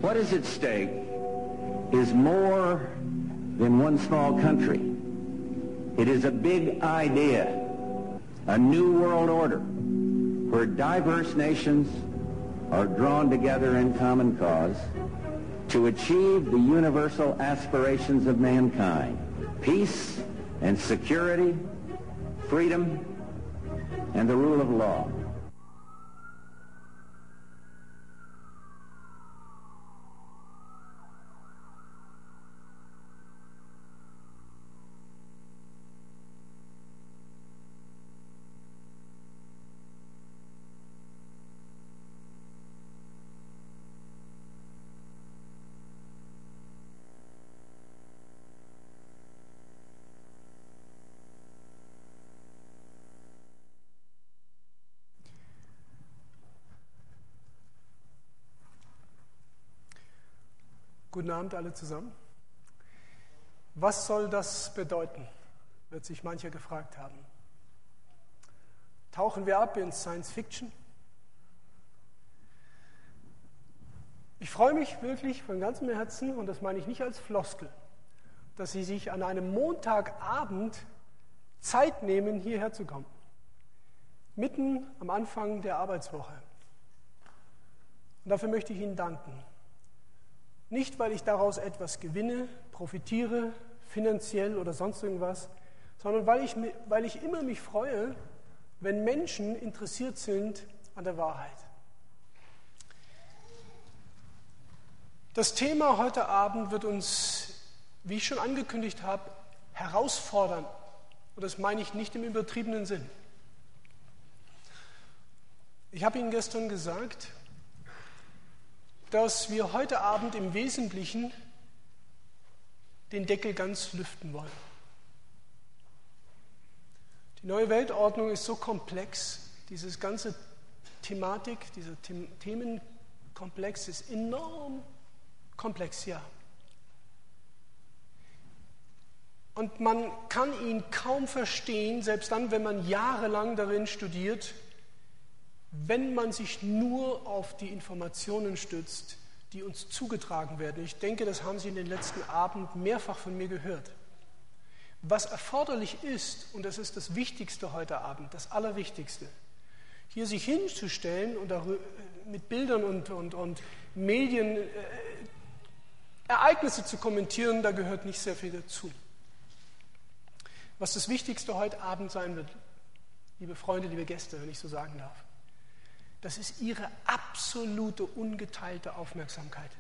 What is at stake is more than one small country. It is a big idea, a new world order, where diverse nations are drawn together in common cause to achieve the universal aspirations of mankind: peace and security, freedom, and the rule of law. Guten Abend alle zusammen. Was soll das bedeuten, wird sich mancher gefragt haben. Tauchen wir ab in Science Fiction? Ich freue mich wirklich von ganzem Herzen, und das meine ich nicht als Floskel, dass Sie sich an einem Montagabend Zeit nehmen, hierher zu kommen. Mitten am Anfang der Arbeitswoche. Und dafür möchte ich Ihnen danken. Nicht, weil ich daraus etwas gewinne, profitiere, finanziell oder sonst irgendwas, sondern weil ich immer mich freue, wenn Menschen interessiert sind an der Wahrheit. Das Thema heute Abend wird uns, wie ich schon angekündigt habe, herausfordern. Und das meine ich nicht im übertriebenen Sinn. Ich habe Ihnen gestern gesagt, dass wir heute Abend im Wesentlichen den Deckel ganz lüften wollen. Die neue Weltordnung ist so komplex, diese ganze Thematik, dieser Themenkomplex ist enorm komplex, ja. Und man kann ihn kaum verstehen, selbst dann, wenn man jahrelang darin studiert, wenn man sich nur auf die Informationen stützt, die uns zugetragen werden. Ich denke, das haben Sie in den letzten Abend mehrfach von mir gehört. Was erforderlich ist, und das ist das Wichtigste heute Abend, das Allerwichtigste, hier sich hinzustellen und mit Bildern und Medien Ereignisse zu kommentieren, da gehört nicht sehr viel dazu. Was das Wichtigste heute Abend sein wird, liebe Freunde, liebe Gäste, wenn ich so sagen darf, das ist Ihre absolute, ungeteilte Aufmerksamkeit.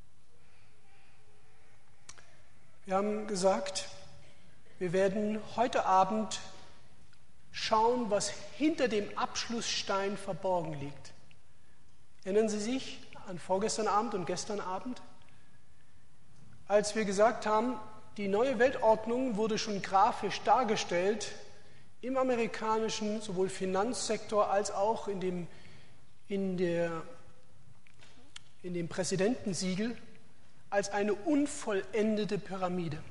Wir haben gesagt, wir werden heute Abend schauen, was hinter dem Abschlussstein verborgen liegt. Erinnern Sie sich an vorgestern Abend und gestern Abend? Als wir gesagt haben, die neue Weltordnung wurde schon grafisch dargestellt im amerikanischen sowohl Finanzsektor als auch in dem Präsidentensiegel als eine unvollendete Pyramide.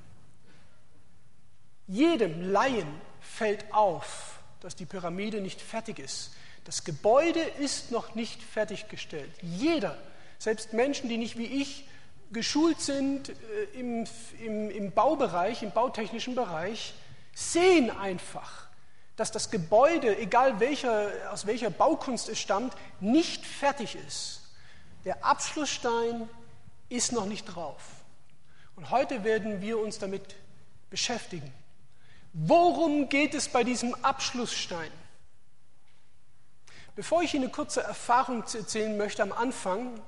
Jedem Laien fällt auf, dass die Pyramide nicht fertig ist. Das Gebäude ist noch nicht fertiggestellt. Jeder, selbst Menschen, die nicht wie ich geschult sind im Baubereich, im bautechnischen Bereich, sehen einfach, dass das Gebäude, egal aus welcher Baukunst es stammt, nicht fertig ist. Der Abschlussstein ist noch nicht drauf. Und heute werden wir uns damit beschäftigen. Worum geht es bei diesem Abschlussstein? Bevor ich Ihnen eine kurze Erfahrung erzählen möchte am Anfang,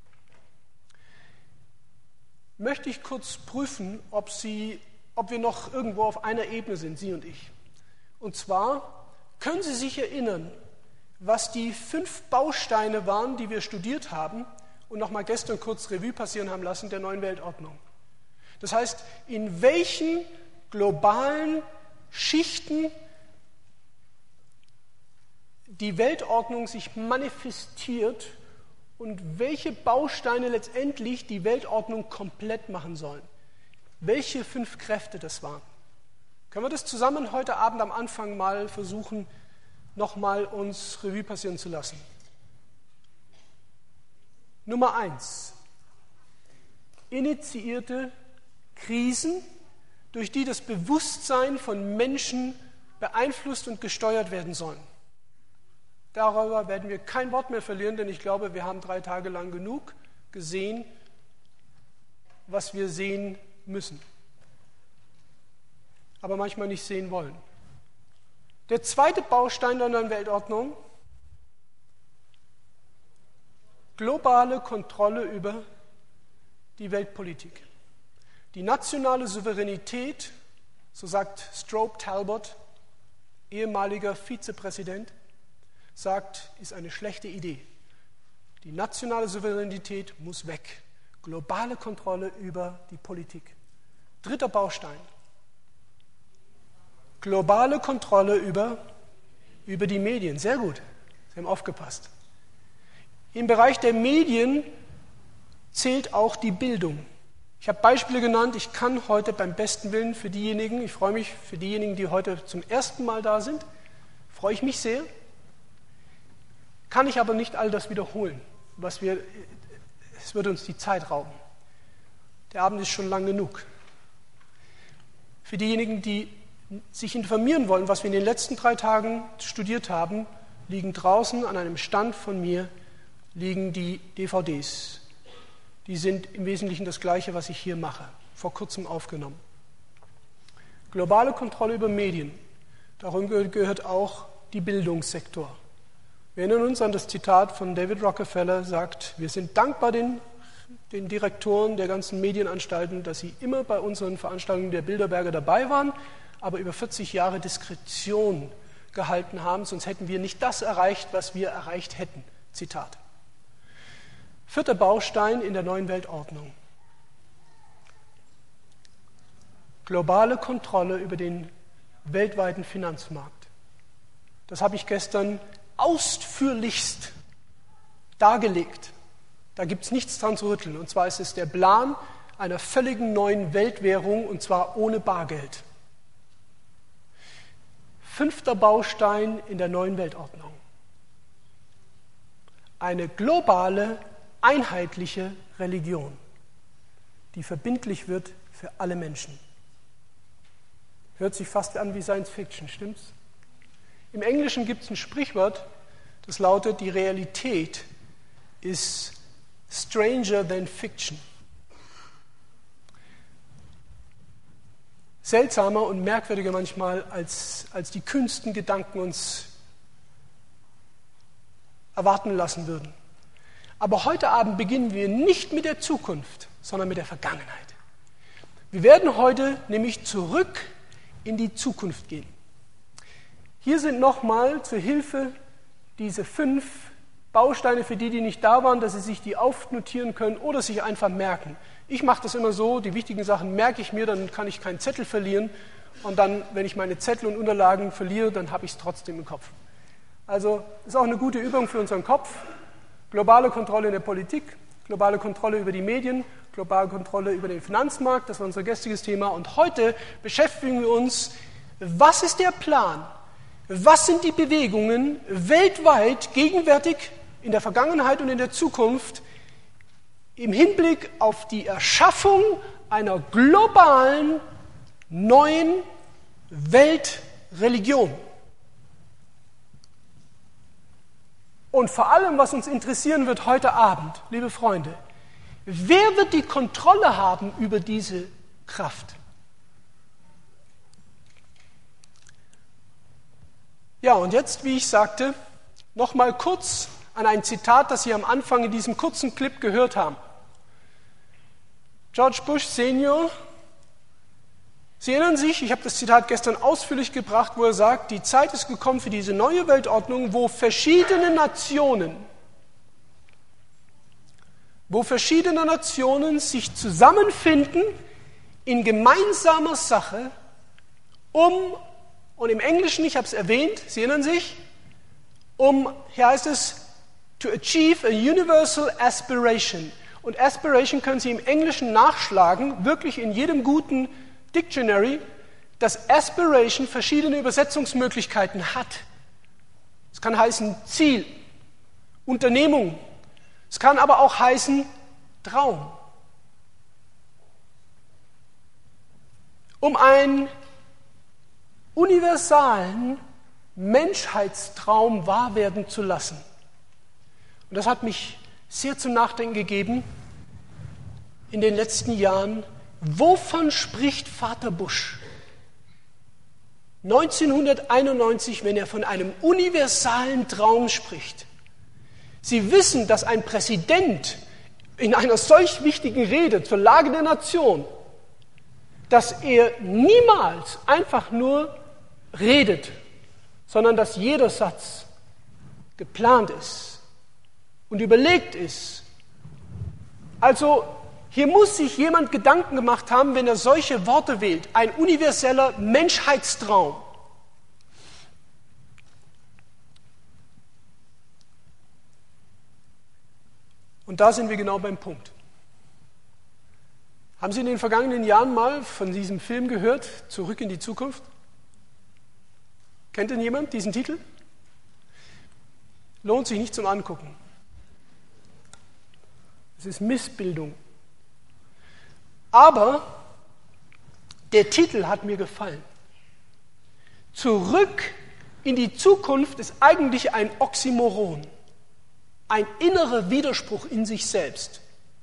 möchte ich kurz prüfen, ob wir noch irgendwo auf einer Ebene sind, Sie und ich. Und zwar, können Sie sich erinnern, was die 5 Bausteine waren, die wir studiert haben und nochmal gestern kurz Revue passieren haben lassen der neuen Weltordnung. Das heißt, in welchen globalen Schichten die Weltordnung sich manifestiert und welche Bausteine letztendlich die Weltordnung komplett machen sollen. Welche 5 Kräfte das waren. Können wir das zusammen heute Abend am Anfang mal versuchen, nochmal uns Revue passieren zu lassen? Nummer 1. initiierte Krisen, durch die das Bewusstsein von Menschen beeinflusst und gesteuert werden sollen. Darüber werden wir kein Wort mehr verlieren, denn ich glaube, wir haben 3 Tage lang genug gesehen, was wir sehen müssen, aber manchmal nicht sehen wollen. Der zweite Baustein der neuen Weltordnung: globale Kontrolle über die Weltpolitik. Die nationale Souveränität, so sagt Strobe Talbot, ehemaliger Vizepräsident, sagt, ist eine schlechte Idee. Die nationale Souveränität muss weg. Globale Kontrolle über die Politik. Dritter Baustein: globale Kontrolle über die Medien. Sehr gut, Sie haben aufgepasst. Im Bereich der Medien zählt auch die Bildung. Ich habe Beispiele genannt. Ich kann heute beim besten Willen für diejenigen, ich freue mich für diejenigen, die heute zum ersten Mal da sind, freue ich mich sehr, kann ich aber nicht all das wiederholen, es würde uns die Zeit rauben. Der Abend ist schon lang genug. Für diejenigen, die sich informieren wollen, was wir in den letzten 3 Tagen studiert haben, liegen draußen an einem Stand von mir liegen die DVDs. Die sind im Wesentlichen das Gleiche, was ich hier mache, vor kurzem aufgenommen. Globale Kontrolle über Medien. Darum gehört auch der Bildungssektor. Wir erinnern uns an das Zitat von David Rockefeller, sagt, wir sind dankbar den Direktoren der ganzen Medienanstalten, dass sie immer bei unseren Veranstaltungen der Bilderberger dabei waren, aber über 40 Jahre Diskretion gehalten haben, sonst hätten wir nicht das erreicht, was wir erreicht hätten. Zitat. 4. Baustein in der neuen Weltordnung. Globale Kontrolle über den weltweiten Finanzmarkt. Das habe ich gestern ausführlichst dargelegt. Da gibt es nichts dran zu rütteln. Und zwar ist es der Plan einer völligen neuen Weltwährung, und zwar ohne Bargeld. 5. Baustein in der neuen Weltordnung. Eine globale, einheitliche Religion, die verbindlich wird für alle Menschen. Hört sich fast an wie Science Fiction, stimmt's? Im Englischen gibt es ein Sprichwort, das lautet, die Realität ist stranger than fiction. Seltsamer und merkwürdiger manchmal, als die kühnsten Gedanken uns erwarten lassen würden. Aber heute Abend beginnen wir nicht mit der Zukunft, sondern mit der Vergangenheit. Wir werden heute nämlich zurück in die Zukunft gehen. Hier sind nochmal zur Hilfe diese 5 Bausteine für die nicht da waren, dass Sie sich die aufnotieren können oder sich einfach merken. Ich mache das immer so, die wichtigen Sachen merke ich mir, dann kann ich keinen Zettel verlieren. Und dann, wenn ich meine Zettel und Unterlagen verliere, dann habe ich es trotzdem im Kopf. Also ist auch eine gute Übung für unseren Kopf. Globale Kontrolle in der Politik, globale Kontrolle über die Medien, globale Kontrolle über den Finanzmarkt, das war unser gestriges Thema. Und heute beschäftigen wir uns, was ist der Plan? Was sind die Bewegungen weltweit, gegenwärtig, in der Vergangenheit und in der Zukunft, im Hinblick auf die Erschaffung einer globalen, neuen Weltreligion? Und vor allem, was uns interessieren wird heute Abend, liebe Freunde, wer wird die Kontrolle haben über diese Kraft? Ja, und jetzt, wie ich sagte, noch mal kurz an ein Zitat, das Sie am Anfang in diesem kurzen Clip gehört haben. George Bush Senior, Sie erinnern sich, ich habe das Zitat gestern ausführlich gebracht, wo er sagt, die Zeit ist gekommen für diese neue Weltordnung, wo verschiedene Nationen sich zusammenfinden in gemeinsamer Sache, und im Englischen, ich habe es erwähnt, Sie erinnern sich, hier heißt es, to achieve a universal aspiration. Und Aspiration können Sie im Englischen nachschlagen, wirklich in jedem guten Dictionary, dass Aspiration verschiedene Übersetzungsmöglichkeiten hat. Es kann heißen Ziel, Unternehmung. Es kann aber auch heißen Traum. um einen universalen Menschheitstraum wahr werden zu lassen. Und das hat mich sehr zum Nachdenken gegeben in den letzten Jahren. Wovon spricht Vater Bush 1991, wenn er von einem universalen Traum spricht? Sie wissen, dass ein Präsident in einer solch wichtigen Rede zur Lage der Nation, dass er niemals einfach nur redet, sondern dass jeder Satz geplant ist und überlegt ist. Also hier muss sich jemand Gedanken gemacht haben, wenn er solche Worte wählt. Ein universeller Menschheitstraum. Und da sind wir genau beim Punkt. Haben Sie in den vergangenen Jahren mal von diesem Film gehört, Zurück in die Zukunft? Kennt denn jemand diesen Titel? Lohnt sich nicht zum Angucken. Es ist Missbildung. Aber der Titel hat mir gefallen. Zurück in die Zukunft ist eigentlich ein Oxymoron, ein innerer Widerspruch in sich selbst.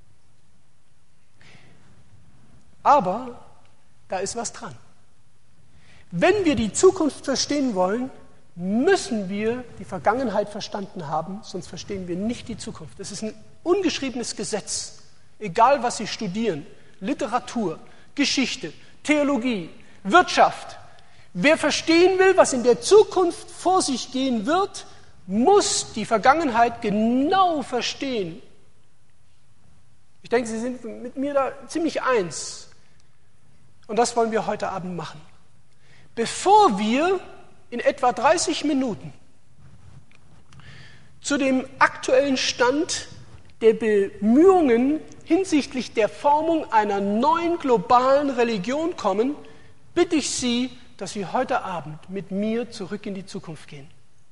Aber da ist was dran. Wenn wir die Zukunft verstehen wollen, müssen wir die Vergangenheit verstanden haben, sonst verstehen wir nicht die Zukunft. Das ist ein ungeschriebenes Gesetz. Egal, was Sie studieren, Literatur, Geschichte, Theologie, Wirtschaft. Wer verstehen will, was in der Zukunft vor sich gehen wird, muss die Vergangenheit genau verstehen. Ich denke, Sie sind mit mir da ziemlich eins. Und das wollen wir heute Abend machen. Bevor wir in etwa 30 Minuten zu dem aktuellen Stand der Bemühungen hinsichtlich der Formung einer neuen globalen Religion kommen, bitte ich Sie, dass Sie heute Abend mit mir zurück in die Zukunft gehen.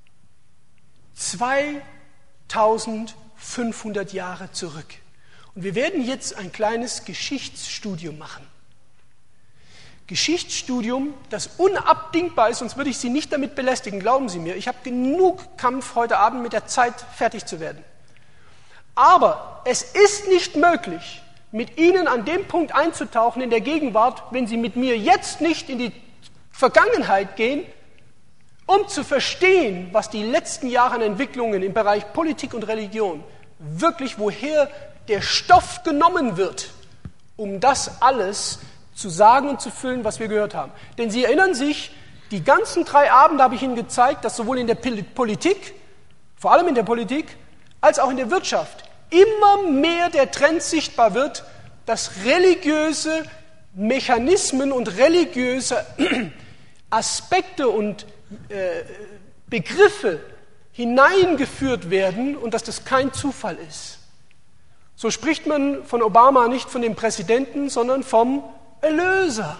2500 Jahre zurück. Und wir werden jetzt ein kleines Geschichtsstudium machen. Geschichtsstudium, das unabdingbar ist, sonst würde ich Sie nicht damit belästigen, glauben Sie mir. Ich habe genug Kampf heute Abend mit der Zeit fertig zu werden. Aber es ist nicht möglich, mit Ihnen an dem Punkt einzutauchen in der Gegenwart, wenn Sie mit mir jetzt nicht in die Vergangenheit gehen, um zu verstehen, was die letzten Jahre an Entwicklungen im Bereich Politik und Religion wirklich, woher der Stoff genommen wird, um das alles zu sagen und zu füllen, was wir gehört haben. Denn Sie erinnern sich, die ganzen 3 Abende habe ich Ihnen gezeigt, dass sowohl in der Politik, vor allem in der Politik, als auch in der Wirtschaft immer mehr der Trend sichtbar wird, dass religiöse Mechanismen und religiöse Aspekte und Begriffe hineingeführt werden und dass das kein Zufall ist. So spricht man von Obama nicht von dem Präsidenten, sondern vom Erlöser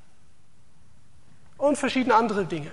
und verschiedene andere Dinge.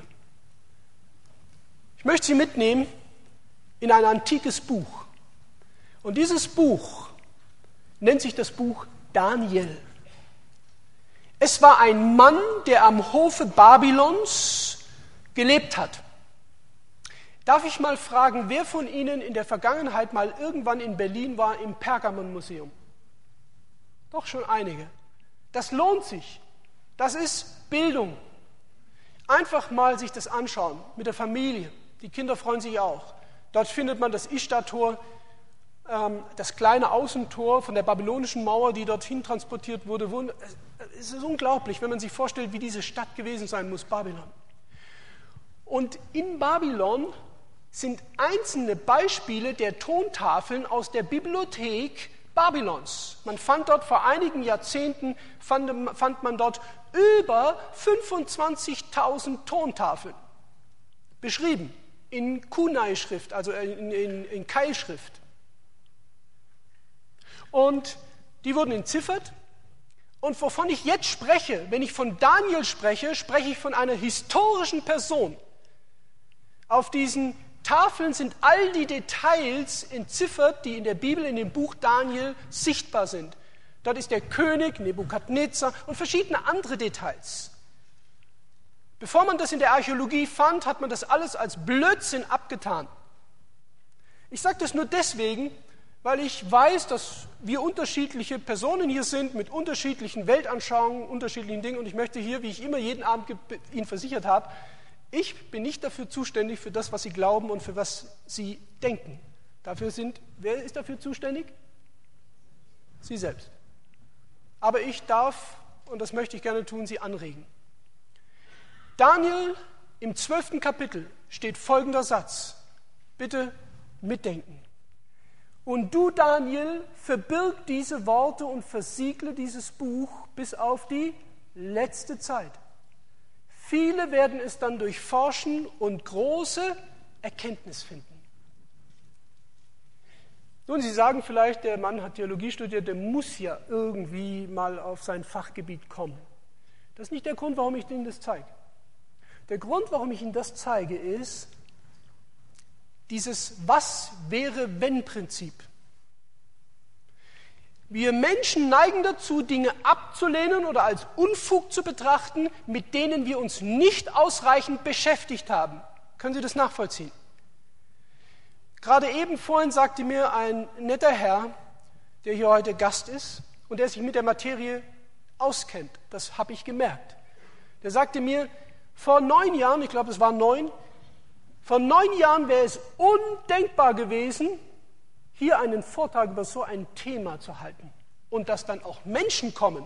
Ich möchte Sie mitnehmen in ein antikes Buch. Und dieses Buch nennt sich das Buch Daniel. Es war ein Mann, der am Hofe Babylons gelebt hat. Darf ich mal fragen, wer von Ihnen in der Vergangenheit mal irgendwann in Berlin war im Pergamonmuseum? Doch schon einige. Das lohnt sich. Das ist Bildung. Einfach mal sich das anschauen mit der Familie. Die Kinder freuen sich auch. Dort findet man das Ishtar-Tor, das kleine Außentor von der babylonischen Mauer, die dorthin transportiert wurde. Es ist unglaublich, wenn man sich vorstellt, wie diese Stadt gewesen sein muss, Babylon. Und in Babylon sind einzelne Beispiele der Tontafeln aus der Bibliothek Babylons. Man fand dort vor einigen Jahrzehnten, fand man dort über 25.000 Tontafeln, beschrieben in Kunai-Schrift, also in Keilschrift. Und die wurden entziffert. Und wovon ich jetzt spreche, wenn ich von Daniel spreche, spreche ich von einer historischen Person. Auf diesen Tafeln sind all die Details entziffert, die in der Bibel, in dem Buch Daniel sichtbar sind. Dort ist der König Nebukadnezar und verschiedene andere Details. Bevor man das in der Archäologie fand, hat man das alles als Blödsinn abgetan. Ich sage das nur deswegen, weil ich weiß, dass wir unterschiedliche Personen hier sind mit unterschiedlichen Weltanschauungen, unterschiedlichen Dingen. Und ich möchte hier, wie ich immer jeden Abend Ihnen versichert habe, ich bin nicht dafür zuständig für das, was Sie glauben und für was Sie denken. Wer ist dafür zuständig? Sie selbst. Aber ich darf, und das möchte ich gerne tun, Sie anregen. Daniel im 12. Kapitel steht folgender Satz. Bitte mitdenken. Und du, Daniel, verbirg diese Worte und versiegle dieses Buch bis auf die letzte Zeit. Viele werden es dann durchforschen und große Erkenntnis finden. Nun, Sie sagen vielleicht, der Mann hat Theologie studiert, der muss ja irgendwie mal auf sein Fachgebiet kommen. Das ist nicht der Grund, warum ich Ihnen das zeige. Der Grund, warum ich Ihnen das zeige, ist dieses Was-wäre-wenn-Prinzip. Wir Menschen neigen dazu, Dinge abzulehnen oder als Unfug zu betrachten, mit denen wir uns nicht ausreichend beschäftigt haben. Können Sie das nachvollziehen? Gerade eben vorhin sagte mir ein netter Herr, der hier heute Gast ist und der sich mit der Materie auskennt, das habe ich gemerkt. Der sagte mir, vor 9 Jahren, ich glaube es waren 9, vor 9 Jahren wäre es undenkbar gewesen, hier einen Vortrag über so ein Thema zu halten und dass dann auch Menschen kommen.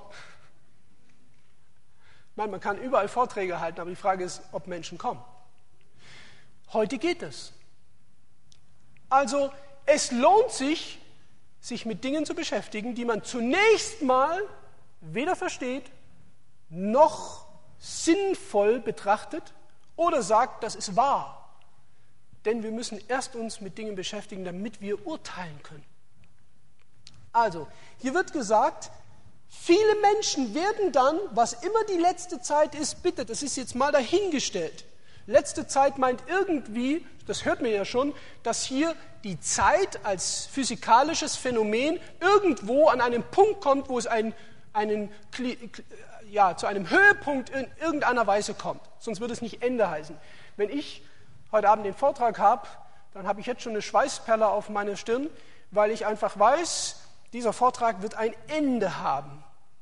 Ich meine, man kann überall Vorträge halten, aber die Frage ist, ob Menschen kommen. Heute geht es. Also es lohnt sich, sich mit Dingen zu beschäftigen, die man zunächst mal weder versteht, noch sinnvoll betrachtet oder sagt, das ist wahr. Denn wir müssen erst uns mit Dingen beschäftigen, damit wir urteilen können. Also, hier wird gesagt, viele Menschen werden dann, was immer die letzte Zeit ist, bitte, das ist jetzt mal dahingestellt. Letzte Zeit meint irgendwie, das hört man ja schon, dass hier die Zeit als physikalisches Phänomen irgendwo an einem Punkt kommt, wo es zu einem Höhepunkt in irgendeiner Weise kommt. Sonst würde es nicht Ende heißen. Wenn ich heute Abend den Vortrag habe, dann habe ich jetzt schon eine Schweißperle auf meiner Stirn, weil ich einfach weiß, dieser Vortrag wird ein Ende haben.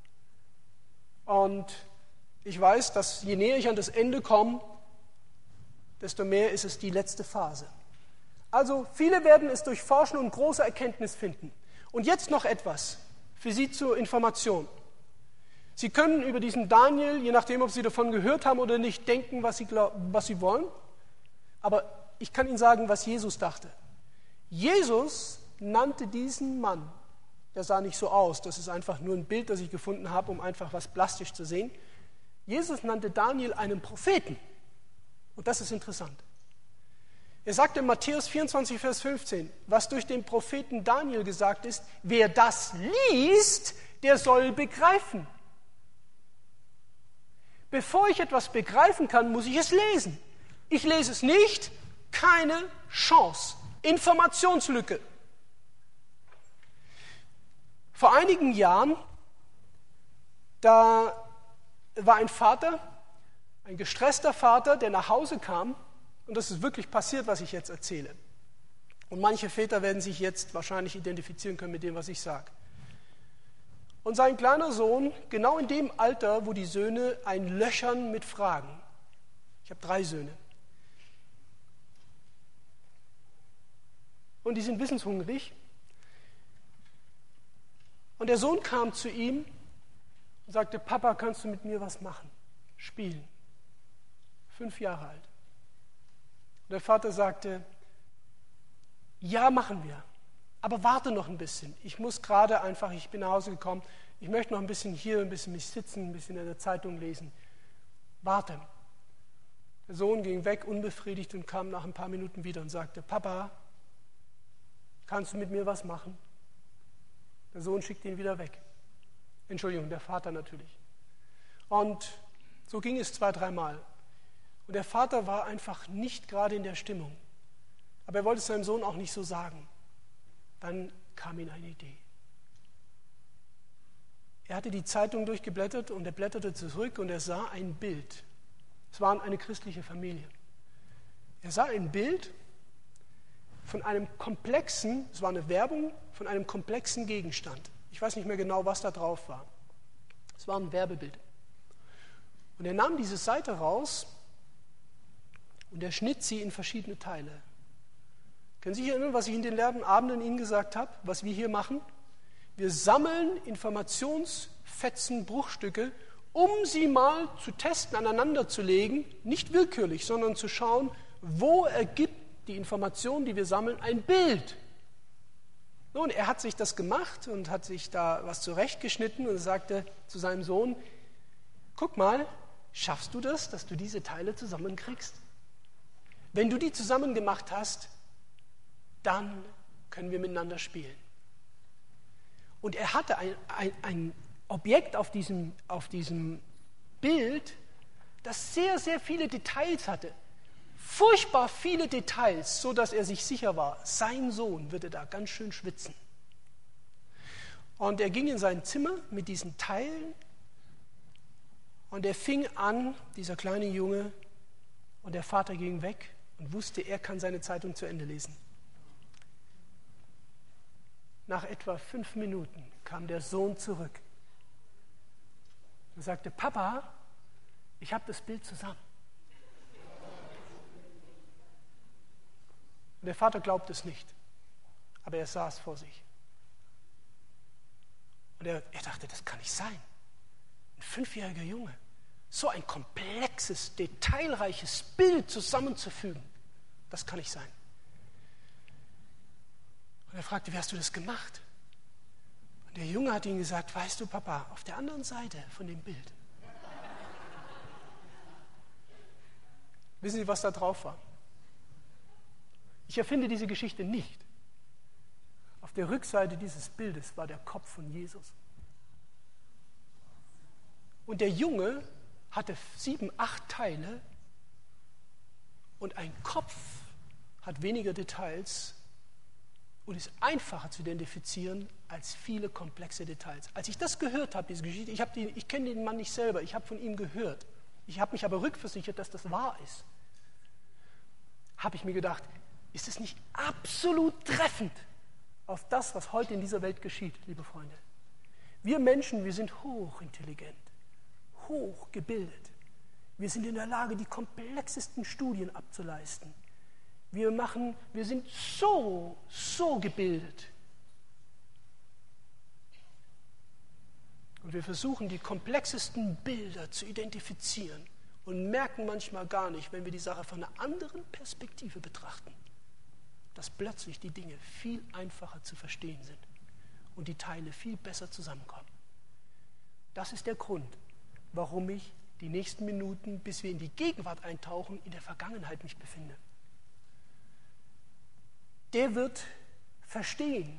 Und ich weiß, dass je näher ich an das Ende komme, desto mehr ist es die letzte Phase. Also viele werden es durchforschen und große Erkenntnis finden. Und jetzt noch etwas für Sie zur Information. Sie können über diesen Daniel, je nachdem, ob Sie davon gehört haben oder nicht, denken, was Sie wollen. Aber ich kann Ihnen sagen, was Jesus dachte. Jesus nannte diesen Mann, der sah nicht so aus, das ist einfach nur ein Bild, das ich gefunden habe, um einfach was plastisch zu sehen. Jesus nannte Daniel einen Propheten. Und das ist interessant. Er sagte in Matthäus 24, Vers 15, was durch den Propheten Daniel gesagt ist, wer das liest, der soll begreifen. Bevor ich etwas begreifen kann, muss ich es lesen. Ich lese es nicht, keine Chance. Informationslücke. Vor einigen Jahren, da war ein Vater, ein gestresster Vater, der nach Hause kam, und das ist wirklich passiert, was ich jetzt erzähle. Und manche Väter werden sich jetzt wahrscheinlich identifizieren können mit dem, was ich sage. Und sein kleiner Sohn, genau in dem Alter, wo die Söhne ein löchern mit Fragen. Ich habe 3 Söhne. Und die sind wissenshungrig. Und der Sohn kam zu ihm und sagte, Papa, kannst du mit mir was machen? Spielen. 5 Jahre alt. Und der Vater sagte, ja, machen wir. Aber warte noch ein bisschen. Ich muss gerade einfach, ich bin nach Hause gekommen, ich möchte noch ein bisschen hier, ein bisschen mich sitzen, ein bisschen in der Zeitung lesen. Warte. Der Sohn ging weg, unbefriedigt, und kam nach ein paar Minuten wieder und sagte, Papa, kannst du mit mir was machen? Der Sohn schickte ihn wieder weg. Entschuldigung, der Vater natürlich. Und so ging es 2, 3 Mal. Und der Vater war einfach nicht gerade in der Stimmung. Aber er wollte es seinem Sohn auch nicht so sagen. Dann kam ihm eine Idee. Er hatte die Zeitung durchgeblättert und er blätterte zurück und er sah ein Bild. Es war eine christliche Familie. Er sah ein Bild von einem komplexen, es war eine Werbung von einem komplexen Gegenstand. Ich weiß nicht mehr genau, was da drauf war. Es war ein Werbebild. Und er nahm diese Seite raus und er schnitt sie in verschiedene Teile. Können Sie sich erinnern, was ich in den letzten Abenden Ihnen gesagt habe, was wir hier machen? Wir sammeln Informationsfetzen, Bruchstücke, um sie mal zu testen, aneinander zu legen, nicht willkürlich, sondern zu schauen, wo ergibt die Information, die wir sammeln, ein Bild. Nun, er hat sich das gemacht und hat sich da was zurechtgeschnitten und sagte zu seinem Sohn, guck mal, schaffst du das, dass du diese Teile zusammenkriegst? Wenn du die zusammen gemacht hast, dann können wir miteinander spielen. Und er hatte ein Objekt auf diesem Bild, das sehr, sehr viele Details hatte. Furchtbar viele Details, so dass er sich sicher war, sein Sohn würde da ganz schön schwitzen. Und er ging in sein Zimmer mit diesen Teilen und er fing an, dieser kleine Junge, und der Vater ging weg und wusste, er kann seine Zeitung zu Ende lesen. Nach etwa 5 Minuten kam der Sohn zurück und sagte, Papa, ich habe das Bild zusammen. Und der Vater glaubte es nicht, aber er sah es vor sich. Und er dachte, das kann nicht sein. Ein 5-jähriger Junge, so ein komplexes, detailreiches Bild zusammenzufügen, das kann nicht sein. Und er fragte, wie hast du das gemacht? Und der Junge hat ihm gesagt, weißt du, Papa, auf der anderen Seite von dem Bild. Wissen Sie, was da drauf war? Ich erfinde diese Geschichte nicht. Auf der Rückseite dieses Bildes war der Kopf von Jesus. Und der Junge hatte 7, 8 Teile und ein Kopf hat weniger Details und ist einfacher zu identifizieren als viele komplexe Details. Als ich das gehört habe, diese Geschichte, ich kenne den Mann nicht selber, ich habe von ihm gehört. Ich habe mich aber rückversichert, dass das wahr ist. Habe ich mir gedacht, ist es nicht absolut treffend auf das, was heute in dieser Welt geschieht, liebe Freunde? Wir Menschen, wir sind hochintelligent, hochgebildet. Wir sind in der Lage, die komplexesten Studien abzuleisten. Wir sind so gebildet. Und wir versuchen, die komplexesten Bilder zu identifizieren und merken manchmal gar nicht, wenn wir die Sache von einer anderen Perspektive betrachten, dass plötzlich die Dinge viel einfacher zu verstehen sind und die Teile viel besser zusammenkommen. Das ist der Grund, warum ich die nächsten Minuten, bis wir in die Gegenwart eintauchen, in der Vergangenheit mich befinde. Der wird verstehen.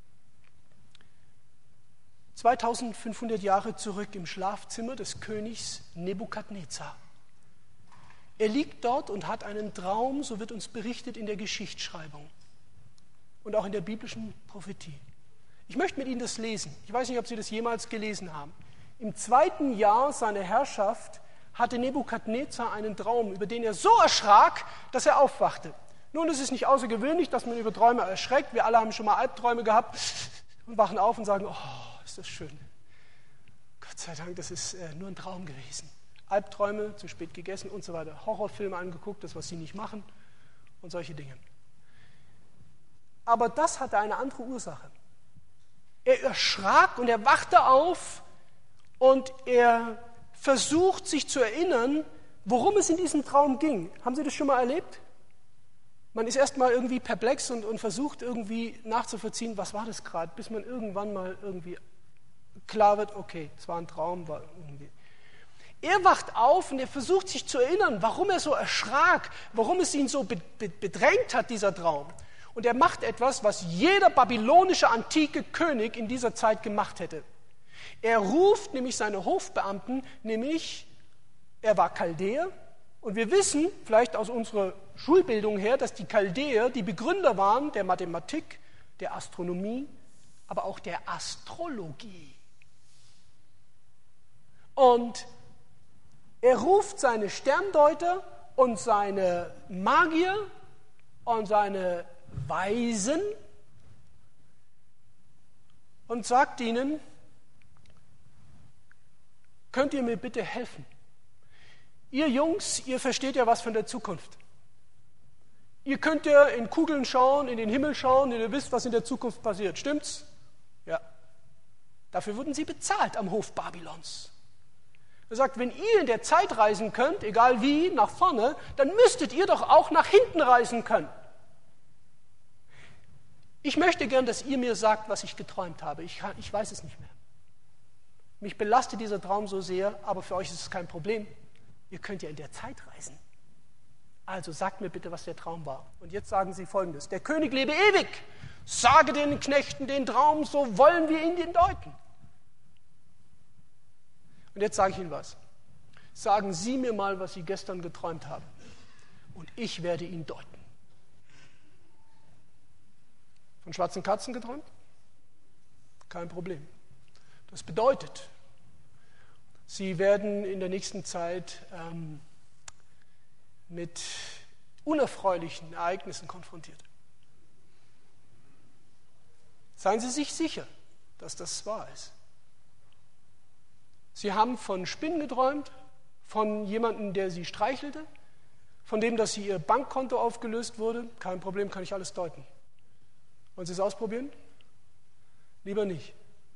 2500 Jahre zurück im Schlafzimmer des Königs Nebukadnezar. Er liegt dort und hat einen Traum, so wird uns berichtet in der Geschichtsschreibung und auch in der biblischen Prophetie. Ich möchte mit Ihnen das lesen. Ich weiß nicht, ob Sie das jemals gelesen haben. Im 2. Jahr seiner Herrschaft hatte Nebukadnezar einen Traum, über den er so erschrak, dass er aufwachte. Nun, es ist nicht außergewöhnlich, dass man über Träume erschreckt. Wir alle haben schon mal Albträume gehabt und wachen auf und sagen, oh, ist das schön. Gott sei Dank, das ist nur ein Traum gewesen. Albträume, zu spät gegessen und so weiter. Horrorfilme angeguckt, das, was sie nicht machen und solche Dinge. Aber das hatte eine andere Ursache. Er erschrak und er wachte auf und er versucht sich zu erinnern, worum es in diesem Traum ging. Haben Sie das schon mal erlebt? Man ist erstmal irgendwie perplex und versucht irgendwie nachzuvollziehen, was war das gerade, bis man irgendwann mal irgendwie klar wird, okay, es war ein Traum, war irgendwie. Er wacht auf und er versucht sich zu erinnern, warum er so erschrak, warum es ihn so bedrängt hat, dieser Traum. Und er macht etwas, was jeder babylonische antike König in dieser Zeit gemacht hätte. Er ruft nämlich seine Hofbeamten, er war Chaldäer, und wir wissen, vielleicht aus unserer Schulbildung her, dass die Chaldäer die Begründer waren der Mathematik, der Astronomie, aber auch der Astrologie. Und er ruft seine Sterndeuter und seine Magier und seine Weisen und sagt ihnen, könnt ihr mir bitte helfen? Ihr Jungs, ihr versteht ja was von der Zukunft. Ihr könnt ja in Kugeln schauen, in den Himmel schauen, und ihr wisst, was in der Zukunft passiert. Stimmt's? Ja. Dafür wurden sie bezahlt am Hof Babylons. Er sagt, wenn ihr in der Zeit reisen könnt, egal wie, nach vorne, dann müsstet ihr doch auch nach hinten reisen können. Ich möchte gern, dass ihr mir sagt, was ich geträumt habe. Ich weiß es nicht mehr. Mich belastet dieser Traum so sehr, aber für euch ist es kein Problem. Ihr könnt ja in der Zeit reisen. Also sagt mir bitte, was der Traum war. Und jetzt sagen sie Folgendes. Der König lebe ewig. Sage den Knechten den Traum, so wollen wir ihn deuten. Und jetzt sage ich Ihnen was. Sagen Sie mir mal, was Sie gestern geträumt haben. Und ich werde ihn deuten. Von schwarzen Katzen geträumt? Kein Problem. Das bedeutet, Sie werden in der nächsten Zeit mit unerfreulichen Ereignissen konfrontiert. Seien Sie sich sicher, dass das wahr ist. Sie haben von Spinnen geträumt, von jemandem, der Sie streichelte, von dem, dass Ihr Bankkonto aufgelöst wurde. Kein Problem, kann ich alles deuten. Wollen Sie es ausprobieren? Lieber nicht.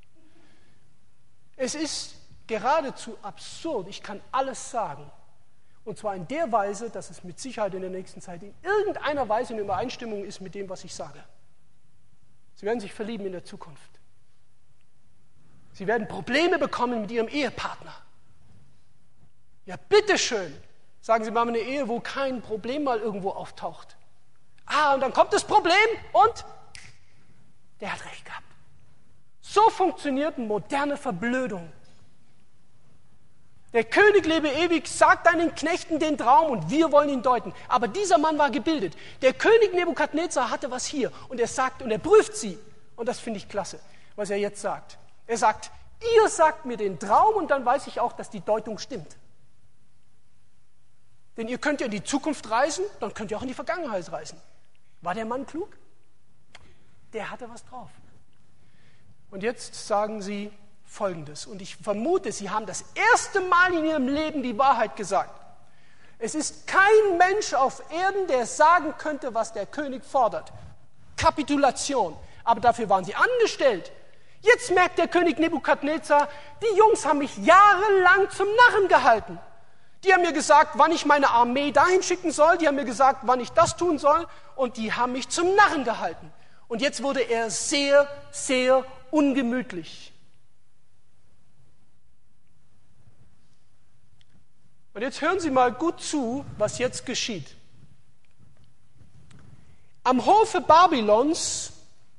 Es ist geradezu absurd, ich kann alles sagen. Und zwar in der Weise, dass es mit Sicherheit in der nächsten Zeit in irgendeiner Weise in Übereinstimmung ist mit dem, was ich sage. Sie werden sich verlieben in der Zukunft. Sie werden Probleme bekommen mit Ihrem Ehepartner. Ja, bitteschön. Sagen Sie mal eine Ehe, wo kein Problem mal irgendwo auftaucht. Und dann kommt das Problem und der hat recht gehabt. So funktioniert eine moderne Verblödung. Der König lebe ewig, sagt deinen Knechten den Traum und wir wollen ihn deuten. Aber dieser Mann war gebildet. Der König Nebukadnezar hatte was hier und er sagt und er prüft sie. Und das finde ich klasse, was er jetzt sagt. Er sagt, ihr sagt mir den Traum und dann weiß ich auch, dass die Deutung stimmt. Denn ihr könnt ja in die Zukunft reisen, dann könnt ihr auch in die Vergangenheit reisen. War der Mann klug? Der hatte was drauf. Und jetzt sagen sie Folgendes. Und ich vermute, sie haben das erste Mal in ihrem Leben die Wahrheit gesagt. Es ist kein Mensch auf Erden, der sagen könnte, was der König fordert. Kapitulation. Aber dafür waren sie angestellt. Jetzt merkt der König Nebukadnezar, die Jungs haben mich jahrelang zum Narren gehalten. Die haben mir gesagt, wann ich meine Armee dahin schicken soll. Die haben mir gesagt, wann ich das tun soll. Und die haben mich zum Narren gehalten. Und jetzt wurde er sehr, sehr ungemütlich. Und jetzt hören Sie mal gut zu, was jetzt geschieht. Am Hofe Babylons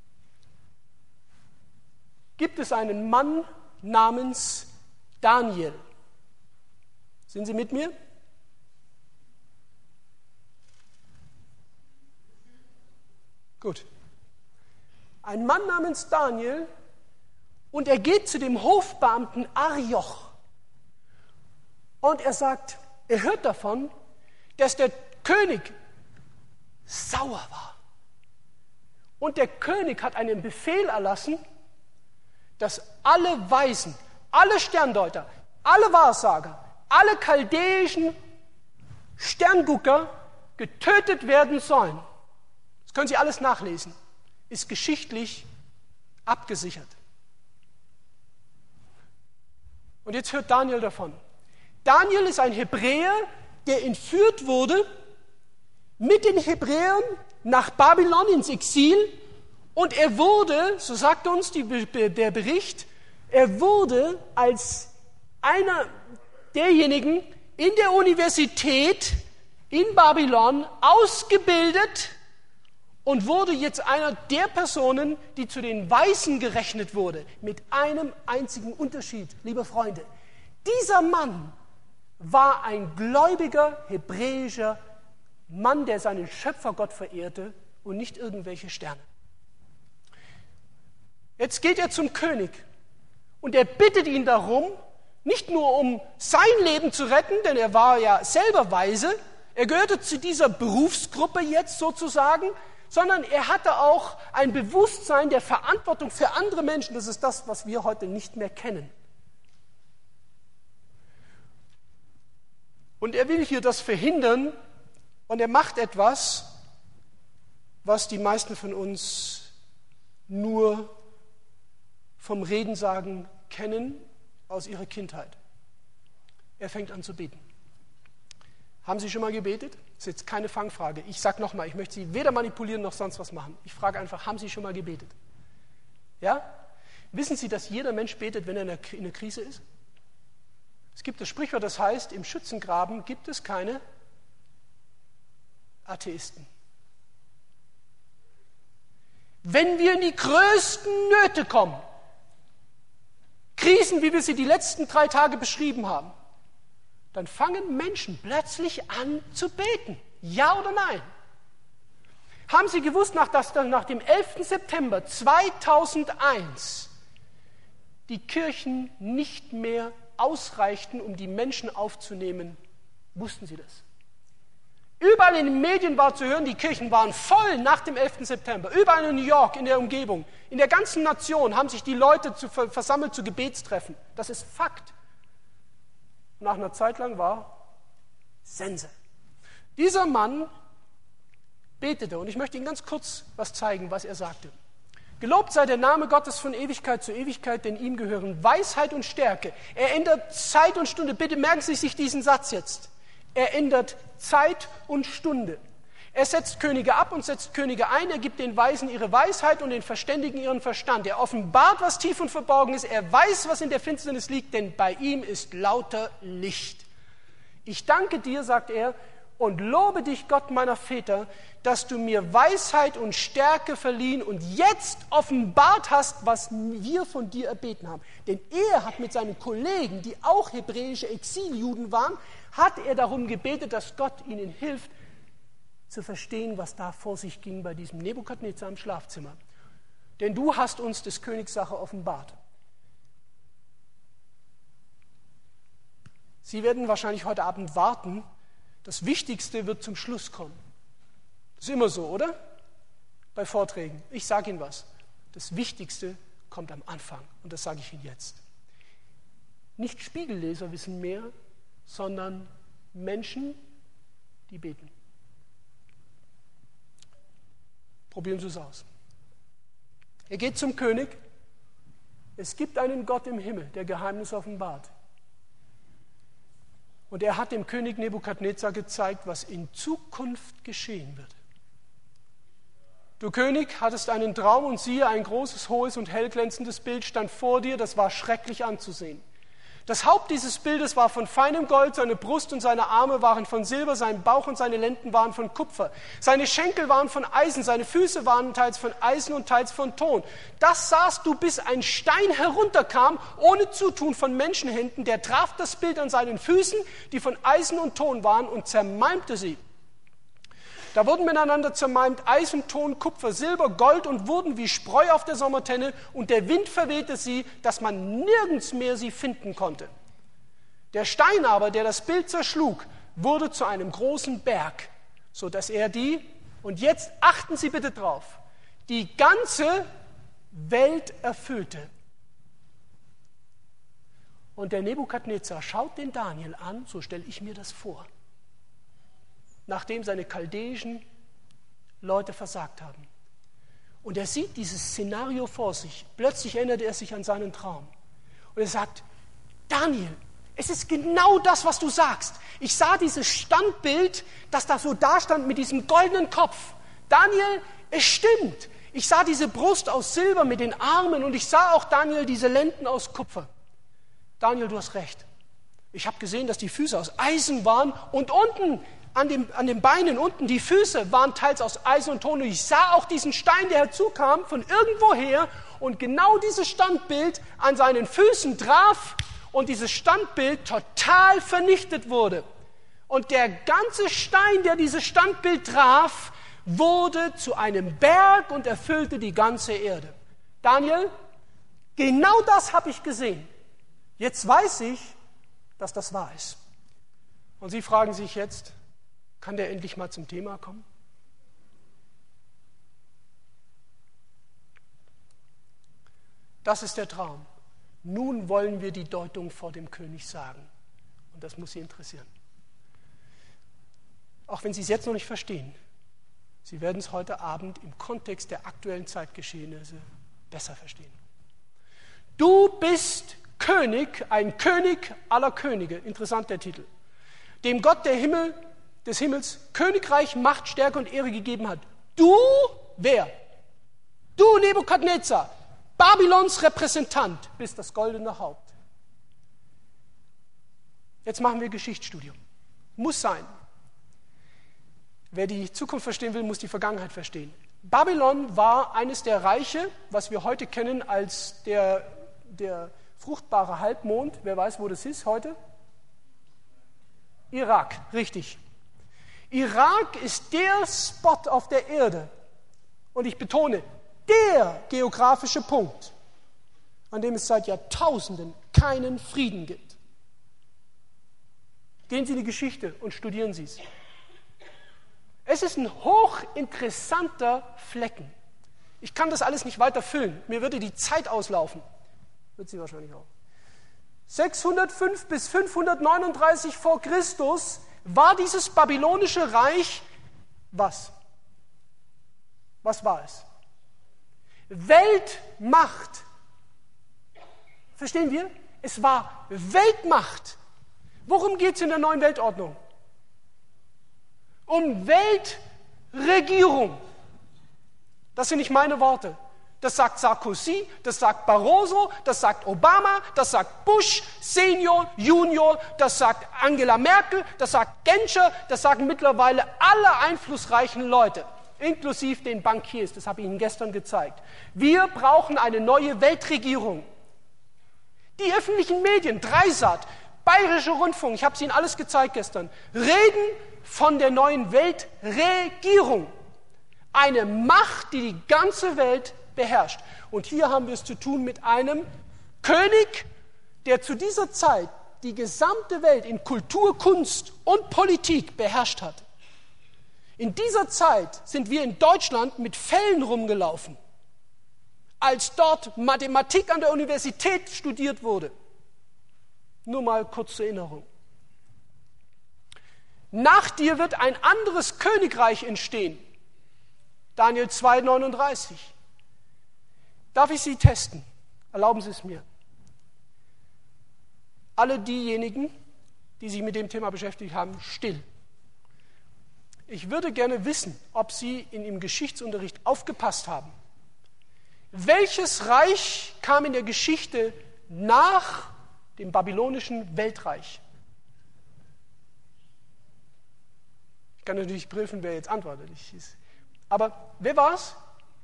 gibt es einen Mann namens Daniel. Sind Sie mit mir? Gut. Ein Mann namens Daniel und er geht zu dem Hofbeamten Arioch und er sagt, er hört davon, dass der König sauer war. Und der König hat einen Befehl erlassen, dass alle Weisen, alle Sterndeuter, alle Wahrsager, alle chaldäischen Sterngucker getötet werden sollen. Das können Sie alles nachlesen. Ist geschichtlich abgesichert. Und jetzt hört Daniel davon. Daniel ist ein Hebräer, der entführt wurde mit den Hebräern nach Babylon ins Exil und er wurde, so sagt uns der Bericht, er wurde als einer derjenigen in der Universität in Babylon ausgebildet und wurde jetzt einer der Personen, die zu den Weisen gerechnet wurde, mit einem einzigen Unterschied, liebe Freunde. Dieser Mann war ein gläubiger hebräischer Mann, der seinen Schöpfergott verehrte und nicht irgendwelche Sterne. Jetzt geht er zum König und er bittet ihn darum, Nicht nur um sein Leben zu retten, denn er war ja selber Waise, er gehörte zu dieser Berufsgruppe jetzt sozusagen, sondern er hatte auch ein Bewusstsein der Verantwortung für andere Menschen. Das ist das, was wir heute nicht mehr kennen. Und er will hier das verhindern und er macht etwas, was die meisten von uns nur vom Redensagen kennen aus ihrer Kindheit. Er fängt an zu beten. Haben Sie schon mal gebetet? Das ist jetzt keine Fangfrage. Ich sage nochmal, ich möchte Sie weder manipulieren noch sonst was machen. Ich frage einfach, haben Sie schon mal gebetet? Ja? Wissen Sie, dass jeder Mensch betet, wenn er in einer Krise ist? Es gibt das Sprichwort, das heißt, im Schützengraben gibt es keine Atheisten. Wenn wir in die größten Nöte kommen, Krisen, wie wir sie die letzten 3 Tage beschrieben haben, dann fangen Menschen plötzlich an zu beten. Ja oder nein? Haben Sie gewusst, dass nach dem 11. September 2001 die Kirchen nicht mehr ausreichten, um die Menschen aufzunehmen? Wussten Sie das? Überall in den Medien war zu hören, die Kirchen waren voll nach dem 11. September. Überall in New York, in der Umgebung, in der ganzen Nation haben sich die Leute versammelt zu Gebetstreffen. Das ist Fakt. Nach einer Zeit lang war Sense. Dieser Mann betete, und ich möchte Ihnen ganz kurz was zeigen, was er sagte. Gelobt sei der Name Gottes von Ewigkeit zu Ewigkeit, denn ihm gehören Weisheit und Stärke. Er ändert Zeit und Stunde. Bitte merken Sie sich diesen Satz jetzt. Er ändert Zeit und Stunde. Er setzt Könige ab und setzt Könige ein. Er gibt den Weisen ihre Weisheit und den Verständigen ihren Verstand. Er offenbart, was tief und verborgen ist. Er weiß, was in der Finsternis liegt, denn bei ihm ist lauter Licht. Ich danke dir, sagt er, und lobe dich, Gott meiner Väter, dass du mir Weisheit und Stärke verliehen und jetzt offenbart hast, was wir von dir erbeten haben. Denn er hat mit seinen Kollegen, die auch hebräische Exiljuden waren, hat er darum gebetet, dass Gott ihnen hilft, zu verstehen, was da vor sich ging bei diesem Nebukadnezar im Schlafzimmer. Denn du hast uns des Königs Sache offenbart. Sie werden wahrscheinlich heute Abend warten. Das Wichtigste wird zum Schluss kommen. Das ist immer so, oder? Bei Vorträgen. Ich sage Ihnen was. Das Wichtigste kommt am Anfang. Und das sage ich Ihnen jetzt. Nicht Spiegelleser wissen mehr, sondern Menschen, die beten. Probieren Sie es aus. Er geht zum König. Es gibt einen Gott im Himmel, der Geheimnis offenbart. Und er hat dem König Nebukadnezar gezeigt, was in Zukunft geschehen wird. Du König, hattest einen Traum und siehe, ein großes, hohes und hellglänzendes Bild stand vor dir, das war schrecklich anzusehen. Das Haupt dieses Bildes war von feinem Gold, seine Brust und seine Arme waren von Silber, sein Bauch und seine Lenden waren von Kupfer. Seine Schenkel waren von Eisen, seine Füße waren teils von Eisen und teils von Ton. Das sahst du, bis ein Stein herunterkam, ohne Zutun von Menschenhänden, der traf das Bild an seinen Füßen, die von Eisen und Ton waren, und zermalmte sie. Da wurden miteinander zermalmt Eisen, Ton, Kupfer, Silber, Gold und wurden wie Spreu auf der Sommertenne und der Wind verwehte sie, dass man nirgends mehr sie finden konnte. Der Stein aber, der das Bild zerschlug, wurde zu einem großen Berg, so dass er und jetzt achten Sie bitte drauf, die ganze Welt erfüllte. Und der Nebukadnezar schaut den Daniel an, so stelle ich mir das vor, nachdem seine chaldäischen Leute versagt haben. Und er sieht dieses Szenario vor sich. Plötzlich erinnert er sich an seinen Traum. Und er sagt, Daniel, es ist genau das, was du sagst. Ich sah dieses Standbild, das da so dastand mit diesem goldenen Kopf. Daniel, es stimmt. Ich sah diese Brust aus Silber mit den Armen und ich sah auch, Daniel, diese Lenden aus Kupfer. Daniel, du hast recht. Ich habe gesehen, dass die Füße aus Eisen waren und unten an den Beinen unten, die Füße waren teils aus Eisen und Ton. Und ich sah auch diesen Stein, der herzukam von irgendwoher und genau dieses Standbild an seinen Füßen traf und dieses Standbild total vernichtet wurde. Und der ganze Stein, der dieses Standbild traf, wurde zu einem Berg und erfüllte die ganze Erde. Daniel, genau das habe ich gesehen. Jetzt weiß ich, dass das wahr ist. Und Sie fragen sich jetzt, kann der endlich mal zum Thema kommen? Das ist der Traum. Nun wollen wir die Deutung vor dem König sagen. Und das muss Sie interessieren. Auch wenn Sie es jetzt noch nicht verstehen, Sie werden es heute Abend im Kontext der aktuellen Zeitgeschehnisse besser verstehen. Du bist König, ein König aller Könige. Interessant der Titel. Dem Gott des Himmels Königreich, Macht, Stärke und Ehre gegeben hat. Du, wer? Du, Nebukadnezar, Babylons Repräsentant, bist das goldene Haupt. Jetzt machen wir Geschichtsstudium. Muss sein. Wer die Zukunft verstehen will, muss die Vergangenheit verstehen. Babylon war eines der Reiche, was wir heute kennen als der fruchtbare Halbmond. Wer weiß, wo das ist heute? Irak, richtig. Irak ist der Spot auf der Erde. Und ich betone, der geografische Punkt, an dem es seit Jahrtausenden keinen Frieden gibt. Gehen Sie in die Geschichte und studieren Sie es. Es ist ein hochinteressanter Flecken. Ich kann das alles nicht weiter füllen. Mir würde die Zeit auslaufen. Wird sie wahrscheinlich auch. 605 bis 539 vor Christus war dieses babylonische Reich was? Was war es? Weltmacht. Verstehen wir? Es war Weltmacht. Worum geht es in der neuen Weltordnung? Um Weltregierung. Das sind nicht meine Worte. Das sagt Sarkozy, das sagt Barroso, das sagt Obama, das sagt Bush, Senior, Junior, das sagt Angela Merkel, das sagt Genscher, das sagen mittlerweile alle einflussreichen Leute, inklusive den Bankiers, das habe ich Ihnen gestern gezeigt. Wir brauchen eine neue Weltregierung. Die öffentlichen Medien, Dreisat, Bayerischer Rundfunk, ich habe es Ihnen alles gezeigt gestern, reden von der neuen Weltregierung. Eine Macht, die die ganze Welt beherrscht. Und hier haben wir es zu tun mit einem König, der zu dieser Zeit die gesamte Welt in Kultur, Kunst und Politik beherrscht hat. In dieser Zeit sind wir in Deutschland mit Fellen rumgelaufen, als dort Mathematik an der Universität studiert wurde. Nur mal kurz zur Erinnerung. Nach dir wird ein anderes Königreich entstehen. Daniel 2,39. Darf ich Sie testen? Erlauben Sie es mir. Alle diejenigen, die sich mit dem Thema beschäftigt haben, still. Ich würde gerne wissen, ob Sie in Ihrem Geschichtsunterricht aufgepasst haben. Welches Reich kam in der Geschichte nach dem babylonischen Weltreich? Ich kann natürlich prüfen, wer jetzt antwortet. Aber wer war es?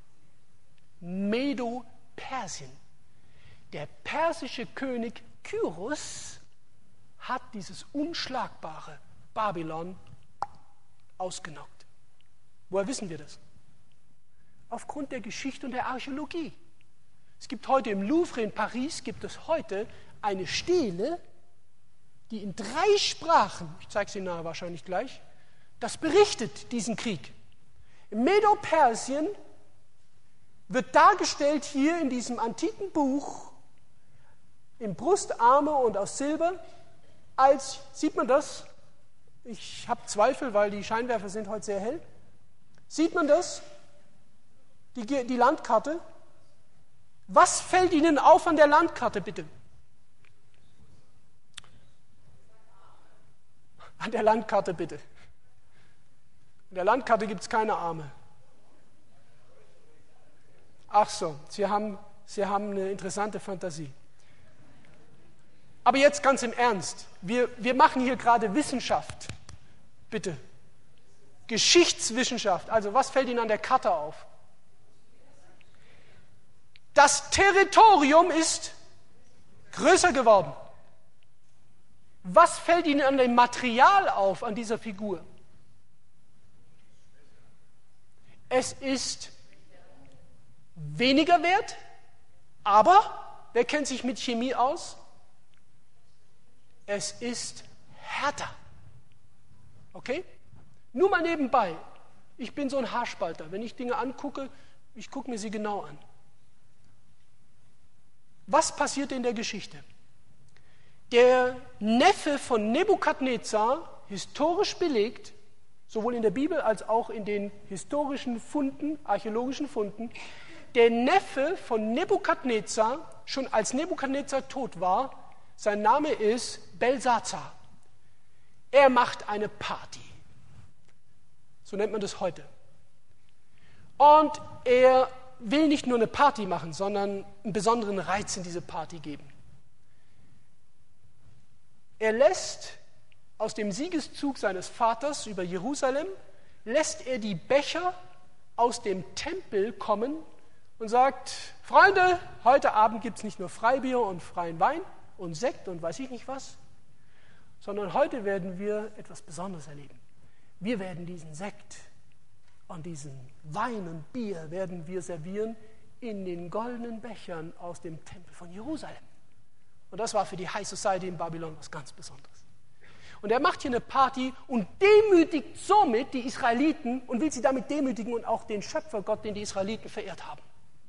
Medo-Persien. Der persische König Kyros hat dieses unschlagbare Babylon ausgenockt. Woher wissen wir das? Aufgrund der Geschichte und der Archäologie. Es gibt heute im Louvre in Paris, gibt es heute eine Stele, die in 3 Sprachen, ich zeige sie nachher wahrscheinlich gleich, das berichtet, diesen Krieg. Im Medo-Persien wird dargestellt hier in diesem antiken Buch in Brustarme und aus Silber, als, sieht man das? Ich habe Zweifel, weil die Scheinwerfer sind heute sehr hell. Sieht man das? Die Landkarte? Was fällt Ihnen auf an der Landkarte, bitte? An der Landkarte, bitte. In der Landkarte gibt es keine Arme. Ach so, Sie haben eine interessante Fantasie. Aber jetzt ganz im Ernst. Wir machen hier gerade Wissenschaft. Bitte. Geschichtswissenschaft. Also was fällt Ihnen an der Karte auf? Das Territorium ist größer geworden. Was fällt Ihnen an dem Material auf, an dieser Figur? Es ist weniger wert, aber, wer kennt sich mit Chemie aus? es ist härter. Okay? Nur mal nebenbei. Ich bin so ein Haarspalter. Wenn ich Dinge angucke, ich gucke mir sie genau an. Was passierte in der Geschichte? Der Neffe von Nebukadnezar, historisch belegt, sowohl in der Bibel als auch in den historischen Funden, archäologischen Funden, der Neffe von Nebukadnezar, schon als Nebukadnezar tot war, sein Name ist Belsazar. Er macht eine Party. So nennt man das heute. Und er will nicht nur eine Party machen, sondern einen besonderen Reiz in diese Party geben. Er lässt aus dem Siegeszug seines Vaters über Jerusalem, lässt er die Becher aus dem Tempel kommen und sagt, Freunde, heute Abend gibt es nicht nur Freibier und freien Wein und Sekt und weiß ich nicht was, sondern heute werden wir etwas Besonderes erleben. Wir werden diesen Sekt und diesen Wein und Bier werden wir servieren in den goldenen Bechern aus dem Tempel von Jerusalem. Und das war für die High Society in Babylon was ganz Besonderes. Und er macht hier eine Party und demütigt somit die Israeliten und will sie damit demütigen und auch den Schöpfergott, den die Israeliten verehrt haben.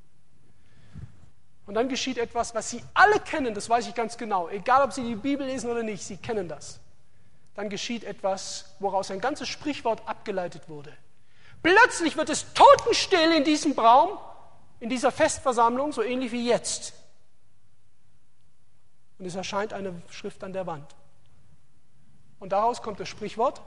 Und dann geschieht etwas, was sie alle kennen, das weiß ich ganz genau, egal ob sie die Bibel lesen oder nicht, sie kennen das. Dann geschieht etwas, woraus ein ganzes Sprichwort abgeleitet wurde. Plötzlich wird es totenstill in diesem Raum, in dieser Festversammlung, so ähnlich wie jetzt. Und es erscheint eine Schrift an der Wand. Und daraus kommt das Sprichwort,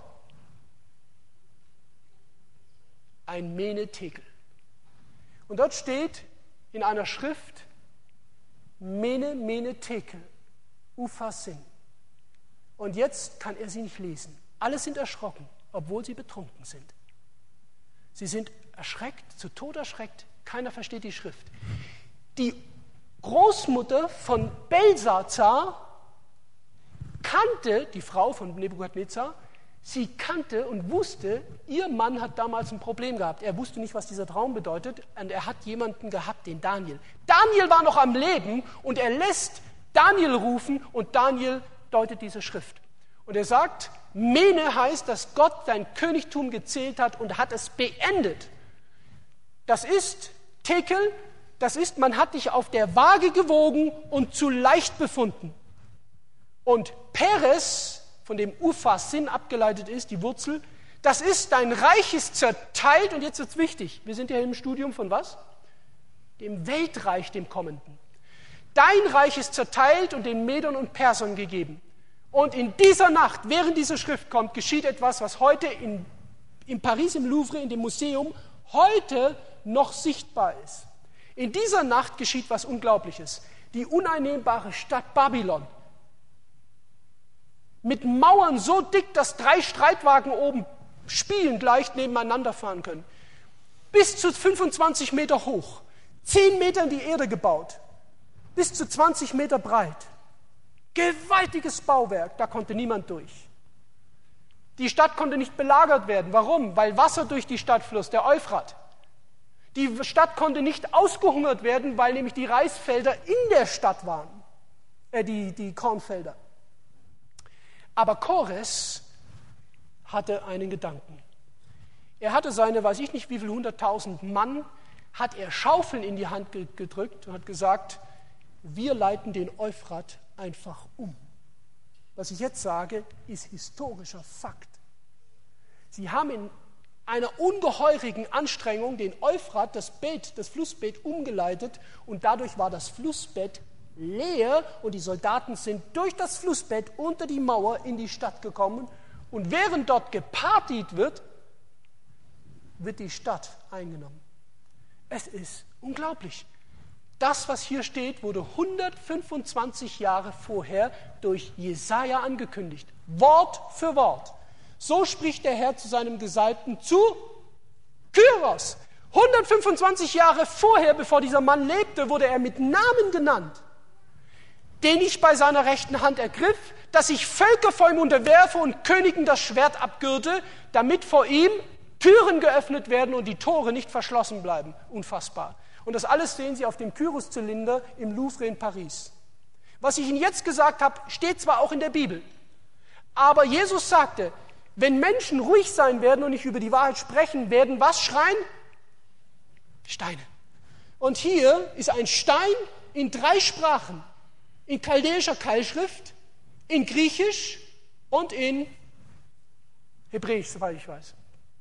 ein Mene Tekel. Und dort steht in einer Schrift, Mene, Mene Tekel, Upharsin. Und jetzt kann er sie nicht lesen. Alle sind erschrocken, obwohl sie betrunken sind. Sie sind erschreckt, zu Tod erschreckt, keiner versteht die Schrift. Die Großmutter von Belsazar kannte, die Frau von Nebukadnezar, sie kannte und wusste, ihr Mann hat damals ein Problem gehabt. Er wusste nicht, was dieser Traum bedeutet und er hat jemanden gehabt, den Daniel. Daniel war noch am Leben und er lässt Daniel rufen und Daniel deutet diese Schrift. Und er sagt, Mene heißt, dass Gott sein Königtum gezählt hat und hat es beendet. Das ist Tekel, das ist, man hat dich auf der Waage gewogen und zu leicht befunden. Und Peres, von dem Upharsin abgeleitet ist, die Wurzel, das ist, dein Reich ist zerteilt, und jetzt wird es wichtig, wir sind ja im Studium von was? Dem Weltreich, dem kommenden. Dein Reich ist zerteilt und den Medern und Persern gegeben. Und in dieser Nacht, während diese Schrift kommt, geschieht etwas, was heute in Paris im Louvre, in dem Museum, heute noch sichtbar ist. In dieser Nacht geschieht was Unglaubliches. Die uneinnehmbare Stadt Babylon, mit Mauern so dick, dass 3 Streitwagen oben spielend leicht nebeneinander fahren können, bis zu 25 Meter hoch, 10 Meter in die Erde gebaut, bis zu 20 Meter breit. Gewaltiges Bauwerk, da konnte niemand durch. Die Stadt konnte nicht belagert werden. Warum? Weil Wasser durch die Stadt floss, der Euphrat. Die Stadt konnte nicht ausgehungert werden, weil nämlich die Reisfelder in der Stadt waren, die Kornfelder. Aber Kores hatte einen Gedanken. Er hatte seine, weiß ich nicht wie viel, 100.000 Mann, hat er Schaufeln in die Hand gedrückt und hat gesagt, wir leiten den Euphrat einfach um. Was ich jetzt sage, ist historischer Fakt. Sie haben in einer ungeheurigen Anstrengung den Euphrat, das Flussbett, umgeleitet und dadurch war das Flussbett leer und die Soldaten sind durch das Flussbett unter die Mauer in die Stadt gekommen und während dort gepartyt wird, wird die Stadt eingenommen. Es ist unglaublich. Das, was hier steht, wurde 125 Jahre vorher durch Jesaja angekündigt. Wort für Wort. So spricht der Herr zu seinem Gesalbten zu Kyros. 125 Jahre vorher, bevor dieser Mann lebte, wurde er mit Namen genannt, den ich bei seiner rechten Hand ergriff, dass ich Völker vor ihm unterwerfe und Königen das Schwert abgürte, damit vor ihm Türen geöffnet werden und die Tore nicht verschlossen bleiben. Unfassbar. Und das alles sehen Sie auf dem Kyros-Zylinder im Louvre in Paris. Was ich Ihnen jetzt gesagt habe, steht zwar auch in der Bibel, aber Jesus sagte, wenn Menschen ruhig sein werden und nicht über die Wahrheit sprechen, werden was schreien? Steine. Und hier ist ein Stein in 3 Sprachen, in chaldäischer Keilschrift, in Griechisch und in Hebräisch, soweit ich weiß.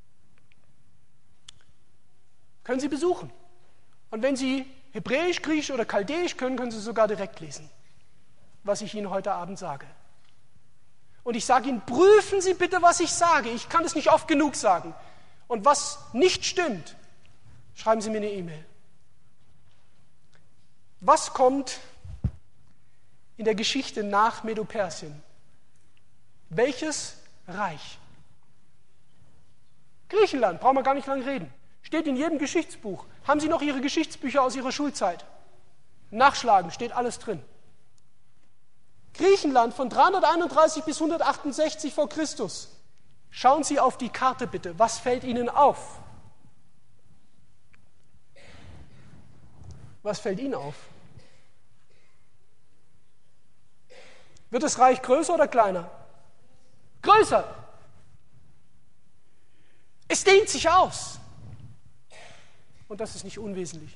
Können Sie besuchen. Und wenn Sie Hebräisch, Griechisch oder Chaldäisch können, können Sie sogar direkt lesen, was ich Ihnen heute Abend sage. Und ich sage Ihnen, prüfen Sie bitte, was ich sage. Ich kann es nicht oft genug sagen. Und was nicht stimmt, schreiben Sie mir eine E-Mail. Was kommt in der Geschichte nach Medo-Persien? Welches Reich? Griechenland, brauchen wir gar nicht lange reden. Steht in jedem Geschichtsbuch. Haben Sie noch Ihre Geschichtsbücher aus Ihrer Schulzeit? Nachschlagen, steht alles drin. Griechenland von 331 bis 168 vor Christus. Schauen Sie auf die Karte bitte. Was fällt Ihnen auf? Was fällt Ihnen auf? Wird das Reich größer oder kleiner? Größer. Es dehnt sich aus. Und das ist nicht unwesentlich.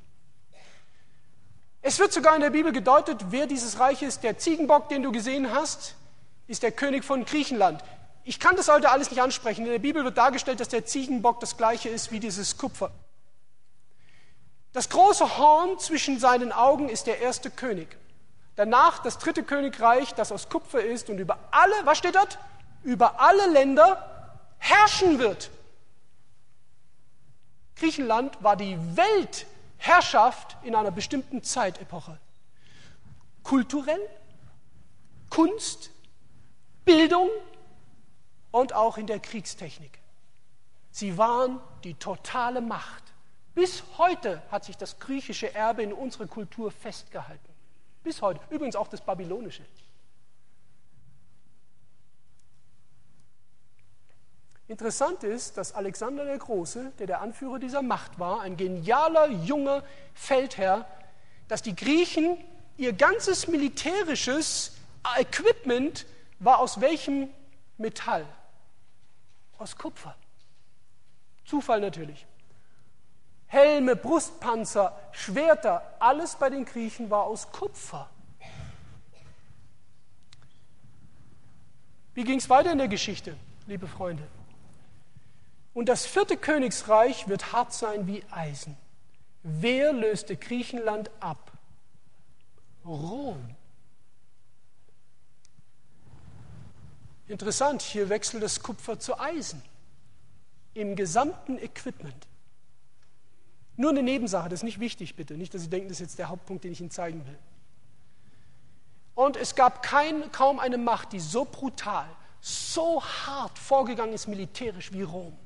Es wird sogar in der Bibel gedeutet, wer dieses Reich ist. Der Ziegenbock, den du gesehen hast, ist der König von Griechenland. Ich kann das heute alles nicht ansprechen. In der Bibel wird dargestellt, dass der Ziegenbock das gleiche ist wie dieses Kupfer. Das große Horn zwischen seinen Augen ist der erste König. Danach das 3. Königreich, das aus Kupfer ist und über alle, was steht dort? Über alle Länder herrschen wird. Griechenland war die Weltherrschaft in einer bestimmten Zeitepoche. Kulturell, Kunst, Bildung und auch in der Kriegstechnik. Sie waren die totale Macht. Bis heute hat sich das griechische Erbe in unserer Kultur festgehalten. Bis heute. Übrigens auch das babylonische. Interessant ist, dass Alexander der Große, der Anführer dieser Macht war, ein genialer, junger Feldherr, dass die Griechen, ihr ganzes militärisches Equipment war aus welchem Metall? Aus Kupfer. Zufall natürlich. Helme, Brustpanzer, Schwerter, alles bei den Griechen war aus Kupfer. Wie ging es weiter in der Geschichte, liebe Freunde? Und das 4. Königsreich wird hart sein wie Eisen. Wer löste Griechenland ab? Rom. Interessant, hier wechselt das Kupfer zu Eisen. Im gesamten Equipment. Nur eine Nebensache, das ist nicht wichtig, bitte. Nicht, dass Sie denken, das ist jetzt der Hauptpunkt, den ich Ihnen zeigen will. Und es gab kaum eine Macht, die so brutal, so hart vorgegangen ist militärisch wie Rom.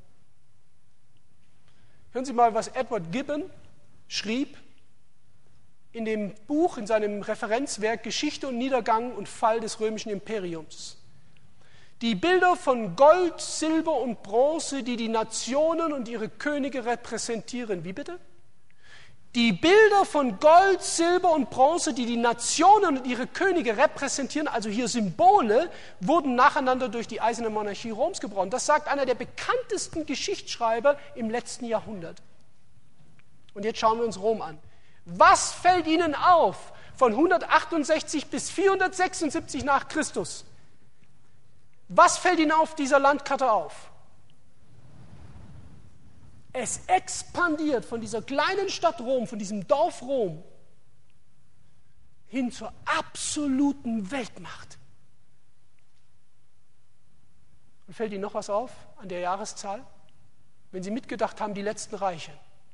Hören Sie mal, was Edward Gibbon schrieb in dem Buch, in seinem Referenzwerk Geschichte und Niedergang und Fall des römischen Imperiums. Die Bilder von Gold, Silber und Bronze, die die Nationen und ihre Könige repräsentieren. Wie bitte? Die Bilder von Gold, Silber und Bronze, die die Nationen und ihre Könige repräsentieren, also hier Symbole, wurden nacheinander durch die eiserne Monarchie Roms gebrochen. Das sagt einer der bekanntesten Geschichtsschreiber im letzten Jahrhundert. Und jetzt schauen wir uns Rom an. Was fällt Ihnen auf von 168 bis 476 nach Christus? Was fällt Ihnen auf dieser Landkarte auf? Es expandiert von dieser kleinen Stadt Rom, von diesem Dorf Rom, hin zur absoluten Weltmacht. Und fällt Ihnen noch was auf an der Jahreszahl? Wenn Sie mitgedacht haben, die letzten Reiche.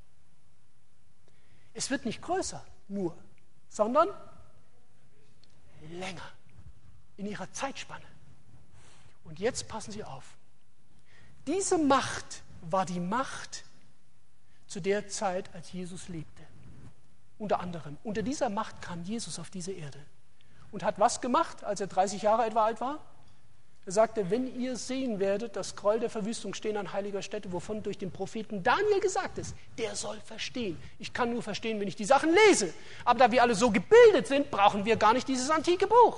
Es wird nicht größer nur, sondern länger in ihrer Zeitspanne. Und jetzt passen Sie auf. Diese Macht war die Macht zu der Zeit, als Jesus lebte. Unter anderem. Unter dieser Macht kam Jesus auf diese Erde. Und hat was gemacht, als er 30 Jahre etwa alt war? Er sagte, wenn ihr sehen werdet, das Gräuel der Verwüstung stehen an heiliger Stätte, wovon durch den Propheten Daniel gesagt ist, der soll verstehen. Ich kann nur verstehen, wenn ich die Sachen lese. Aber da wir alle so gebildet sind, brauchen wir gar nicht dieses antike Buch.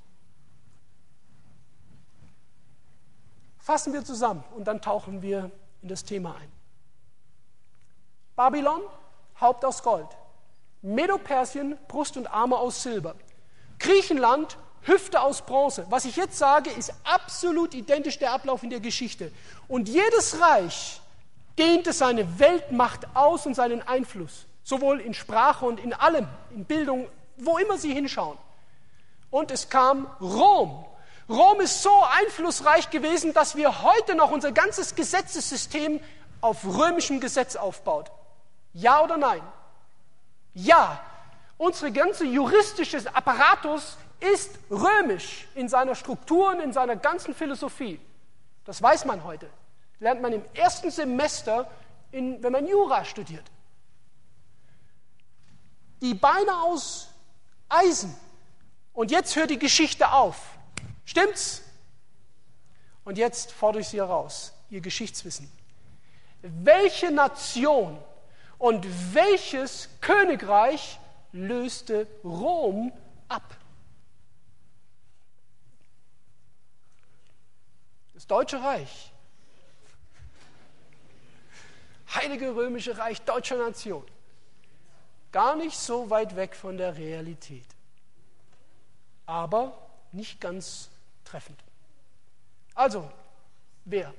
Fassen wir zusammen und dann tauchen wir in das Thema ein. Babylon, Haupt aus Gold. Medo-Persien, Brust und Arme aus Silber. Griechenland, Hüfte aus Bronze. Was ich jetzt sage, ist absolut identisch der Ablauf in der Geschichte. Und jedes Reich dehnte seine Weltmacht aus und seinen Einfluss, sowohl in Sprache und in allem, in Bildung, wo immer sie hinschauen. Und es kam Rom. Rom ist so einflussreich gewesen, dass wir heute noch unser ganzes Gesetzessystem auf römischem Gesetz aufbaut. Ja oder nein? Ja. Unsere ganze juristische Apparatus ist römisch in seiner Struktur und in seiner ganzen Philosophie. Das weiß man heute. Lernt man im ersten Semester, wenn man Jura studiert. Die Beine aus Eisen. Und jetzt hört die Geschichte auf. Stimmt's? Und jetzt fordere ich Sie heraus, Ihr Geschichtswissen. Welche Nation und welches Königreich löste Rom ab? Das Deutsche Reich. Heilige Römische Reich deutscher Nation. Gar nicht so weit weg von der Realität. Aber nicht ganz treffend. Also, wer?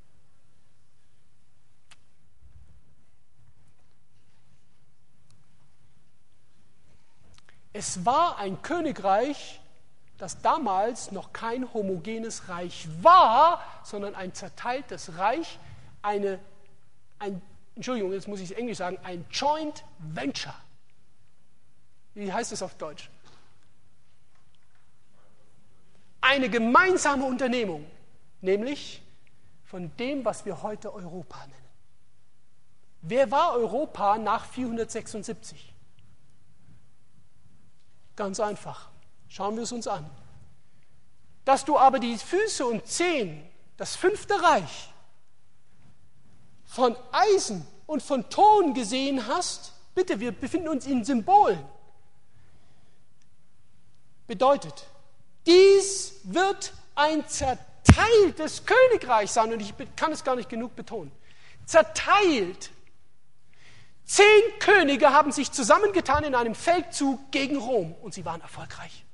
Es war ein Königreich, das damals noch kein homogenes Reich war, sondern ein zerteiltes Reich, Entschuldigung, jetzt muss ich es Englisch sagen, ein Joint Venture. Wie heißt es auf Deutsch? Eine gemeinsame Unternehmung, nämlich von dem, was wir heute Europa nennen. Wer war Europa nach 476? Ganz einfach. Schauen wir es uns an. Dass du aber die Füße und Zehen, das 5. Reich, von Eisen und von Ton gesehen hast, bitte, wir befinden uns in Symbolen, bedeutet, dies wird ein zerteiltes Königreich sein, und ich kann es gar nicht genug betonen. Zerteilt. 10 Könige haben sich zusammengetan in einem Feldzug gegen Rom und sie waren erfolgreich.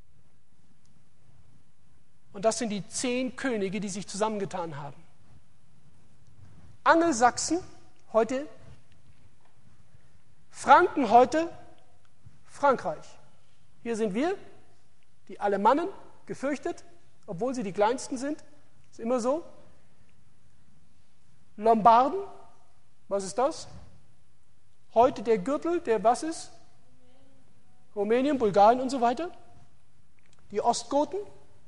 Und das sind die 10 Könige, die sich zusammengetan haben. Angelsachsen, heute Franken, heute Frankreich. Hier sind wir, die Alemannen, gefürchtet, obwohl sie die kleinsten sind. Ist immer so. Lombarden, was ist das? Heute der Gürtel, der was ist? Rumänien, Bulgarien und so weiter. Die Ostgoten.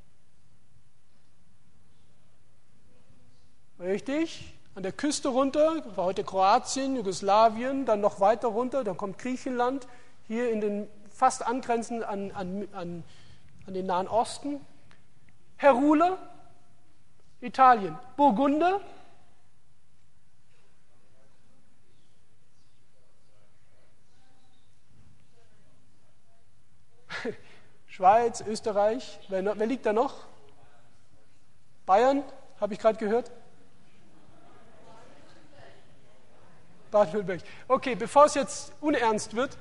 Richtig. An der Küste runter, war heute Kroatien, Jugoslawien, dann noch weiter runter, dann kommt Griechenland, hier in den fast angrenzend an den Nahen Osten. Heruler, Italien. Burgunder, Schweiz, Österreich, wer liegt da noch? Bayern, habe ich gerade gehört. Baden-Württemberg. Okay, bevor es jetzt unernst wird,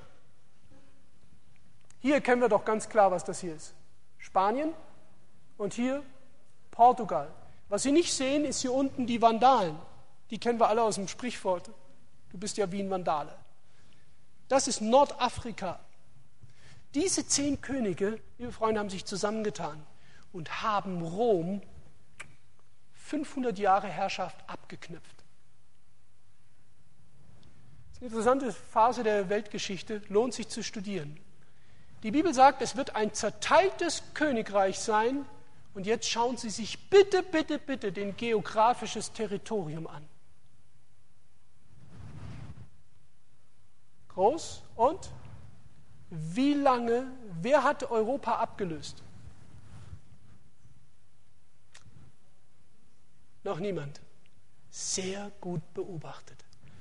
hier kennen wir doch ganz klar, was das hier ist. Spanien und hier Portugal. Was Sie nicht sehen, ist hier unten die Vandalen. Die kennen wir alle aus dem Sprichwort. Du bist ja wie ein Vandale. Das ist Nordafrika. Diese 10 Könige, liebe Freunde, haben sich zusammengetan und haben Rom 500 Jahre Herrschaft abgeknüpft. Das ist eine interessante Phase der Weltgeschichte, lohnt sich zu studieren. Die Bibel sagt, es wird ein zerteiltes Königreich sein, und jetzt schauen Sie sich bitte, bitte, bitte den geografisches Territorium an. Groß und wie lange, wer hat Europa abgelöst? Noch niemand. Sehr gut beobachtet.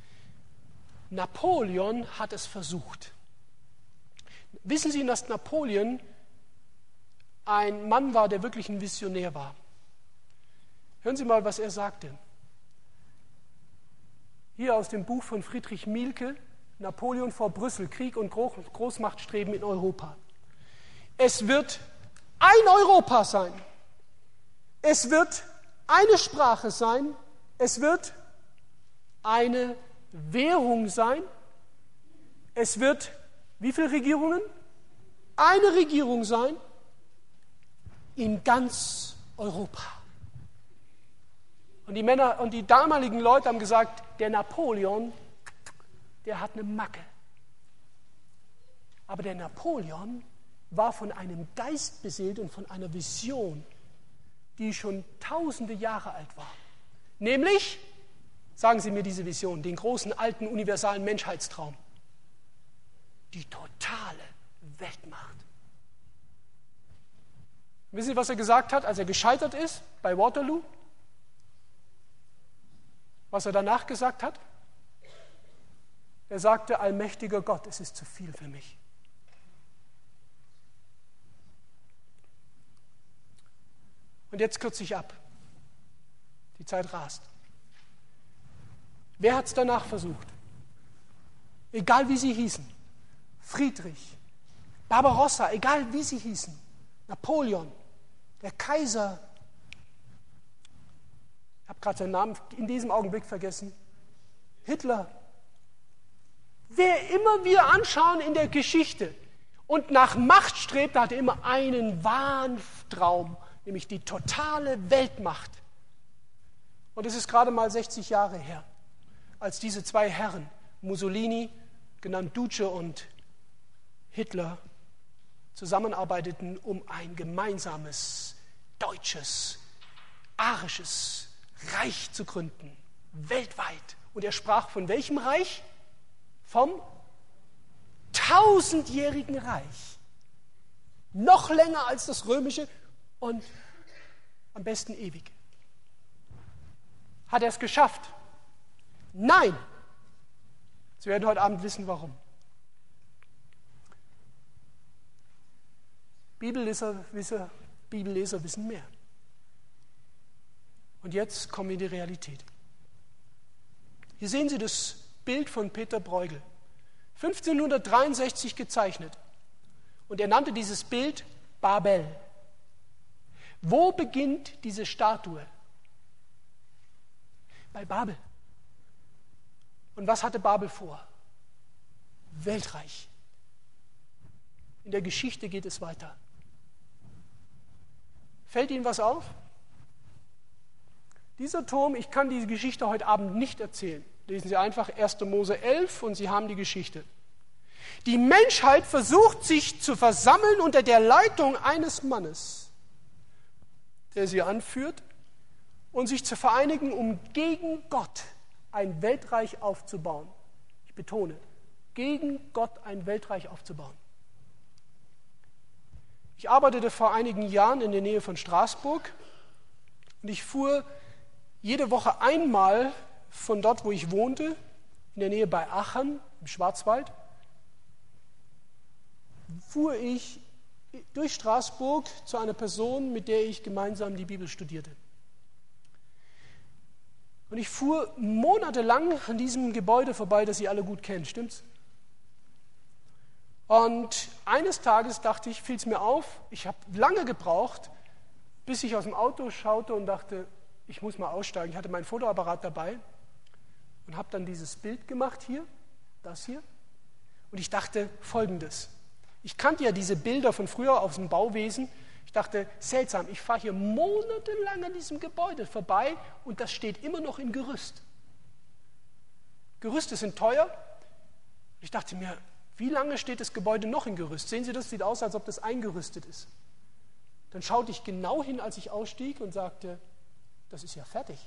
Napoleon hat es versucht. Wissen Sie, dass Napoleon ein Mann war, der wirklich ein Visionär war? Hören Sie mal, was er sagte. Hier aus dem Buch von Friedrich Mielke, Napoleon vor Brüssel, Krieg und Großmachtstreben in Europa. Es wird ein Europa sein. Es wird eine Sprache sein. Es wird eine Währung sein. Es wird, wie viele Regierungen? Eine Regierung sein in ganz Europa. Und die Männer und die damaligen Leute haben gesagt, der Napoleon, der hat eine Macke. Aber der Napoleon war von einem Geist beseelt und von einer Vision, die schon tausende Jahre alt war. Nämlich, sagen Sie mir diese Vision, den großen, alten, universalen Menschheitstraum. Die totale Weltmacht. Wissen Sie, was er gesagt hat, als er gescheitert ist bei Waterloo? Was er danach gesagt hat? Er sagte, allmächtiger Gott, es ist zu viel für mich. Und jetzt kürze ich ab. Die Zeit rast. Wer hat es danach versucht? Egal wie sie hießen. Friedrich, Barbarossa, egal wie sie hießen. Napoleon, der Kaiser. Ich habe gerade seinen Namen in diesem Augenblick vergessen. Hitler. Wer immer wir anschauen in der Geschichte und nach Macht strebt, der hatte immer einen Wahntraum, nämlich die totale Weltmacht. Und es ist gerade mal 60 Jahre her, als diese zwei Herren, Mussolini, genannt Duce, und Hitler, zusammenarbeiteten, um ein gemeinsames deutsches, arisches Reich zu gründen, weltweit. Und er sprach von welchem Reich? Vom 1000-jährigen Reich. Noch länger als das römische und am besten ewig. Hat er es geschafft? Nein. Sie werden heute Abend wissen, warum. Bibelleser wissen mehr. Und jetzt kommen wir in die Realität. Hier sehen Sie das Bild von Peter Bruegel, 1563 gezeichnet. Und er nannte dieses Bild Babel. Wo beginnt diese Statue? Bei Babel. Und was hatte Babel vor? Weltreich. In der Geschichte geht es weiter. Fällt Ihnen was auf? Dieser Turm, ich kann diese Geschichte heute Abend nicht erzählen. Lesen Sie einfach 1. Mose 11 und Sie haben die Geschichte. Die Menschheit versucht sich zu versammeln unter der Leitung eines Mannes, der sie anführt, und sich zu vereinigen, um gegen Gott ein Weltreich aufzubauen. Ich betone, gegen Gott ein Weltreich aufzubauen. Ich arbeitete vor einigen Jahren in der Nähe von Straßburg und ich fuhr jede Woche einmal von dort, wo ich wohnte, in der Nähe bei Aachen, im Schwarzwald, fuhr ich durch Straßburg zu einer Person, mit der ich gemeinsam die Bibel studierte. Und ich fuhr monatelang an diesem Gebäude vorbei, das Sie alle gut kennen, stimmt's? Und eines Tages fiel es mir auf, ich habe lange gebraucht, bis ich aus dem Auto schaute und dachte, ich muss mal aussteigen. Ich hatte meinen Fotoapparat dabei und habe dann dieses Bild gemacht hier, das hier. Und ich dachte Folgendes. Ich kannte ja diese Bilder von früher aus dem Bauwesen. Ich dachte, seltsam, ich fahre hier monatelang an diesem Gebäude vorbei und das steht immer noch in Gerüst. Gerüste sind teuer. Ich dachte mir, wie lange steht das Gebäude noch in Gerüst? Sehen Sie, das sieht aus, als ob das eingerüstet ist. Dann schaute ich genau hin, als ich ausstieg und sagte, das ist ja fertig.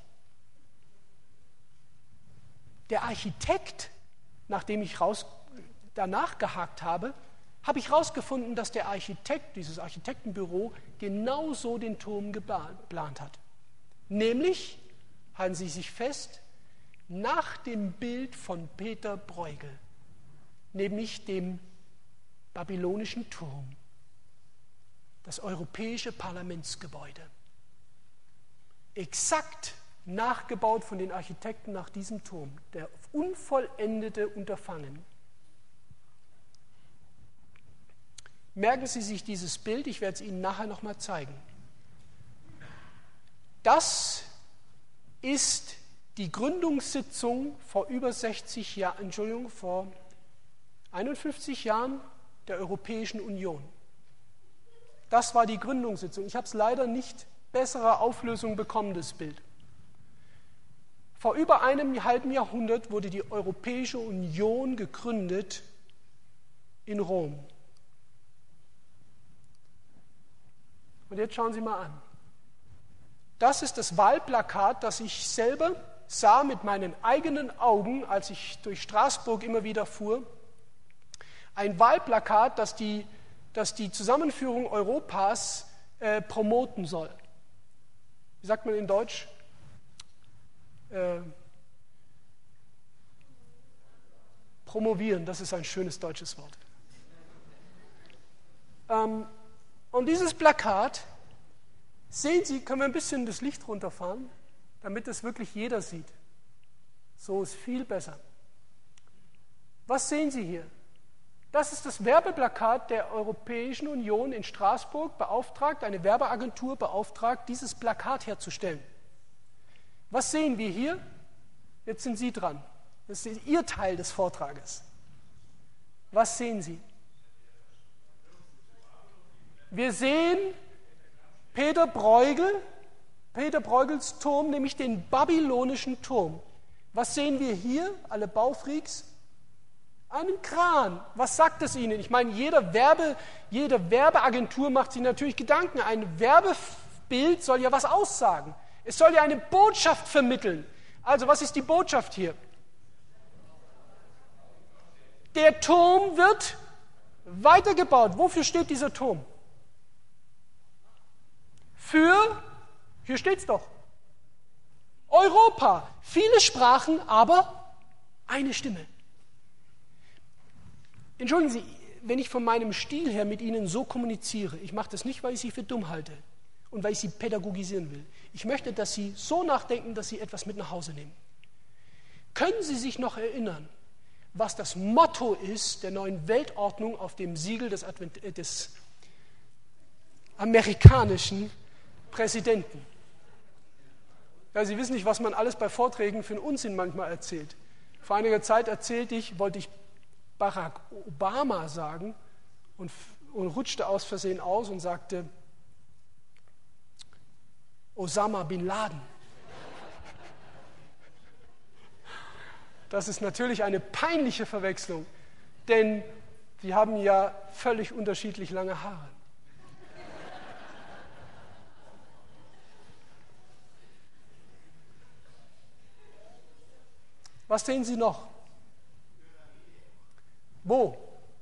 Der Architekt, nachdem ich danach gehakt habe, habe ich herausgefunden, dass der Architekt, dieses Architektenbüro, genauso den Turm geplant hat. Nämlich halten Sie sich fest, nach dem Bild von Peter Bruegel, nämlich dem babylonischen Turm, das europäische Parlamentsgebäude. Exakt nachgebaut von den Architekten nach diesem Turm, der unvollendete Unterfangen. Merken Sie sich dieses Bild, ich werde es Ihnen nachher nochmal zeigen. Das ist die Gründungssitzung vor vor 51 Jahren der Europäischen Union. Das war die Gründungssitzung. Ich habe es leider nicht bessere Auflösung bekommen, das Bild. Vor über einem halben Jahrhundert wurde die Europäische Union gegründet in Rom. Und jetzt schauen Sie mal an. Das ist das Wahlplakat, das ich selber sah mit meinen eigenen Augen, als ich durch Straßburg immer wieder fuhr. Ein Wahlplakat, das die Zusammenführung Europas promoten soll. Wie sagt man in Deutsch? Promovieren, das ist ein schönes deutsches Wort. Und dieses Plakat, sehen Sie, können wir ein bisschen das Licht runterfahren, damit es wirklich jeder sieht. So ist viel besser. Was sehen Sie hier? Das ist das Werbeplakat der Europäischen Union in Straßburg, beauftragt, eine Werbeagentur beauftragt, dieses Plakat herzustellen. Was sehen wir hier? Jetzt sind Sie dran. Das ist Ihr Teil des Vortrages. Was sehen Sie? Wir sehen Peter Bruegels Turm, nämlich den babylonischen Turm. Was sehen wir hier, alle Baufreaks? Einen Kran. Was sagt es Ihnen? Ich meine, jede Werbeagentur macht sich natürlich Gedanken. Ein Werbebild soll ja was aussagen. Es soll ja eine Botschaft vermitteln. Also, was ist die Botschaft hier? Der Turm wird weitergebaut. Wofür steht dieser Turm? Hier steht es doch, Europa. Viele Sprachen, aber eine Stimme. Entschuldigen Sie, wenn ich von meinem Stil her mit Ihnen so kommuniziere, ich mache das nicht, weil ich Sie für dumm halte und weil ich Sie pädagogisieren will. Ich möchte, dass Sie so nachdenken, dass Sie etwas mit nach Hause nehmen. Können Sie sich noch erinnern, was das Motto ist der neuen Weltordnung auf dem Siegel des amerikanischen Präsidenten? Ja, Sie wissen nicht, was man alles bei Vorträgen für einen Unsinn manchmal erzählt. Vor einiger Zeit wollte ich Barack Obama sagen und rutschte aus Versehen aus und sagte Osama Bin Laden. Das ist natürlich eine peinliche Verwechslung, denn die haben ja völlig unterschiedlich lange Haare. Was sehen Sie noch? Wo?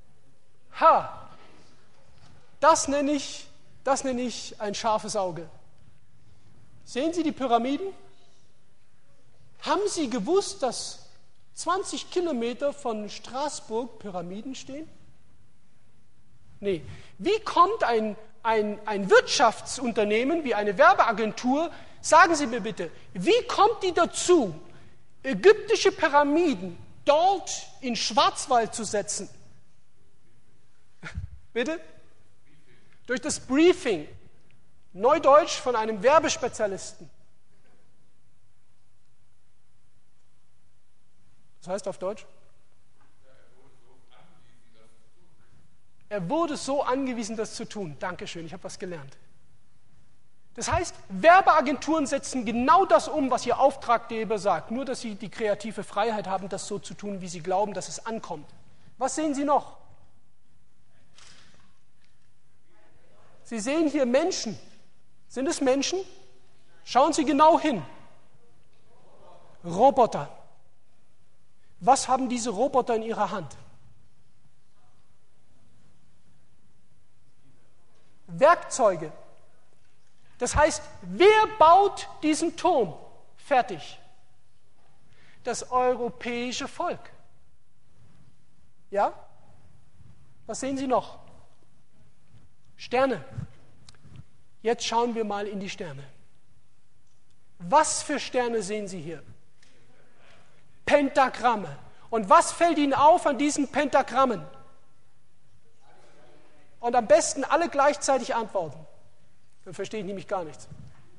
Das nenne ich ein scharfes Auge. Sehen Sie die Pyramiden? Haben Sie gewusst, dass 20 Kilometer von Straßburg Pyramiden stehen? Nee. Wie kommt ein Wirtschaftsunternehmen wie eine Werbeagentur, sagen Sie mir bitte, wie kommt die dazu, ägyptische Pyramiden dort in Schwarzwald zu setzen? Bitte? Durch das Briefing, Neudeutsch von einem Werbespezialisten. Was heißt auf Deutsch? Er wurde so angewiesen, das zu tun. Dankeschön, ich habe was gelernt. Das heißt, Werbeagenturen setzen genau das um, was ihr Auftraggeber sagt, nur dass sie die kreative Freiheit haben, das so zu tun, wie sie glauben, dass es ankommt. Was sehen Sie noch? Sie sehen hier Menschen. Sind es Menschen? Schauen Sie genau hin. Roboter. Was haben diese Roboter in ihrer Hand? Werkzeuge. Das heißt, wer baut diesen Turm? fertig. Das europäische Volk. Ja? Was sehen Sie noch? Sterne. Jetzt schauen wir mal in die Sterne. Was für Sterne sehen Sie hier? Pentagramme. Und was fällt Ihnen auf an diesen Pentagrammen? Und am besten alle gleichzeitig antworten. Dann verstehe ich nämlich gar nichts.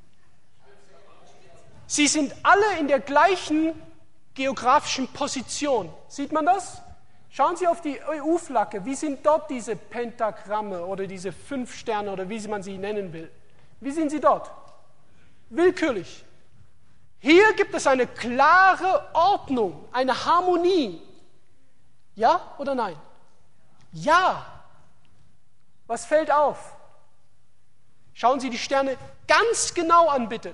Sie sind alle in der gleichen geografischen Position. Sieht man das? Schauen Sie auf die EU-Flagge. Wie sind dort diese Pentagramme oder diese 5 Sterne oder wie man sie nennen will? Wie sind sie dort? Willkürlich. Hier gibt es eine klare Ordnung, eine Harmonie. Ja oder nein? Ja. Was fällt auf? Schauen Sie die Sterne ganz genau an, bitte.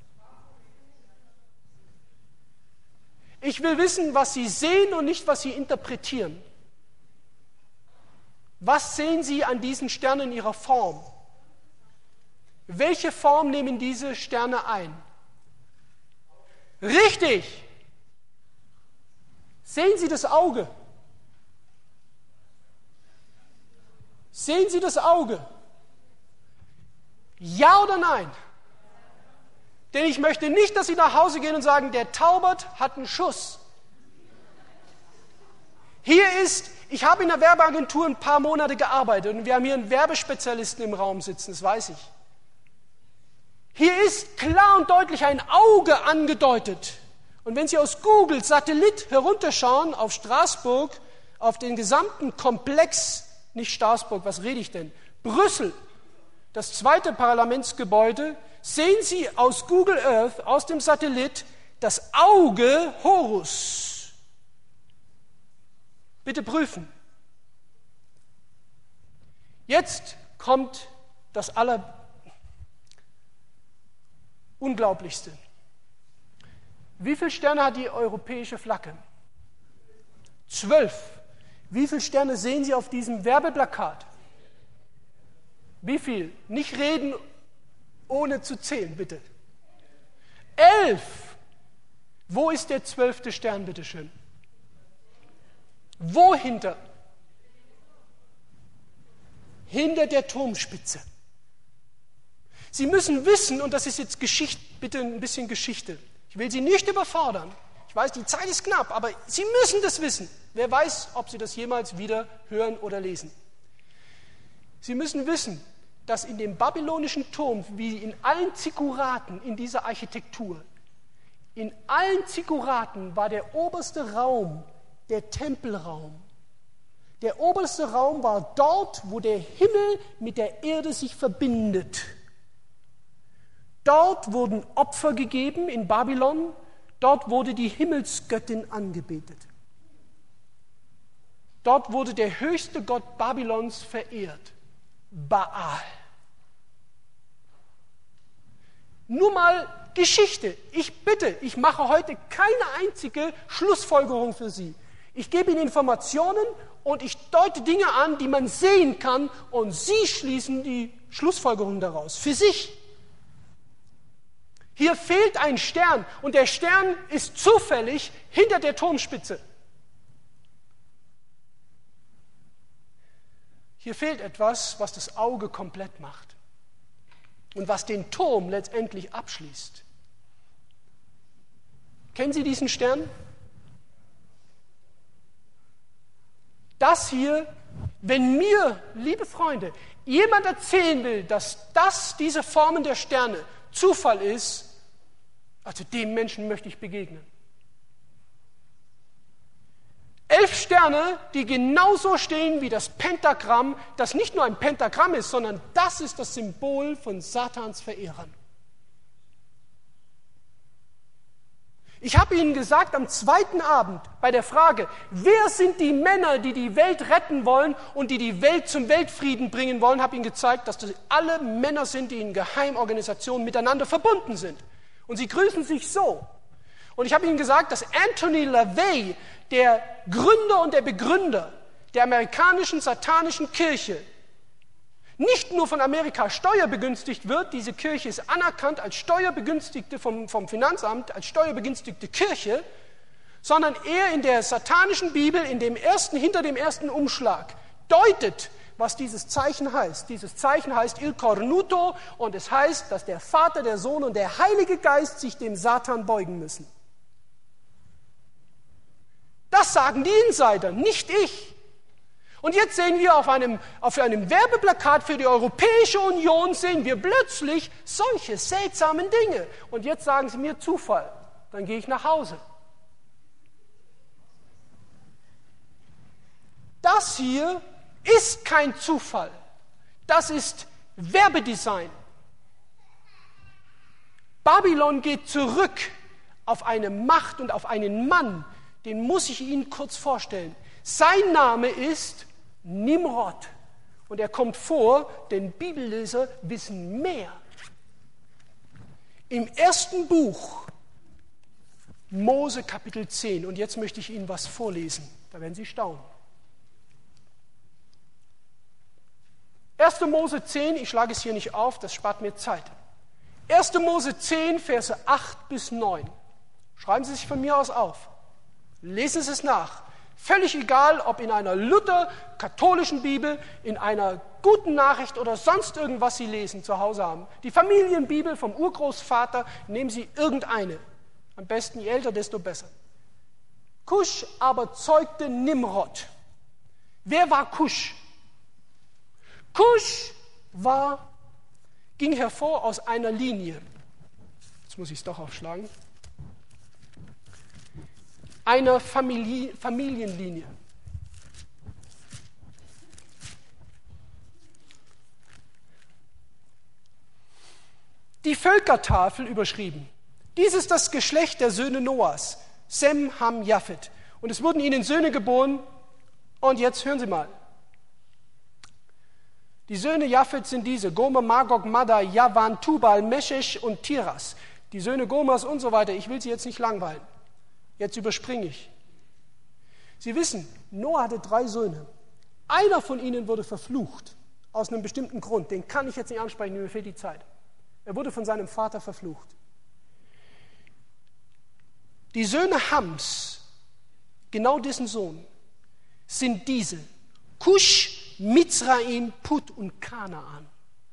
Ich will wissen, was Sie sehen und nicht, was Sie interpretieren. Was sehen Sie an diesen Sternen in ihrer Form? Welche Form nehmen diese Sterne ein? Richtig! Sehen Sie das Auge? Sehen Sie das Auge? Ja oder nein? Denn ich möchte nicht, dass Sie nach Hause gehen und sagen, der Taubert hat einen Schuss. Ich habe in der Werbeagentur ein paar Monate gearbeitet und wir haben hier einen Werbespezialisten im Raum sitzen, das weiß ich. Hier ist klar und deutlich ein Auge angedeutet. Und wenn Sie aus Google Satellit herunterschauen auf Straßburg, auf den gesamten Komplex, nicht Straßburg, was rede ich denn? Brüssel, das 2. Parlamentsgebäude, sehen Sie aus Google Earth, aus dem Satellit, das Auge Horus. Bitte prüfen. Jetzt kommt das Unglaublichste. Wie viele Sterne hat die europäische Flagge? 12. Wie viele Sterne sehen Sie auf diesem Werbeplakat? Wie viel? Nicht reden, ohne zu zählen, bitte. 11. Wo ist der 12. Stern, bitteschön? Wohinter? Hinter der Turmspitze. Sie müssen wissen, und das ist jetzt Geschichte, bitte ein bisschen Geschichte. Ich will Sie nicht überfordern. Ich weiß, die Zeit ist knapp, aber Sie müssen das wissen. Wer weiß, ob Sie das jemals wieder hören oder lesen. Sie müssen wissen, dass in dem babylonischen Turm, wie in allen Zigguraten in dieser Architektur, in allen Zigguraten war der oberste Raum der Tempelraum. Der oberste Raum war dort, wo der Himmel mit der Erde sich verbindet. Dort wurden Opfer gegeben in Babylon, dort wurde die Himmelsgöttin angebetet. Dort wurde der höchste Gott Babylons verehrt, Baal. Nur mal Geschichte. Ich mache heute keine einzige Schlussfolgerung für Sie. Ich gebe Ihnen Informationen und ich deute Dinge an, die man sehen kann und Sie schließen die Schlussfolgerung daraus für sich. Hier fehlt ein Stern und der Stern ist zufällig hinter der Turmspitze. Hier fehlt etwas, was das Auge komplett macht und was den Turm letztendlich abschließt. Kennen Sie diesen Stern? Das hier, wenn mir, liebe Freunde, jemand erzählen will, dass diese Formen der Sterne Zufall ist, also dem Menschen möchte ich begegnen. 11 Sterne, die genauso stehen wie das Pentagramm, das nicht nur ein Pentagramm ist, sondern das ist das Symbol von Satans Verehrern. Ich habe Ihnen gesagt am 2. Abend bei der Frage, wer sind die Männer, die die Welt retten wollen und die die Welt zum Weltfrieden bringen wollen, habe Ihnen gezeigt, dass das alle Männer sind, die in Geheimorganisationen miteinander verbunden sind. Und sie grüßen sich so. Und ich habe Ihnen gesagt, dass Anthony LaVey, der Gründer und der Begründer der amerikanischen satanischen Kirche, nicht nur von Amerika steuerbegünstigt wird, diese Kirche ist anerkannt als Steuerbegünstigte vom Finanzamt, als steuerbegünstigte Kirche, sondern er in der satanischen Bibel, hinter dem ersten Umschlag, deutet, was dieses Zeichen heißt. Dieses Zeichen heißt Il Cornuto und es heißt, dass der Vater, der Sohn und der Heilige Geist sich dem Satan beugen müssen. Das sagen die Insider, nicht ich. Und jetzt sehen wir auf einem Werbeplakat für die Europäische Union, sehen wir plötzlich solche seltsamen Dinge. Und jetzt sagen sie mir Zufall. Dann gehe ich nach Hause. Das hier ist kein Zufall. Das ist Werbedesign. Babylon geht zurück auf eine Macht und auf einen Mann, den muss ich Ihnen kurz vorstellen. Sein Name ist Nimrod. Und er kommt vor, denn Bibelleser wissen mehr. Im ersten Buch, Mose Kapitel 10, und jetzt möchte ich Ihnen was vorlesen, da werden Sie staunen. 1. Mose 10, ich schlage es hier nicht auf, das spart mir Zeit. 1. Mose 10, Verse 8 bis 9. Schreiben Sie sich von mir aus auf. Lesen Sie es nach. Völlig egal, ob in einer Luther-katholischen Bibel, in einer guten Nachricht oder sonst irgendwas Sie lesen, zu Hause haben. Die Familienbibel vom Urgroßvater, nehmen Sie irgendeine. Am besten, je älter, desto besser. Kusch aber zeugte Nimrod. Wer war Kusch? Kusch ging hervor aus einer Linie. Jetzt muss ich es doch aufschlagen. Einer Familienlinie. Die Völkertafel überschrieben. Dies ist das Geschlecht der Söhne Noahs, Sem, Ham, Japhet. Und es wurden ihnen Söhne geboren. Und jetzt hören Sie mal. Die Söhne Japhet sind diese: Gomer, Magog, Madai, Javan, Tubal, Meshesh und Tiras. Die Söhne Gomers und so weiter. Ich will Sie jetzt nicht langweilen. Jetzt überspringe ich. Sie wissen, Noah hatte 3 Söhne. Einer von ihnen wurde verflucht, aus einem bestimmten Grund. Den kann ich jetzt nicht ansprechen, mir fehlt die Zeit. Er wurde von seinem Vater verflucht. Die Söhne Hams, genau dessen Sohn, sind diese: Kusch, Mizraim, Put und Kanaan.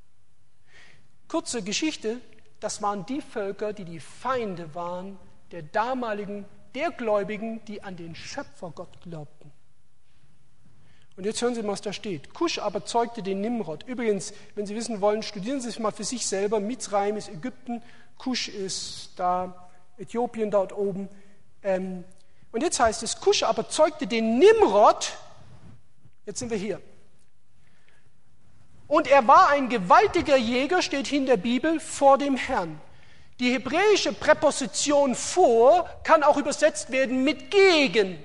Kurze Geschichte, das waren die Völker, die die Feinde waren der Gläubigen, die an den Schöpfergott glaubten. Und jetzt hören Sie mal, was da steht. Kusch aber zeugte den Nimrod. Übrigens, wenn Sie wissen wollen, studieren Sie es mal für sich selber. Mizraim ist Ägypten, Kusch ist da, Äthiopien dort oben. Und jetzt heißt es, Kusch aber zeugte den Nimrod. Jetzt sind wir hier. Und er war ein gewaltiger Jäger, steht hier in der Bibel, vor dem Herrn. Die hebräische Präposition vor kann auch übersetzt werden mit gegen.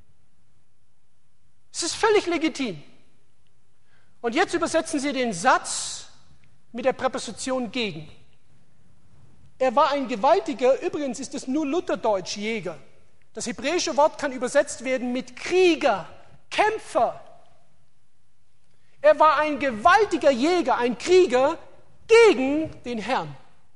Es ist völlig legitim. Und jetzt übersetzen Sie den Satz mit der Präposition gegen. Er war ein gewaltiger, übrigens ist es nur Lutherdeutsch, Jäger. Das hebräische Wort kann übersetzt werden mit Krieger, Kämpfer. Er war ein gewaltiger Jäger, ein Krieger gegen den Herrn.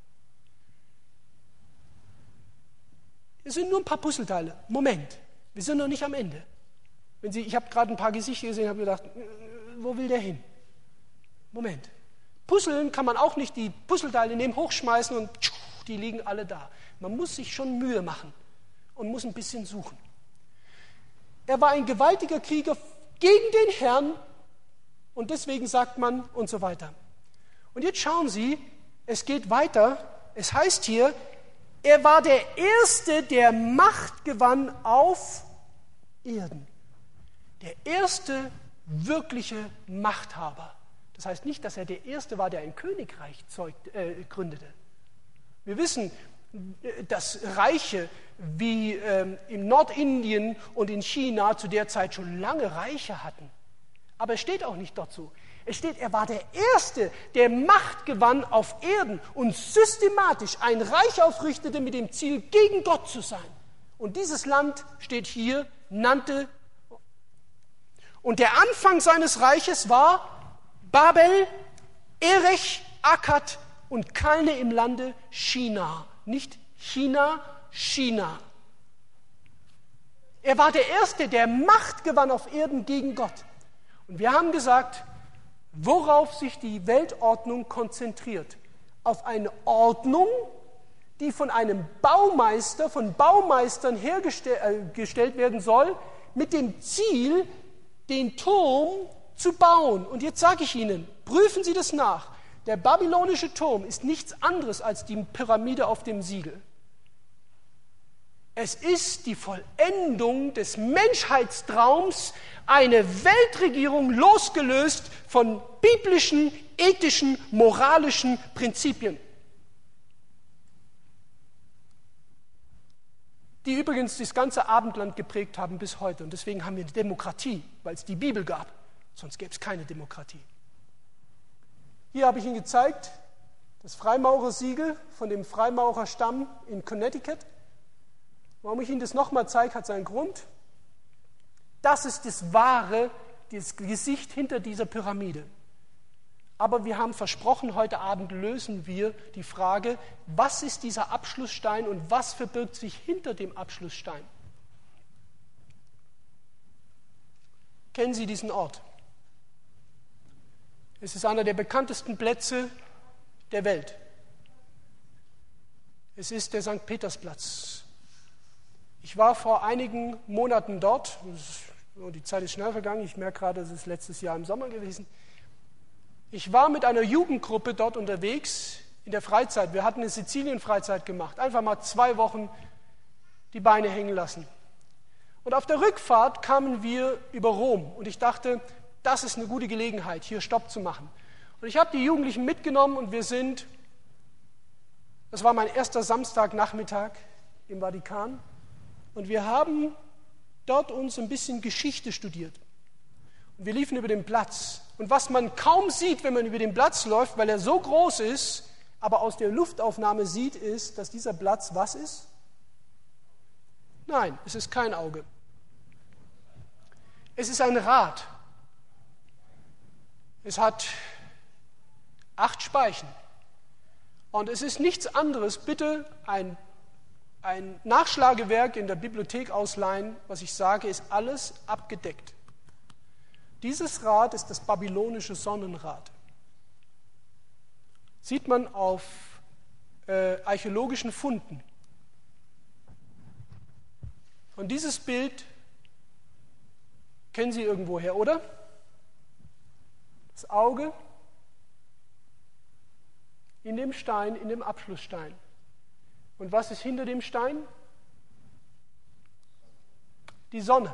Es sind nur ein paar Puzzleteile. Moment, wir sind noch nicht am Ende. Ich habe gerade ein paar Gesichter gesehen und habe gedacht, wo will der hin? Moment. Puzzeln kann man auch nicht die Puzzleteile nehmen, hochschmeißen und die liegen alle da. Man muss sich schon Mühe machen und muss ein bisschen suchen. Er war ein gewaltiger Krieger gegen den Herrn und deswegen sagt man und so weiter. Und jetzt schauen Sie, es geht weiter. Es heißt hier, er war der Erste, der Macht gewann auf Erden. Der erste wirkliche Machthaber. Das heißt nicht, dass er der Erste war, der ein Königreich gründete. Wir wissen, dass Reiche wie in Nordindien und in China zu der Zeit schon lange Reiche hatten. Aber es steht auch nicht dort so. Es steht, er war der Erste, der Macht gewann auf Erden und systematisch ein Reich aufrichtete mit dem Ziel, gegen Gott zu sein. Und dieses Land, steht hier, nannte. Und der Anfang seines Reiches war Babel Erech, Akkad und Kalne im Lande China. Nicht China, China. Er war der Erste, der Macht gewann auf Erden gegen Gott. Und wir haben gesagt, worauf sich die Weltordnung konzentriert. Auf eine Ordnung, die von einem Baumeister, von Baumeistern hergestellt werden soll, mit dem Ziel, den Turm zu bauen. Und jetzt sage ich Ihnen, prüfen Sie das nach. Der babylonische Turm ist nichts anderes als die Pyramide auf dem Siegel. Es ist die Vollendung des Menschheitstraums, eine Weltregierung losgelöst von biblischen, ethischen, moralischen Prinzipien. Die übrigens das ganze Abendland geprägt haben bis heute. Und deswegen haben wir eine Demokratie, weil es die Bibel gab. Sonst gäbe es keine Demokratie. Hier habe ich Ihnen gezeigt, das Freimaurersiegel von dem Freimaurerstamm in Connecticut. Warum ich Ihnen das nochmal zeige, hat seinen Grund. Das ist das wahre, das Gesicht hinter dieser Pyramide. Aber wir haben versprochen, heute Abend lösen wir die Frage, was ist dieser Abschlussstein und was verbirgt sich hinter dem Abschlussstein? Kennen Sie diesen Ort? Es ist einer der bekanntesten Plätze der Welt. Es ist der St. Petersplatz. Ich war vor einigen Monaten dort. Die Zeit ist schnell vergangen. Ich merke gerade, es ist letztes Jahr im Sommer gewesen. Ich war mit einer Jugendgruppe dort unterwegs in der Freizeit. Wir hatten eine Sizilien-Freizeit gemacht. Einfach mal 2 Wochen die Beine hängen lassen. Und auf der Rückfahrt kamen wir über Rom. Und ich dachte, das ist eine gute Gelegenheit, hier Stopp zu machen. Und ich habe die Jugendlichen mitgenommen und das war mein erster Samstagnachmittag im Vatikan. Und wir haben dort uns ein bisschen Geschichte studiert. Und wir liefen über den Platz. Und was man kaum sieht, wenn man über den Platz läuft, weil er so groß ist, aber aus der Luftaufnahme sieht, ist, dass dieser Platz was ist? Nein, es ist kein Auge. Es ist ein Rad. Es hat 8 Speichen. Und es ist nichts anderes, bitte ein Nachschlagewerk in der Bibliothek ausleihen. Was ich sage, ist alles abgedeckt. Dieses Rad ist das babylonische Sonnenrad. Sieht man auf archäologischen Funden. Und dieses Bild kennen Sie irgendwoher, oder? Das Auge in dem Stein, in dem Abschlussstein. Und was ist hinter dem Stein? Die Sonne.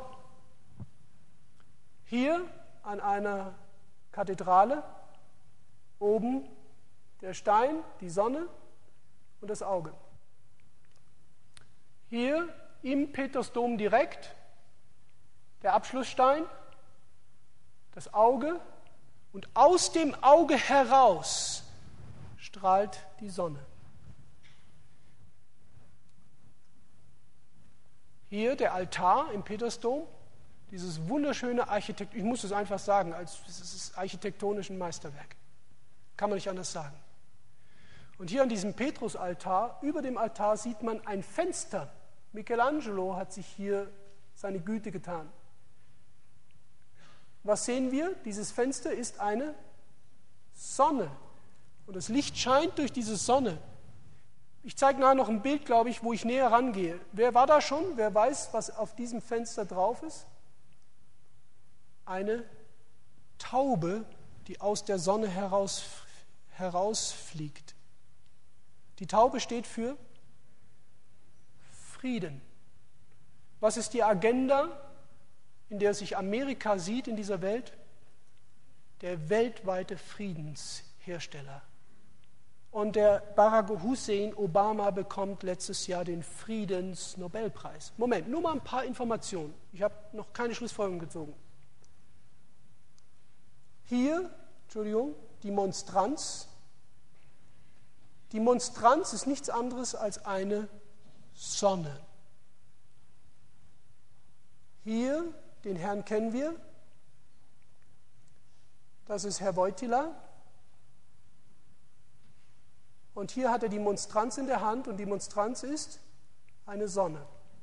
Hier an einer Kathedrale, oben der Stein, die Sonne und das Auge. Hier im Petersdom direkt der Abschlussstein, das Auge und aus dem Auge heraus strahlt die Sonne. Hier der Altar im Petersdom, dieses wunderschöne Architekt, ich muss es einfach sagen, es ist architektonisch ein Meisterwerk. Kann man nicht anders sagen. Und hier an diesem Petrusaltar, über dem Altar sieht man ein Fenster. Michelangelo hat sich hier seine Güte getan. Was sehen wir? Dieses Fenster ist eine Sonne. Und das Licht scheint durch diese Sonne. Ich zeige nachher noch ein Bild, glaube ich, wo ich näher rangehe. Wer war da schon? Wer weiß, was auf diesem Fenster drauf ist? Eine Taube, die aus der Sonne herausfliegt. Die Taube steht für Frieden. Was ist die Agenda, in der sich Amerika sieht in dieser Welt? Der weltweite Friedenshersteller. Und der Barack Hussein Obama bekommt letztes Jahr den Friedensnobelpreis. Moment, nur mal ein paar Informationen. Ich habe noch keine Schlussfolgerung gezogen. Hier, die Monstranz. Die Monstranz ist nichts anderes als eine Sonne. Hier, den Herrn kennen wir. Das ist Herr Wojtyla. Und hier hat er die Monstranz in der Hand und die Monstranz ist eine Sonne.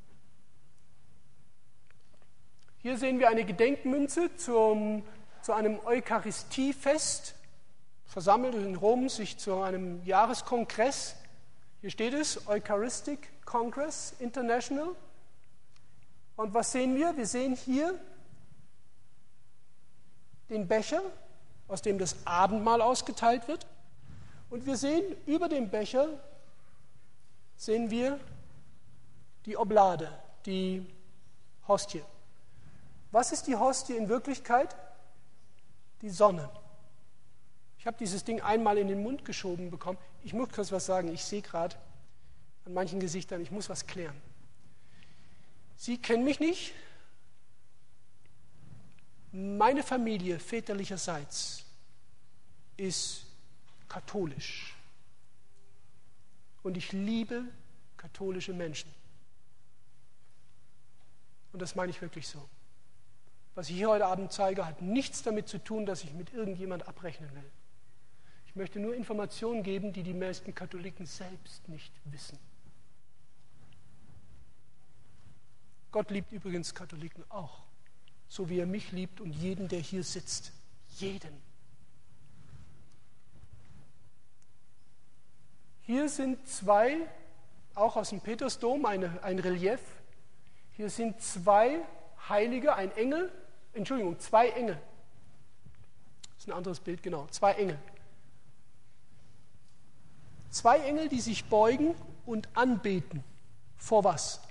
Hier sehen wir eine Gedenkmünze zu einem Eucharistiefest, versammelt in Rom, sich zu einem Jahreskongress. Hier steht es, Eucharistic Congress International. Und was sehen wir? Wir sehen hier den Becher, aus dem das Abendmahl ausgeteilt wird. Und wir sehen, über dem Becher sehen wir die Oblade, die Hostie. Was ist die Hostie in Wirklichkeit? Die Sonne. Ich habe dieses Ding einmal in den Mund geschoben bekommen. Ich muss kurz was sagen. Ich sehe gerade an manchen Gesichtern, ich muss was klären. Sie kennen mich nicht. Meine Familie väterlicherseits ist katholisch. Und ich liebe katholische Menschen. Und das meine ich wirklich so. Was ich hier heute Abend zeige, hat nichts damit zu tun, dass ich mit irgendjemand abrechnen will. Ich möchte nur Informationen geben, die die meisten Katholiken selbst nicht wissen. Gott liebt übrigens Katholiken auch, so wie er mich liebt und jeden, der hier sitzt. Jeden. Hier sind zwei, auch aus dem Petersdom, ein Relief. Hier sind zwei Heilige, zwei Engel. Das ist ein anderes Bild, genau. Zwei Engel. Zwei Engel, die sich beugen und anbeten. Vor was?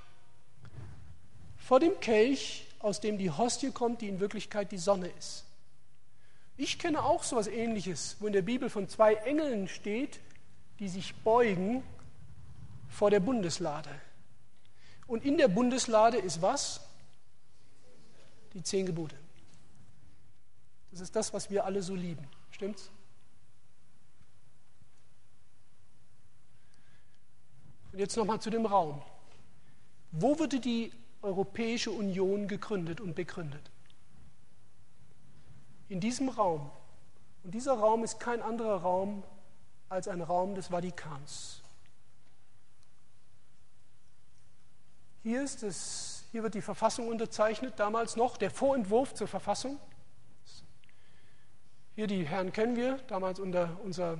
Vor dem Kelch, aus dem die Hostie kommt, die in Wirklichkeit die Sonne ist. Ich kenne auch so etwas Ähnliches, wo in der Bibel von zwei Engeln steht, die sich beugen vor der Bundeslade. Und in der Bundeslade ist was? Die 10 Gebote. Das ist das, was wir alle so lieben. Stimmt's? Und jetzt nochmal zu dem Raum. Wo wurde die Europäische Union gegründet und begründet? In diesem Raum. Und dieser Raum ist kein anderer Raum als ein Raum des Vatikans. Hier wird die Verfassung unterzeichnet, damals noch, der Vorentwurf zur Verfassung. Hier die Herren kennen wir, damals unter unser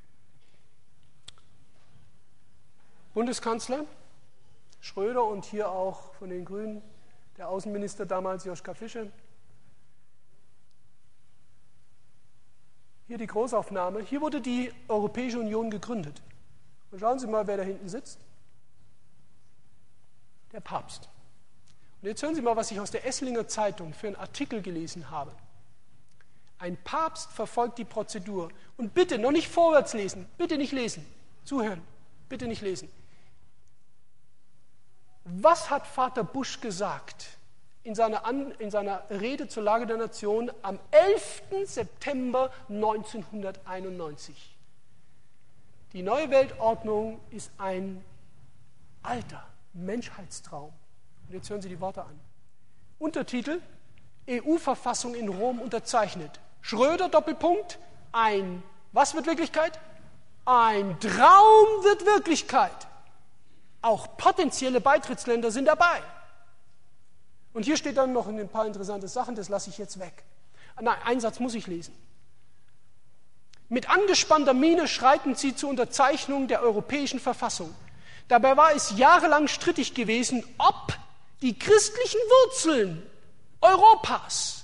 Bundeskanzler Schröder und hier auch von den Grünen der Außenminister damals Joschka Fischer. Hier die Großaufnahme. Hier wurde die Europäische Union gegründet. Und schauen Sie mal, wer da hinten sitzt. Der Papst. Und jetzt hören Sie mal, was ich aus der Esslinger Zeitung für einen Artikel gelesen habe. Ein Papst verfolgt die Prozedur. Und bitte, noch nicht vorwärts lesen, bitte nicht lesen, zuhören, bitte nicht lesen. Was hat Vater Bush gesagt in seiner Rede zur Lage der Nation am 11. September 1991? Die neue Weltordnung ist ein alter Menschheitstraum. Und jetzt hören Sie die Worte an. Untertitel: EU-Verfassung in Rom unterzeichnet. Schröder, Doppelpunkt, was wird Wirklichkeit? Ein Traum wird Wirklichkeit. Auch potenzielle Beitrittsländer sind dabei. Und hier steht dann noch ein paar interessante Sachen, das lasse ich jetzt weg. Nein, einen Satz muss ich lesen. Mit angespannter Miene schreiten sie zur Unterzeichnung der Europäischen Verfassung. Dabei war es jahrelang strittig gewesen, ob die christlichen Wurzeln Europas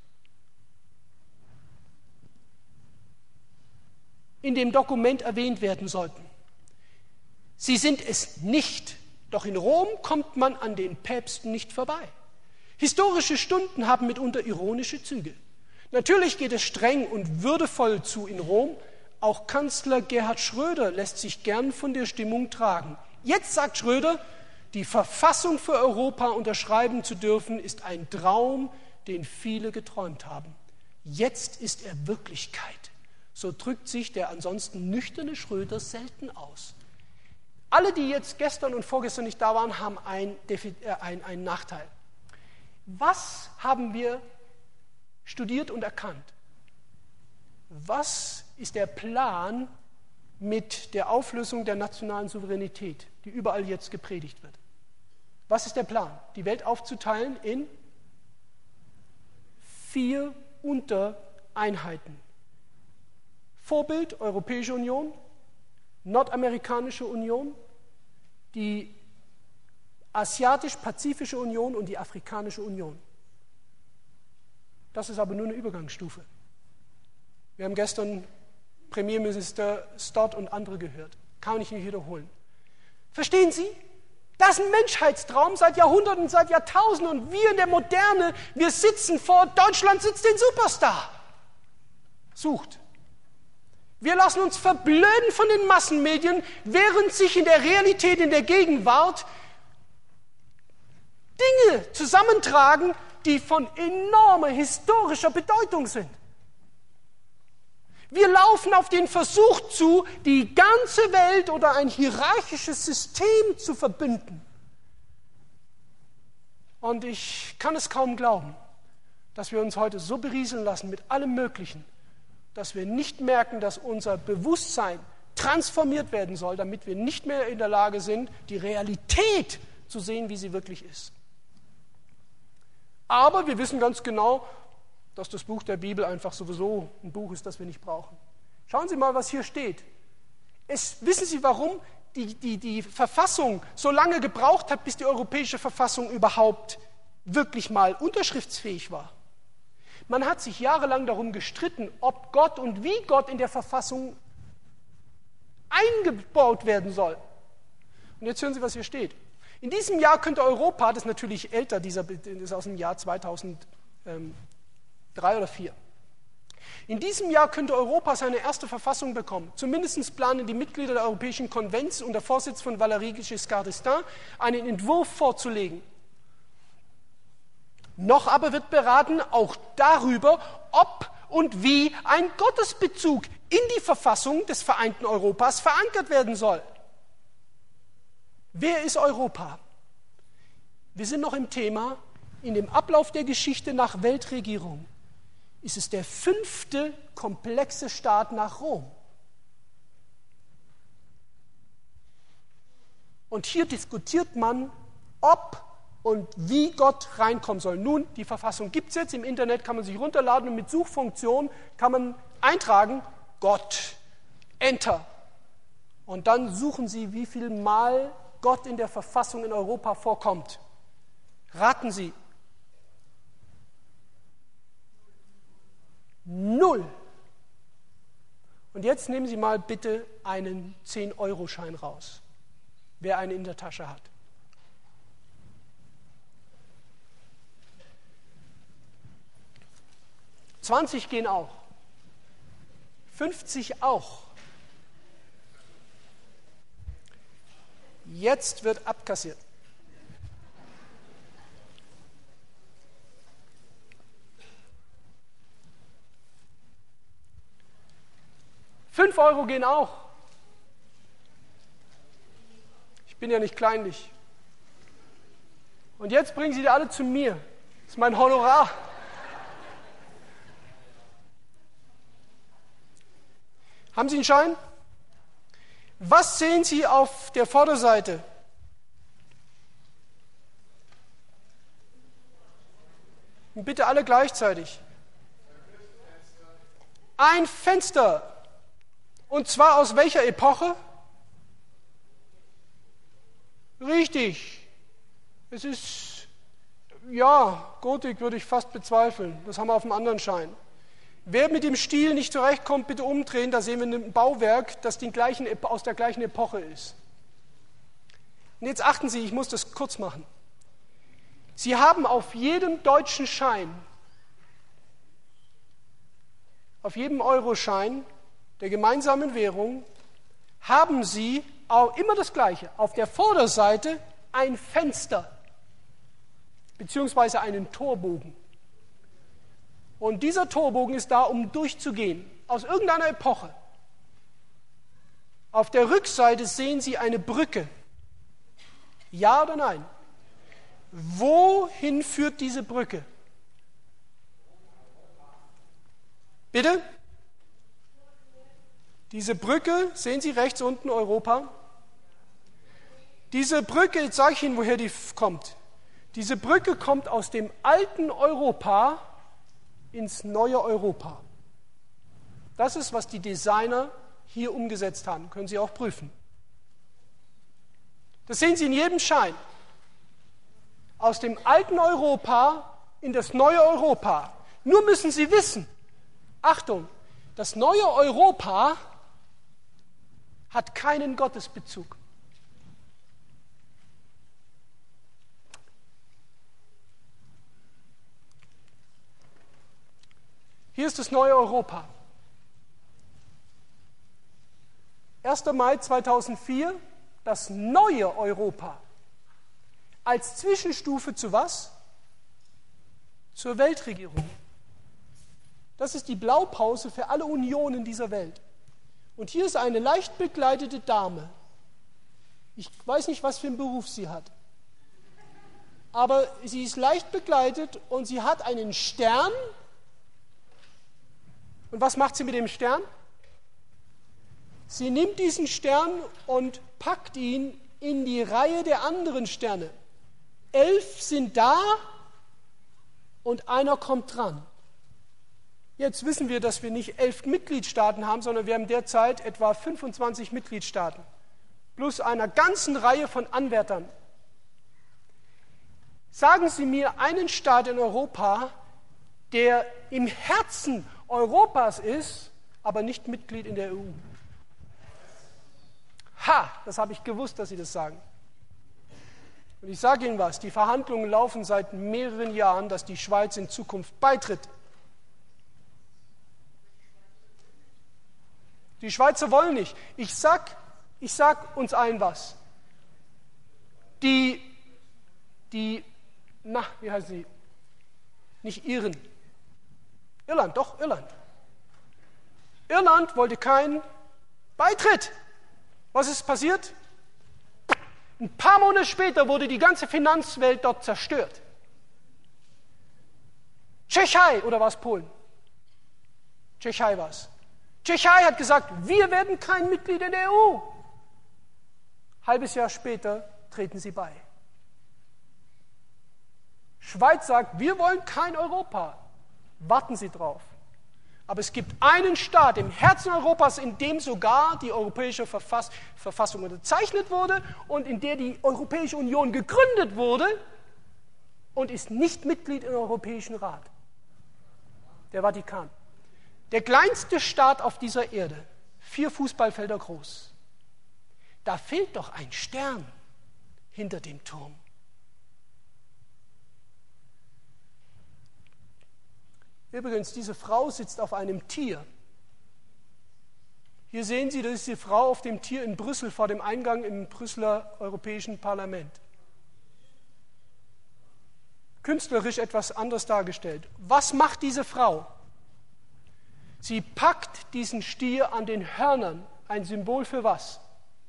in dem Dokument erwähnt werden sollten. Sie sind es nicht, doch in Rom kommt man an den Päpsten nicht vorbei. Historische Stunden haben mitunter ironische Züge. Natürlich geht es streng und würdevoll zu in Rom. Auch Kanzler Gerhard Schröder lässt sich gern von der Stimmung tragen. Jetzt sagt Schröder, die Verfassung für Europa unterschreiben zu dürfen, ist ein Traum, den viele geträumt haben. Jetzt ist er Wirklichkeit. So drückt sich der ansonsten nüchterne Schröder selten aus. Alle, die jetzt gestern und vorgestern nicht da waren, haben einen Nachteil. Was haben wir studiert und erkannt? Was ist der Plan mit der Auflösung der nationalen Souveränität, die überall jetzt gepredigt wird. Was ist der Plan? Die Welt aufzuteilen in 4 Untereinheiten. Vorbild Europäische Union, Nordamerikanische Union, die Asiatisch-Pazifische Union und die Afrikanische Union. Das ist aber nur eine Übergangsstufe. Wir haben gestern Premierminister Stott und andere gehört. Kann ich nicht wiederholen. Verstehen Sie? Das ist ein Menschheitstraum seit Jahrhunderten, seit Jahrtausenden. Und wir in der Moderne, wir sitzen vor, Deutschland sitzt den Superstar. Sucht. Wir lassen uns verblöden von den Massenmedien, während sich in der Realität, in der Gegenwart Dinge zusammentragen, die von enormer historischer Bedeutung sind. Wir laufen auf den Versuch zu, die ganze Welt oder ein hierarchisches System zu verbünden. Und ich kann es kaum glauben, dass wir uns heute so berieseln lassen mit allem Möglichen, dass wir nicht merken, dass unser Bewusstsein transformiert werden soll, damit wir nicht mehr in der Lage sind, die Realität zu sehen, wie sie wirklich ist. Aber wir wissen ganz genau, dass das Buch der Bibel einfach sowieso ein Buch ist, das wir nicht brauchen. Schauen Sie mal, was hier steht. Wissen Sie, warum die Verfassung so lange gebraucht hat, bis die europäische Verfassung überhaupt wirklich mal unterschriftsfähig war? Man hat sich jahrelang darum gestritten, ob Gott und wie Gott in der Verfassung eingebaut werden soll. Und jetzt hören Sie, was hier steht. In diesem Jahr könnte Europa, das ist natürlich älter, das ist aus dem Jahr 2003 oder 2004. In diesem Jahr könnte Europa seine erste Verfassung bekommen. Zumindest planen die Mitglieder der Europäischen Konvents unter Vorsitz von Valéry Giscard d'Estaing einen Entwurf vorzulegen. Noch aber wird beraten auch darüber, ob und wie ein Gottesbezug in die Verfassung des vereinten Europas verankert werden soll. Wer ist Europa? Wir sind noch im Thema, in dem Ablauf der Geschichte nach Weltregierung ist es der 5. komplexe Staat nach Rom. Und hier diskutiert man, ob und wie Gott reinkommen soll. Nun, die Verfassung gibt es jetzt, im Internet kann man sich runterladen und mit Suchfunktion kann man eintragen, Gott, Enter. Und dann suchen Sie, wie viel Mal Gott in der Verfassung in Europa vorkommt. Raten Sie. 0. Und jetzt nehmen Sie mal bitte einen 10-Euro-Schein raus, wer einen in der Tasche hat. $20 gehen auch. 50 auch. Jetzt wird abkassiert. €5 gehen auch. Ich bin ja nicht kleinlich. Und jetzt bringen Sie die alle zu mir. Das ist mein Honorar. Haben Sie einen Schein? Was sehen Sie auf der Vorderseite? Und bitte alle gleichzeitig. Ein Fenster. Und zwar aus welcher Epoche? Richtig. Es ist, ja, Gotik würde ich fast bezweifeln. Das haben wir auf dem anderen Schein. Wer mit dem Stil nicht zurechtkommt, bitte umdrehen. Da sehen wir ein Bauwerk, das aus der gleichen Epoche ist. Und jetzt achten Sie, ich muss das kurz machen. Sie haben auf jedem deutschen Schein, auf jedem Euroschein der gemeinsamen Währung, haben Sie auch immer das Gleiche. Auf der Vorderseite ein Fenster, beziehungsweise einen Torbogen. Und dieser Torbogen ist da, um durchzugehen, aus irgendeiner Epoche. Auf der Rückseite sehen Sie eine Brücke. Ja oder nein? Wohin führt diese Brücke? Bitte? Diese Brücke, sehen Sie rechts unten Europa? Diese Brücke, jetzt sage ich Ihnen, woher die kommt. Diese Brücke kommt aus dem alten Europa ins neue Europa. Das ist, was die Designer hier umgesetzt haben. Können Sie auch prüfen. Das sehen Sie in jedem Schein. Aus dem alten Europa in das neue Europa. Nur müssen Sie wissen, Achtung, das neue Europa hat keinen Gottesbezug. Hier ist das neue Europa. 1. Mai 2004, das neue Europa. Als Zwischenstufe zu was? Zur Weltregierung. Das ist die Blaupause für alle Unionen dieser Welt. Und hier ist eine leicht bekleidete Dame. Ich weiß nicht, was für einen Beruf sie hat. Aber sie ist leicht bekleidet und sie hat einen Stern. Und was macht sie mit dem Stern? Sie nimmt diesen Stern und packt ihn in die Reihe der anderen Sterne. 11 sind da und einer kommt dran. Jetzt wissen wir, dass wir nicht 11 Mitgliedstaaten haben, sondern wir haben derzeit etwa 25 Mitgliedstaaten. Plus einer ganzen Reihe von Anwärtern. Sagen Sie mir einen Staat in Europa, der im Herzen Europas ist, aber nicht Mitglied in der EU. Ha, das habe ich gewusst, dass Sie das sagen. Und ich sage Ihnen was, die Verhandlungen laufen seit mehreren Jahren, dass die Schweiz in Zukunft beitritt. Die Schweizer wollen nicht. Ich sag uns allen was. Wie heißen sie? Nicht Iren. Irland, doch, Irland. Irland wollte keinen Beitritt. Was ist passiert? Ein paar Monate später wurde die ganze Finanzwelt dort zerstört. Tschechei, oder war es Polen? Tschechei war es. Tschechei hat gesagt, wir werden kein Mitglied in der EU. Halbes Jahr später treten sie bei. Schweiz sagt, wir wollen kein Europa. Warten Sie drauf. Aber es gibt einen Staat im Herzen Europas, in dem sogar die Europäische Verfassung unterzeichnet wurde und in der die Europäische Union gegründet wurde und ist nicht Mitglied im Europäischen Rat. Der Vatikan. Der kleinste Staat auf dieser Erde, 4 Fußballfelder groß. Da fehlt doch ein Stern hinter dem Turm. Übrigens, diese Frau sitzt auf einem Tier. Hier sehen Sie, das ist die Frau auf dem Tier in Brüssel vor dem Eingang im Brüsseler Europäischen Parlament. Künstlerisch etwas anders dargestellt. Was macht diese Frau? Sie packt diesen Stier an den Hörnern. Ein Symbol für was?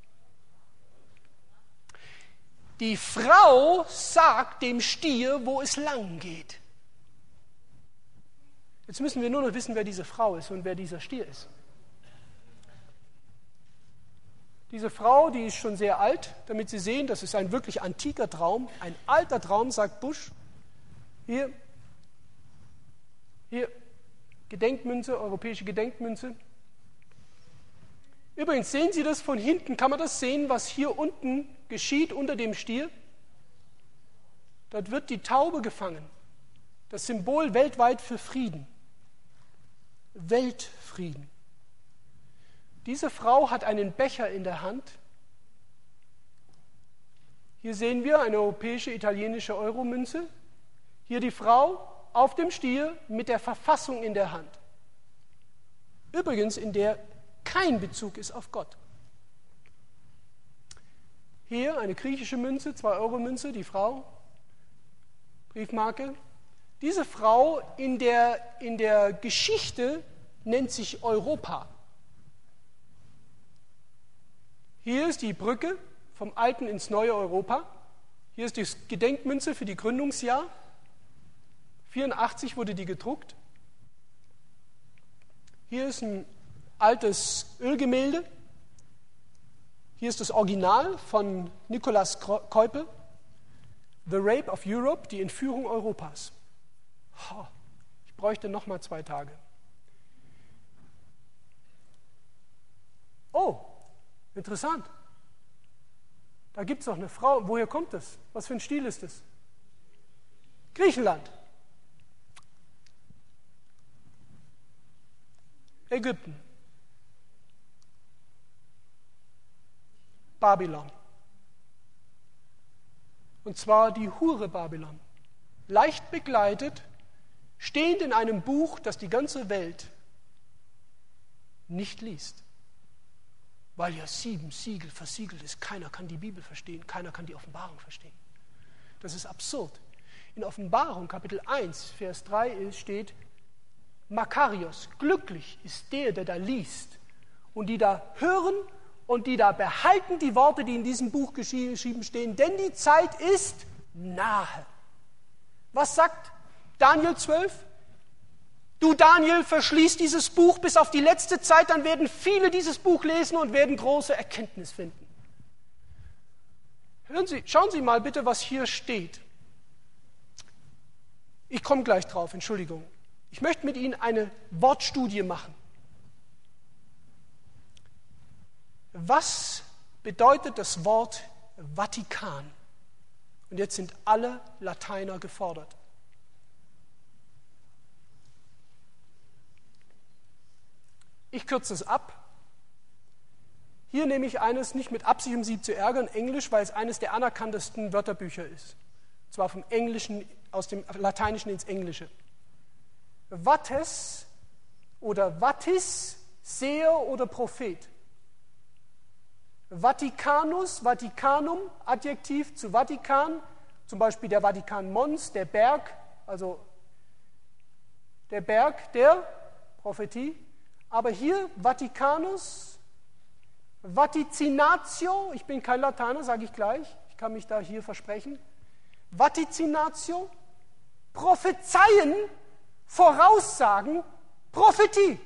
Die Frau sagt dem Stier, wo es lang geht. Jetzt müssen wir nur noch wissen, wer diese Frau ist und wer dieser Stier ist. Diese Frau, die ist schon sehr alt, damit Sie sehen, das ist ein wirklich antiker Traum, ein alter Traum, sagt Bush. Hier, Gedenkmünze, europäische Gedenkmünze. Übrigens, sehen Sie das von hinten, kann man das sehen, was hier unten geschieht unter dem Stier? Dort wird die Taube gefangen. Das Symbol weltweit für Frieden. Weltfrieden. Diese Frau hat einen Becher in der Hand. Hier sehen wir eine europäische, italienische Euromünze. Hier die Frau auf dem Stier mit der Verfassung in der Hand. Übrigens, in der kein Bezug ist auf Gott. Hier eine griechische Münze, 2-Euro-Münze, die Frau, Briefmarke. Diese Frau in der Geschichte nennt sich Europa. Hier ist die Brücke vom alten ins neue Europa. Hier ist die Gedenkmünze für die Gründungsjahr. 1984 wurde die gedruckt. Hier ist ein altes Ölgemälde. Hier ist das Original von Nicolas Kuypel, The Rape of Europe, die Entführung Europas. Ich bräuchte noch mal 2 Tage. Oh, interessant. Da gibt es noch eine Frau. Woher kommt das? Was für ein Stil ist das? Griechenland. Ägypten. Babylon. Und zwar die Hure Babylon. Leicht begleitet, stehend in einem Buch, das die ganze Welt nicht liest. Weil ja 7 Siegel versiegelt ist. Keiner kann die Bibel verstehen, keiner kann die Offenbarung verstehen. Das ist absurd. In Offenbarung, Kapitel 1, Vers 3 steht, Makarios, glücklich ist der da liest und die da hören und die da behalten die Worte, die in diesem Buch geschrieben stehen, denn die Zeit ist nahe. Was sagt Daniel 12? Du, Daniel, verschließ dieses Buch bis auf die letzte Zeit, dann werden viele dieses Buch lesen und werden große Erkenntnis finden. Schauen Sie mal bitte, was hier steht. Ich komme gleich drauf, Entschuldigung. Ich möchte mit Ihnen eine Wortstudie machen. Was bedeutet das Wort Vatikan? Und jetzt sind alle Lateiner gefordert. Ich kürze es ab. Hier nehme ich eines nicht mit Absicht, um Sie zu ärgern, Englisch, weil es eines der anerkanntesten Wörterbücher ist. Und zwar vom Englischen, aus dem Lateinischen ins Englische. Vates oder Vatis, Seher oder Prophet. Vaticanus, Vaticanum, Adjektiv zu Vatikan, zum Beispiel der Vatikan Mons, der Berg, also der Berg der Prophetie. Aber hier Vaticanus, Vaticinatio, ich bin kein Lateiner, sage ich gleich, ich kann mich da hier versprechen. Vaticinatio, prophezeien, voraussagen, Prophetie.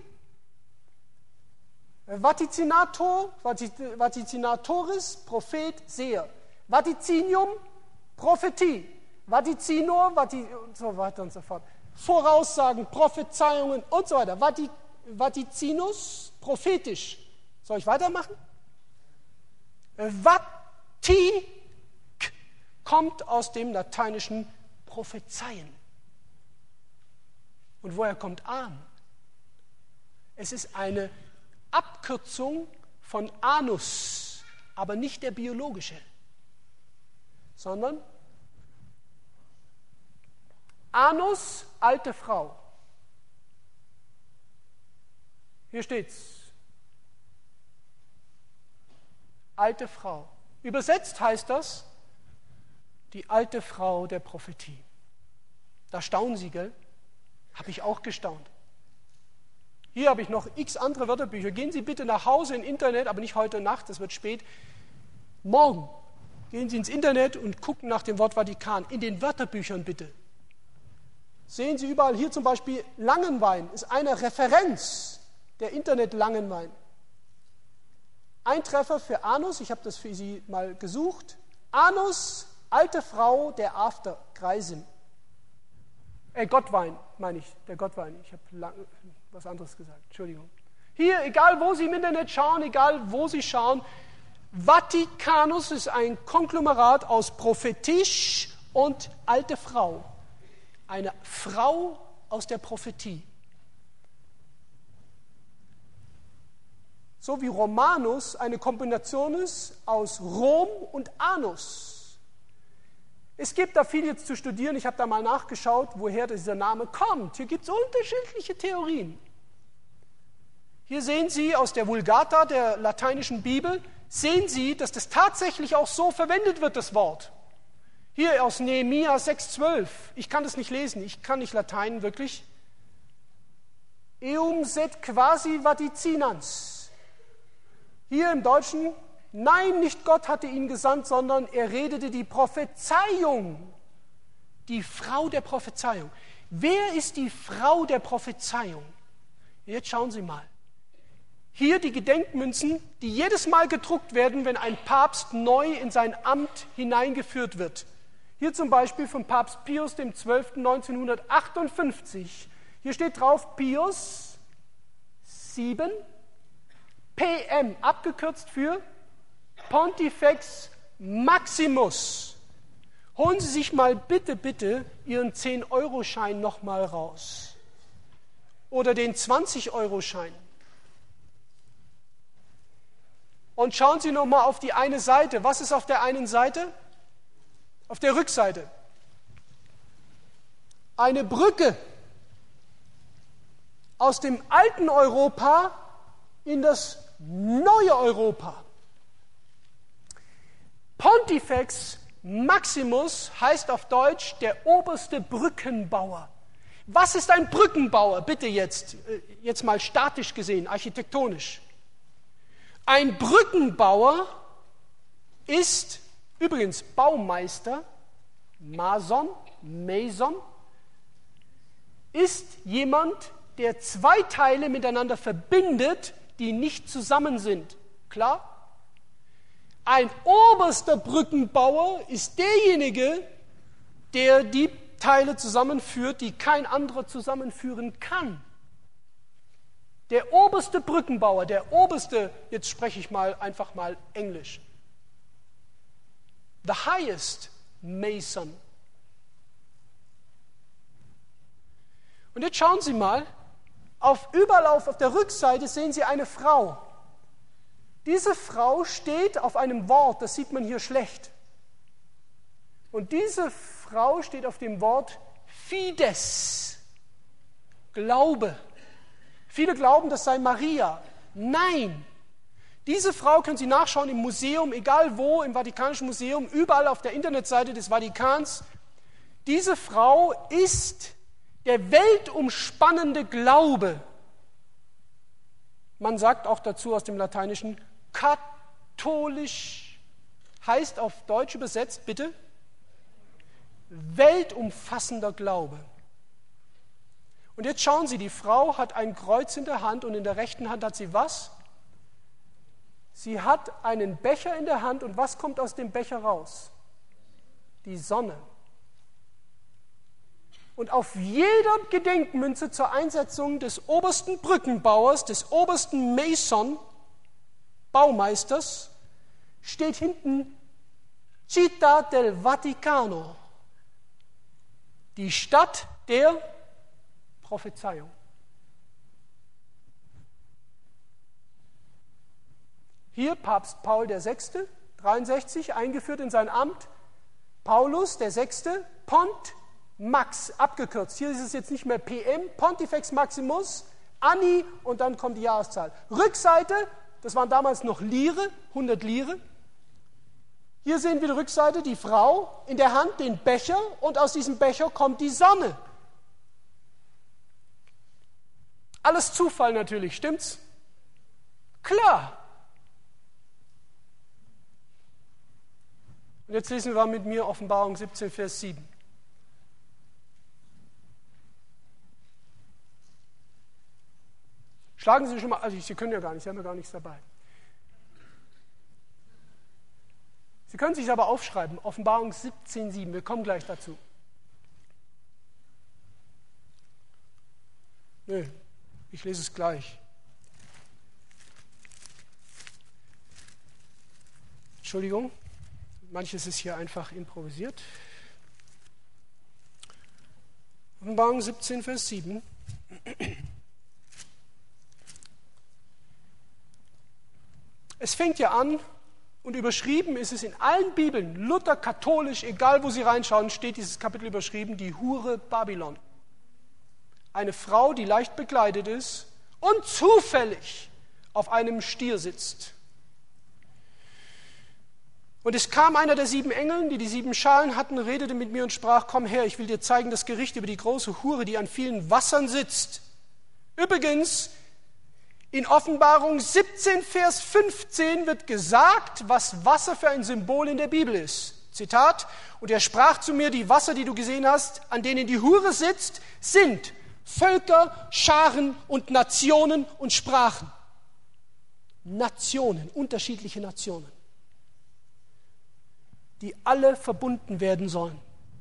Vaticinatoris, Prophet, Seher. Vaticinium, Prophetie. Vaticinor, und so weiter und so fort. Voraussagen, Prophezeiungen und so weiter. Vaticinus, prophetisch. Soll ich weitermachen? Vatik kommt aus dem lateinischen Prophezeien. Und woher kommt An? Es ist eine Abkürzung von Anus, aber nicht der biologische, sondern Anus, alte Frau. Hier steht's. Alte Frau. Übersetzt heißt das, die alte Frau der Prophetie. Da staunen Sie, gell? Habe ich auch gestaunt. Hier habe ich noch x andere Wörterbücher. Gehen Sie bitte nach Hause ins Internet, aber nicht heute Nacht, das wird spät. Morgen gehen Sie ins Internet und gucken nach dem Wort Vatikan. In den Wörterbüchern bitte. Sehen Sie überall, hier zum Beispiel Langenwein ist eine Referenz der Internet-Langenwein. Ein Treffer für Anus, ich habe das für Sie mal gesucht. Anus, alte Frau der After, Greisin. Gottwein, meine ich, der Gottwein. Ich habe was anderes gesagt, Entschuldigung. Hier, egal wo Sie im Internet schauen, egal wo Sie schauen, Vaticanus ist ein Konglomerat aus prophetisch und alte Frau. Eine Frau aus der Prophetie. So wie Romanus eine Kombination ist aus Rom und Anus. Es gibt da viel jetzt zu studieren. Ich habe da mal nachgeschaut, woher dieser Name kommt. Hier gibt es unterschiedliche Theorien. Hier sehen Sie aus der Vulgata der lateinischen Bibel, sehen Sie, dass das tatsächlich auch so verwendet wird, das Wort. Hier aus Nehemia 6,12. Ich kann das nicht lesen, ich kann nicht Latein wirklich. Eum sed quasi vaticinans. Hier im Deutschen, nein, nicht Gott hatte ihn gesandt, sondern er redete die Prophezeiung. Die Frau der Prophezeiung. Wer ist die Frau der Prophezeiung? Jetzt schauen Sie mal. Hier die Gedenkmünzen, die jedes Mal gedruckt werden, wenn ein Papst neu in sein Amt hineingeführt wird. Hier zum Beispiel von Papst Pius XII. 1958. Hier steht drauf Pius 7 PM, abgekürzt für Pontifex Maximus. Holen Sie sich mal bitte Ihren 10-Euro-Schein nochmal raus. Oder den 20-Euro-Schein. Und schauen Sie nochmal auf die eine Seite. Was ist auf der einen Seite? Auf der Rückseite. Eine Brücke aus dem alten Europa in das neue Europa. Pontifex Maximus heißt auf Deutsch der oberste Brückenbauer. Was ist ein Brückenbauer? Bitte jetzt mal statisch gesehen, architektonisch. Ein Brückenbauer ist übrigens Baumeister, Mason, ist jemand, der zwei Teile miteinander verbindet, die nicht zusammen sind. Klar? Ein oberster Brückenbauer ist derjenige, der die Teile zusammenführt, die kein anderer zusammenführen kann. Der oberste Brückenbauer, der oberste, jetzt spreche ich mal einfach mal Englisch. The highest mason. Und jetzt schauen Sie mal, überall auf der Rückseite sehen Sie eine Frau. Diese Frau steht auf einem Wort, das sieht man hier schlecht. Und diese Frau steht auf dem Wort Fides, Glaube. Viele glauben, das sei Maria. Nein, diese Frau können Sie nachschauen im Museum, egal wo, im Vatikanischen Museum, überall auf der Internetseite des Vatikans. Diese Frau ist der weltumspannende Glaube. Man sagt auch dazu aus dem Lateinischen katholisch, heißt auf Deutsch übersetzt, bitte, weltumfassender Glaube. Und jetzt schauen Sie, die Frau hat ein Kreuz in der Hand und in der rechten Hand hat sie was? Sie hat einen Becher in der Hand und was kommt aus dem Becher raus? Die Sonne. Und auf jeder Gedenkmünze zur Einsetzung des obersten Brückenbauers, des obersten Mason, Baumeisters, steht hinten Città del Vaticano, die Stadt der Prophezeiung. Hier Papst Paul VI., 63, eingeführt in sein Amt. Paulus VI., Pont Max, abgekürzt. Hier ist es jetzt nicht mehr PM, Pontifex Maximus, Anni und dann kommt die Jahreszahl. Rückseite, das waren damals noch Lire, 100 Lire. Hier sehen wir die Rückseite, die Frau in der Hand, den Becher und aus diesem Becher kommt die Sonne. Alles Zufall natürlich, stimmt's? Klar. Und jetzt lesen wir mit mir Offenbarung 17, Vers 7. Schlagen Sie schon mal, also Sie können ja gar nicht, Sie haben ja gar nichts dabei. Sie können sich aber aufschreiben, Offenbarung 17, 7, wir kommen gleich dazu. Nö, ich lese es gleich. Entschuldigung, manches ist hier einfach improvisiert. Offenbarung 17, Vers 7. Es fängt ja an und überschrieben ist es in allen Bibeln, Luther, katholisch, egal wo Sie reinschauen, steht dieses Kapitel überschrieben, die Hure Babylon. Eine Frau, die leicht bekleidet ist und zufällig auf einem Stier sitzt. Und es kam einer der 7 Engel, die 7 Schalen hatten, redete mit mir und sprach, komm her, ich will dir zeigen das Gericht über die große Hure, die an vielen Wassern sitzt. Übrigens, in Offenbarung 17, Vers 15 wird gesagt, was Wasser für ein Symbol in der Bibel ist. Zitat, und er sprach zu mir, die Wasser, die du gesehen hast, an denen die Hure sitzt, sind Völker, Scharen und Nationen und Sprachen. Nationen, unterschiedliche Nationen, die alle verbunden werden sollen.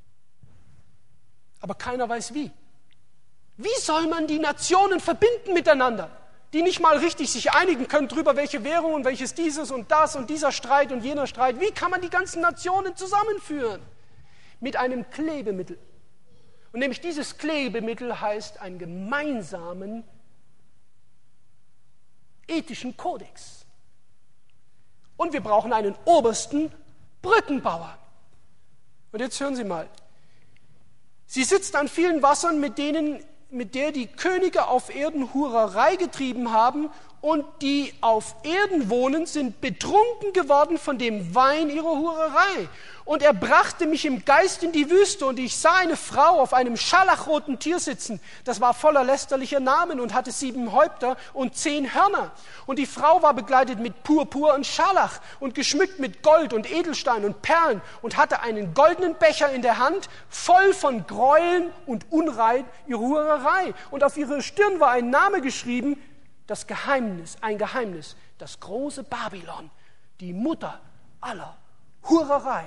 Aber keiner weiß wie. Wie soll man die Nationen verbinden miteinander, die nicht mal richtig sich einigen können darüber, welche Währung und welches dieses und das und dieser Streit und jener Streit. Wie kann man die ganzen Nationen zusammenführen? Mit einem Klebemittel. Und nämlich dieses Klebemittel heißt einen gemeinsamen ethischen Kodex. Und wir brauchen einen obersten Brückenbauer. Und jetzt hören Sie mal. Sie sitzt an vielen Wassern, mit der die Könige auf Erden Hurerei getrieben haben, und die auf Erden wohnen, sind betrunken geworden von dem Wein ihrer Hurerei. Und er brachte mich im Geist in die Wüste, und ich sah eine Frau auf einem scharlachroten Tier sitzen. Das war voller lästerlicher Namen und hatte 7 Häupter und 10 Hörner. Und die Frau war begleitet mit Purpur und Scharlach und geschmückt mit Gold und Edelstein und Perlen und hatte einen goldenen Becher in der Hand, voll von Gräueln und Unrein ihrer Hurerei. Und auf ihrer Stirn war ein Name geschrieben, ein Geheimnis, das große Babylon, die Mutter aller Hurerei.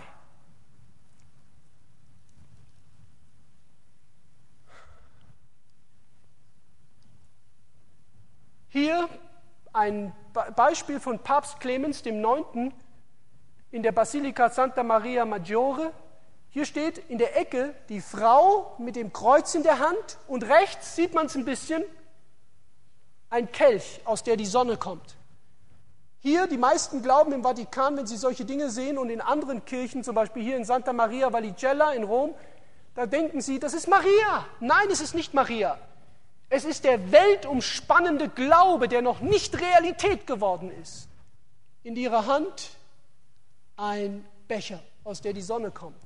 Hier ein Beispiel von Papst Clemens IX. In der Basilika Santa Maria Maggiore. Hier steht in der Ecke die Frau mit dem Kreuz in der Hand, und rechts sieht man es ein bisschen, ein Kelch, aus der die Sonne kommt. Hier, die meisten glauben im Vatikan, wenn sie solche Dinge sehen, und in anderen Kirchen, zum Beispiel hier in Santa Maria Valigella in Rom, da denken sie, das ist Maria. Nein, es ist nicht Maria. Es ist der weltumspannende Glaube, der noch nicht Realität geworden ist. In ihrer Hand ein Becher, aus der die Sonne kommt.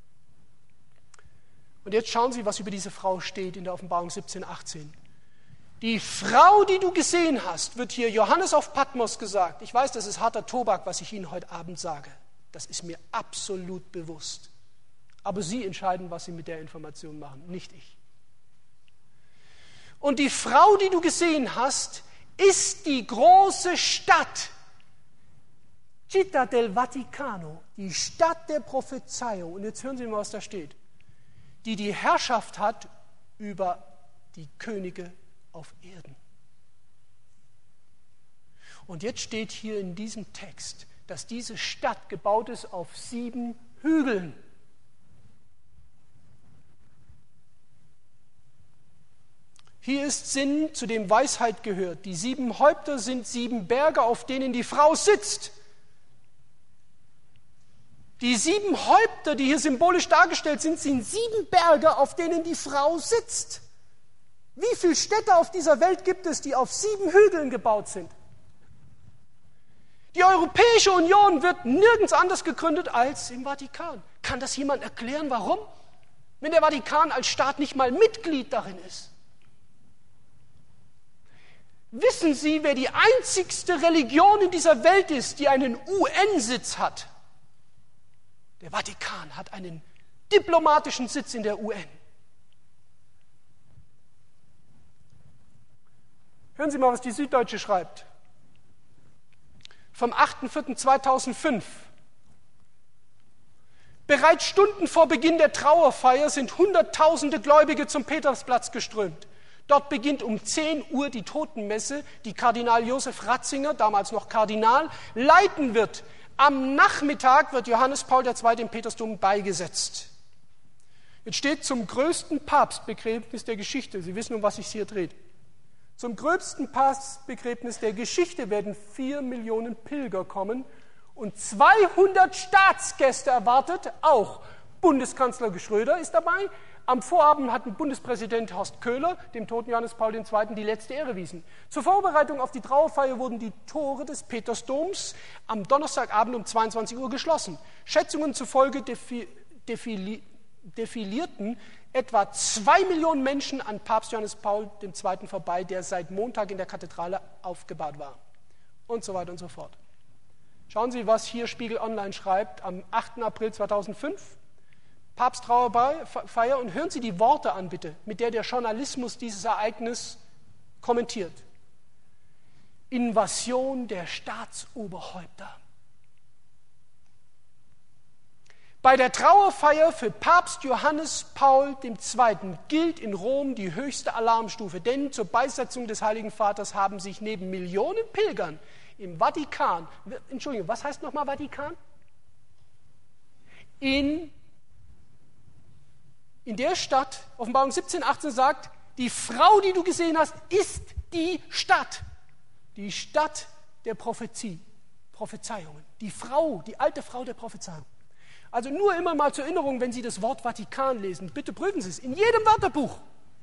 Und jetzt schauen Sie, was über diese Frau steht in der Offenbarung 17:18. Die Frau, die du gesehen hast, wird hier Johannes auf Patmos gesagt. Ich weiß, das ist harter Tobak, was ich Ihnen heute Abend sage. Das ist mir absolut bewusst. Aber Sie entscheiden, was Sie mit der Information machen, nicht ich. Und die Frau, die du gesehen hast, ist die große Stadt, Città del Vaticano, die Stadt der Prophezeiung. Und jetzt hören Sie mal, was da steht. Die die Herrschaft hat über die Könige auf Erden. Und jetzt steht hier in diesem Text, dass diese Stadt gebaut ist auf 7 Hügeln. Hier ist Sinn, zu dem Weisheit gehört. Die 7 Häupter sind 7 Berge, auf denen die Frau sitzt. Die 7 Häupter, die hier symbolisch dargestellt sind 7 Berge, auf denen die Frau sitzt. Wie viele Städte auf dieser Welt gibt es, die auf 7 Hügeln gebaut sind? Die Europäische Union wird nirgends anders gegründet als im Vatikan. Kann das jemand erklären, warum? Wenn der Vatikan als Staat nicht mal Mitglied darin ist. Wissen Sie, wer die einzigste Religion in dieser Welt ist, die einen UN-Sitz hat? Der Vatikan hat einen diplomatischen Sitz in der UN. Hören Sie mal, was die Süddeutsche schreibt. Vom 8.4.2005. Bereits Stunden vor Beginn der Trauerfeier sind Hunderttausende Gläubige zum Petersplatz geströmt. Dort beginnt um 10 Uhr die Totenmesse, die Kardinal Josef Ratzinger, damals noch Kardinal, leiten wird. Am Nachmittag wird Johannes Paul II. Im Petersdom beigesetzt. Jetzt steht zum größten Papstbegräbnis der Geschichte. Sie wissen, um was es sich hier dreht. Zum größten Papstbegräbnis der Geschichte werden 4 Millionen Pilger kommen und 200 Staatsgäste erwartet, auch Bundeskanzler Schröder ist dabei. Am Vorabend hat Bundespräsident Horst Köhler dem toten Johannes Paul II. Die letzte Ehre erwiesen. Zur Vorbereitung auf die Trauerfeier wurden die Tore des Petersdoms am Donnerstagabend um 22 Uhr geschlossen. Schätzungen zufolge defilierten etwa 2 Millionen Menschen an Papst Johannes Paul II. Vorbei, der seit Montag in der Kathedrale aufgebahrt war. Und so weiter und so fort. Schauen Sie, was hier Spiegel Online schreibt am 8. April 2005. Papsttrauerfeier, und hören Sie die Worte an, bitte, mit der Journalismus dieses Ereignis kommentiert. Invasion der Staatsoberhäupter. Bei der Trauerfeier für Papst Johannes Paul II. Gilt in Rom die höchste Alarmstufe, denn zur Beisetzung des Heiligen Vaters haben sich neben Millionen Pilgern im Vatikan, Entschuldigung, was heißt nochmal Vatikan? In der Stadt, Offenbarung 17, 18 sagt, die Frau, die du gesehen hast, ist die Stadt der Prophezeiungen. Die Frau, die alte Frau der Prophezeiung. Also nur immer mal zur Erinnerung, wenn Sie das Wort Vatikan lesen, bitte prüfen Sie es, in jedem Wörterbuch.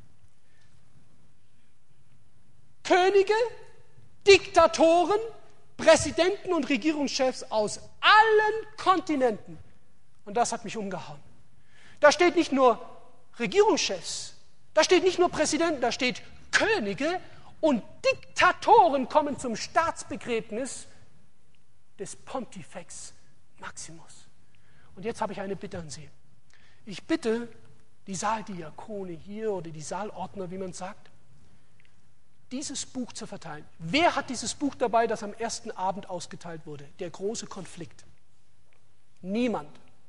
Könige, Diktatoren, Präsidenten und Regierungschefs aus allen Kontinenten. Und das hat mich umgehauen. Da steht nicht nur Regierungschefs, da steht nicht nur Präsidenten, da steht Könige und Diktatoren kommen zum Staatsbegräbnis des Pontifex Maximus. Und jetzt habe ich eine Bitte an Sie. Ich bitte die Saaldiakone hier oder die Saalordner, wie man sagt, dieses Buch zu verteilen. Wer hat dieses Buch dabei, das am ersten Abend ausgeteilt wurde? Der große Konflikt. Niemand.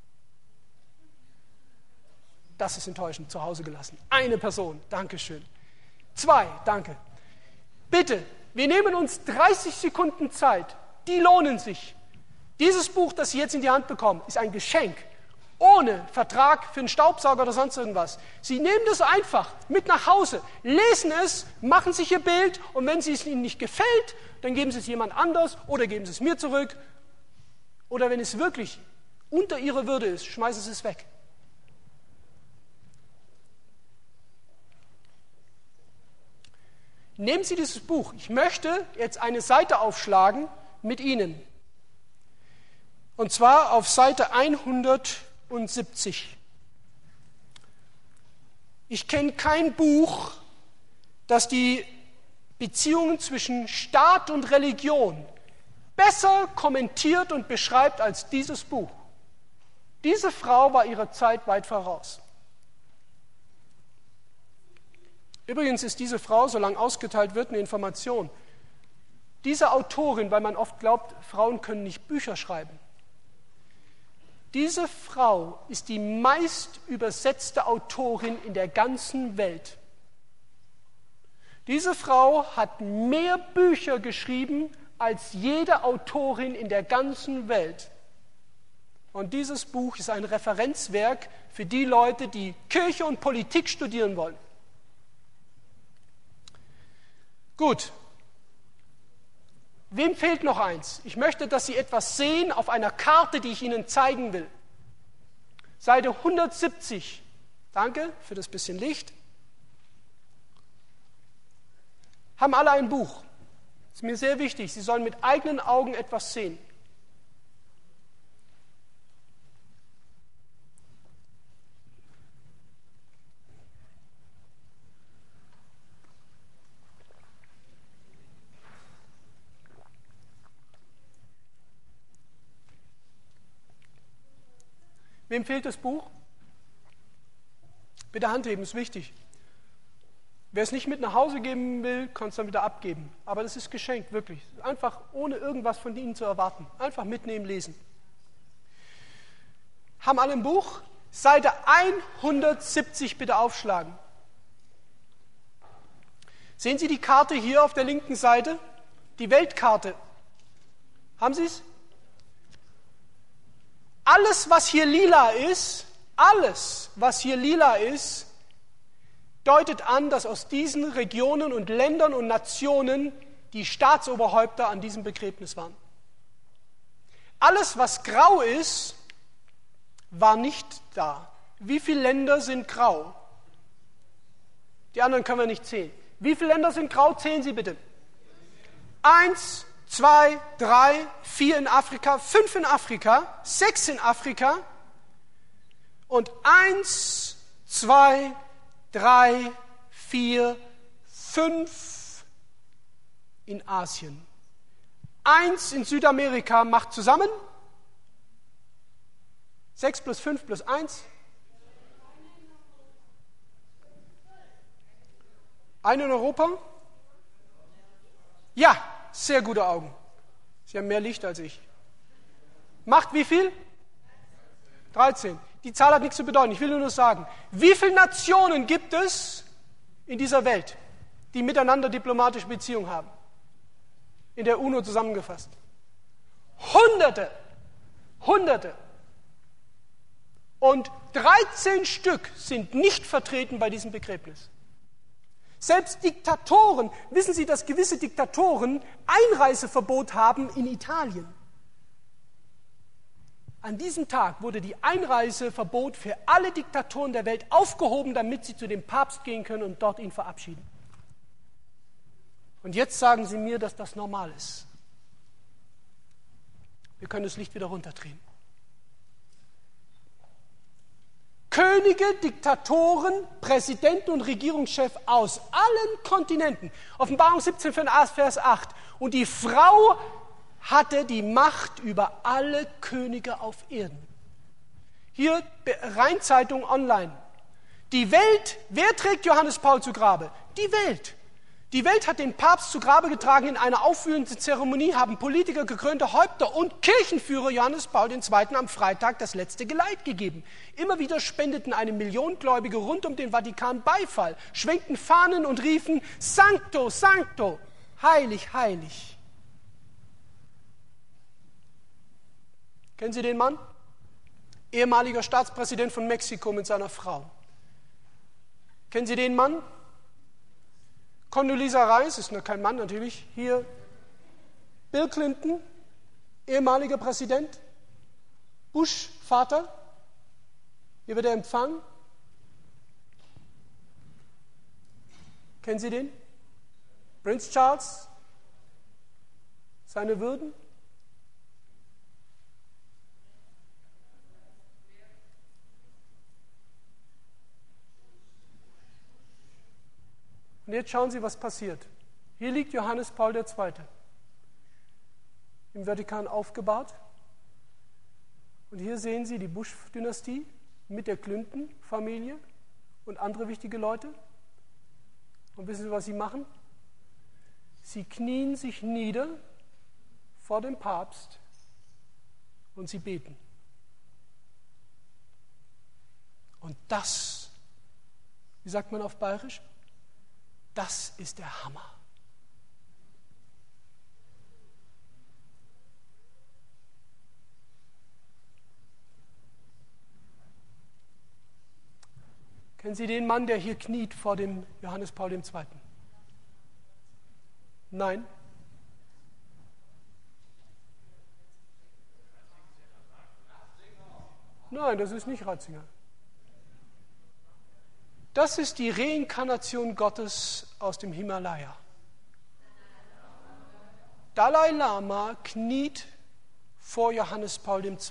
Das ist enttäuschend, zu Hause gelassen. Eine Person, Dankeschön. 2, danke. Bitte, wir nehmen uns 30 Sekunden Zeit, die lohnen sich. Dieses Buch, das Sie jetzt in die Hand bekommen, ist ein Geschenk, ohne Vertrag für einen Staubsauger oder sonst irgendwas. Sie nehmen das einfach mit nach Hause, lesen es, machen sich Ihr Bild und wenn es Ihnen nicht gefällt, dann geben Sie es jemand anders oder geben Sie es mir zurück. Oder wenn es wirklich unter Ihrer Würde ist, schmeißen Sie es weg. Nehmen Sie dieses Buch. Ich möchte jetzt eine Seite aufschlagen mit Ihnen. Und zwar auf Seite 170. Ich kenne kein Buch, das die Beziehungen zwischen Staat und Religion besser kommentiert und beschreibt als dieses Buch. Diese Frau war ihrer Zeit weit voraus. Übrigens ist diese Frau, solange ausgeteilt wird, eine Information. Diese Autorin, weil man oft glaubt, Frauen können nicht Bücher schreiben. Diese Frau ist die meist übersetzte Autorin in der ganzen Welt. Diese Frau hat mehr Bücher geschrieben als jede Autorin in der ganzen Welt. Und dieses Buch ist ein Referenzwerk für die Leute, die Kirche und Politik studieren wollen. Gut. Wem fehlt noch eins? Ich möchte, dass Sie etwas sehen auf einer Karte, die ich Ihnen zeigen will. Seite 170. Danke für das bisschen Licht. Haben alle ein Buch. Das ist mir sehr wichtig. Sie sollen mit eigenen Augen etwas sehen. Wem fehlt das Buch? Bitte Hand heben, ist wichtig. Wer es nicht mit nach Hause geben will, kann es dann wieder abgeben. Aber das ist geschenkt, wirklich. Einfach ohne irgendwas von Ihnen zu erwarten. Einfach mitnehmen, lesen. Haben alle ein Buch? Seite 170 bitte aufschlagen. Sehen Sie die Karte hier auf der linken Seite? Die Weltkarte. Haben Sie es? Alles, was hier lila ist, deutet an, dass aus diesen Regionen und Ländern und Nationen die Staatsoberhäupter an diesem Begräbnis waren. Alles, was grau ist, war nicht da. Wie viele Länder sind grau? Die anderen können wir nicht zählen. Wie viele Länder sind grau? Zählen Sie bitte. 1, 2, 3, 4 in Afrika, 5 in Afrika, 6 in Afrika und 1, 2, 3, 4, 5 in Asien. 1 in Südamerika macht zusammen 6 plus 5 plus 1. Ein in Europa? Ja, sehr gute Augen. Sie haben mehr Licht als ich. Macht wie viel? 13. Die Zahl hat nichts zu bedeuten. Ich will nur sagen, wie viele Nationen gibt es in dieser Welt, die miteinander diplomatische Beziehungen haben? In der UNO zusammengefasst. Hunderte. Hunderte. Und 13 Stück sind nicht vertreten bei diesem Begräbnis. Selbst Diktatoren, wissen Sie, dass gewisse Diktatoren Einreiseverbot haben in Italien? An diesem Tag wurde die Einreiseverbot für alle Diktatoren der Welt aufgehoben, damit sie zu dem Papst gehen können und dort ihn verabschieden. Und jetzt sagen Sie mir, dass das normal ist. Wir können das Licht wieder runterdrehen. Könige, Diktatoren, Präsidenten und Regierungschefs aus allen Kontinenten. Offenbarung 17, Vers 8. Und die Frau hatte die Macht über alle Könige auf Erden. Hier Rheinzeitung online. Die Welt, wer trägt Johannes Paul zu Grabe? Die Welt. Die Welt hat den Papst zu Grabe getragen. In einer aufwühlenden Zeremonie haben Politiker, gekrönte Häupter und Kirchenführer Johannes Paul II. Am Freitag das letzte Geleit gegeben. Immer wieder spendeten 1 Million Gläubige rund um den Vatikan Beifall, schwenkten Fahnen und riefen Sancto, Sancto, heilig, heilig. Kennen Sie den Mann? Ehemaliger Staatspräsident von Mexiko mit seiner Frau. Kennen Sie den Mann? Condoleezza Rice, ist noch kein Mann natürlich, hier Bill Clinton, ehemaliger Präsident, Bush, Vater, hier wird er empfangen. Kennen Sie den? Prince Charles, seine Würden. Und jetzt schauen Sie, was passiert. Hier liegt Johannes Paul II. Im Vatikan aufgebahrt. Und hier sehen Sie die Bush-Dynastie mit der Clinton-Familie und andere wichtige Leute. Und wissen Sie, was sie machen? Sie knien sich nieder vor dem Papst und sie beten. Und das, wie sagt man auf Bayerisch? Das ist der Hammer. Kennen Sie den Mann, der hier kniet vor dem Johannes Paul II.? Nein. Nein, das ist nicht Ratzinger. Das ist die Reinkarnation Gottes aus dem Himalaya. Dalai Lama kniet vor Johannes Paul II.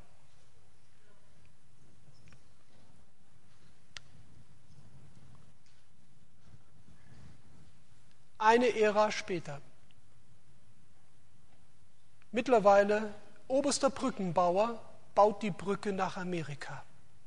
Eine Ära später. Mittlerweile oberster Brückenbauer baut die Brücke nach Amerika.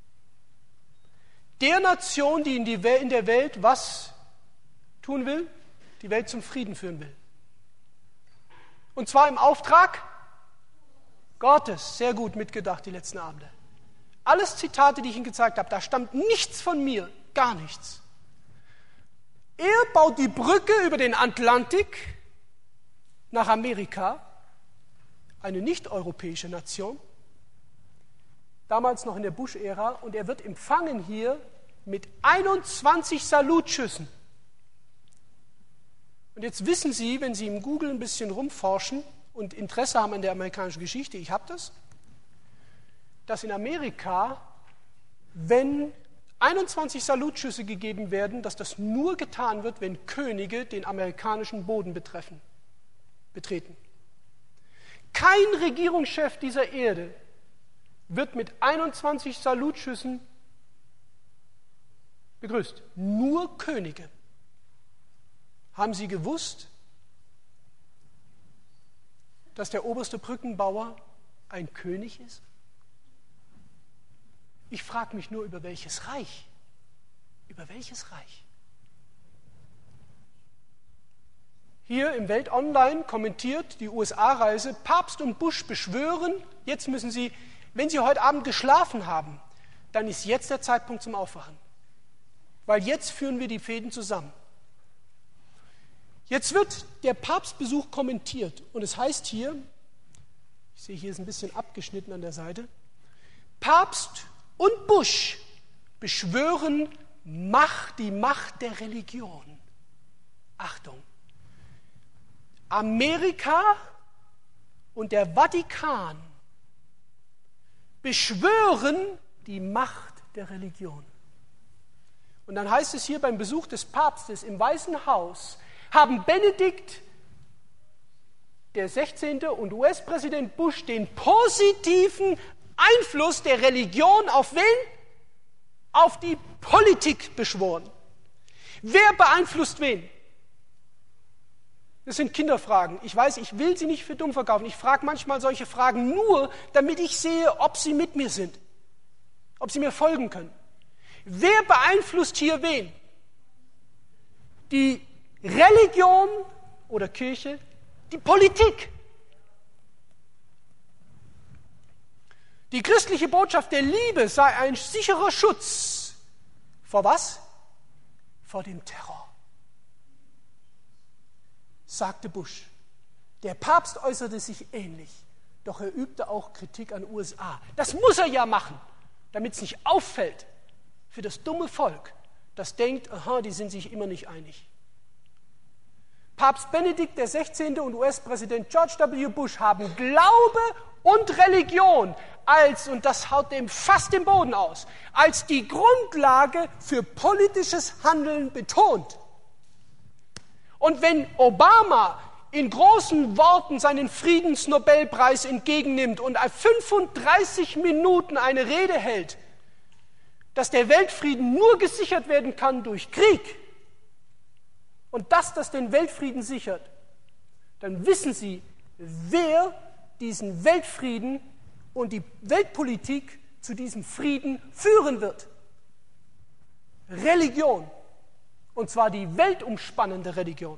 Der Nation, die in der Welt was tun will? Die Welt zum Frieden führen will. Und zwar im Auftrag Gottes. Sehr gut mitgedacht, die letzten Abende. Alles Zitate, die ich Ihnen gezeigt habe, da stammt nichts von mir, gar nichts. Er baut die Brücke über den Atlantik nach Amerika, eine nicht-europäische Nation, damals noch in der Bush-Ära, und er wird empfangen hier mit 21 Salutschüssen. Und jetzt wissen Sie, wenn Sie im Google ein bisschen rumforschen und Interesse haben an der amerikanischen Geschichte, ich habe das, dass in Amerika, wenn 21 Salutschüsse gegeben werden, dass das nur getan wird, wenn Könige den amerikanischen Boden betreten. Kein Regierungschef dieser Erde wird mit 21 Salutschüssen begrüßt. Nur Könige. Haben Sie gewusst, dass der oberste Brückenbauer ein König ist? Ich frage mich nur, über welches Reich? Über welches Reich? hier im Welt Online kommentiert die USA-Reise, Papst und Bush beschwören, jetzt müssen Sie, wenn Sie heute Abend geschlafen haben, dann ist jetzt der Zeitpunkt zum Aufwachen. Weil jetzt führen wir die Fäden zusammen. Jetzt wird der Papstbesuch kommentiert und es heißt hier, ich sehe hier ist ein bisschen abgeschnitten an der Seite, Papst und Bush beschwören die Macht der Religion. Achtung, Amerika und der Vatikan beschwören die Macht der Religion. Und dann heißt es hier beim Besuch des Papstes im Weißen Haus, haben Benedikt der 16. und US-Präsident Bush den positiven Einfluss der Religion auf wen? Auf die Politik beschworen. Wer beeinflusst wen? Das sind Kinderfragen. Ich weiß, ich will sie nicht für dumm verkaufen. Ich frage manchmal solche Fragen nur, damit ich sehe, ob sie mit mir sind, ob sie mir folgen können. Wer beeinflusst hier wen? Die Religion oder Kirche, die Politik. Die christliche Botschaft der Liebe sei ein sicherer Schutz. Vor was? Vor dem Terror. Sagte Bush. Der Papst äußerte sich ähnlich, doch er übte auch Kritik an den USA. Das muss er ja machen, damit es nicht auffällt für das dumme Volk, das denkt, aha, die sind sich immer nicht einig. Papst Benedikt der 16. und US-Präsident George W. Bush haben Glaube und Religion als, und das haut dem fast den Boden aus, als die Grundlage für politisches Handeln betont. Und wenn Obama in großen Worten seinen Friedensnobelpreis entgegennimmt und 35 Minuten eine Rede hält, dass der Weltfrieden nur gesichert werden kann durch Krieg und dass das den Weltfrieden sichert, dann wissen Sie, wer diesen Weltfrieden und die Weltpolitik zu diesem Frieden führen wird. Religion. Und zwar die weltumspannende Religion.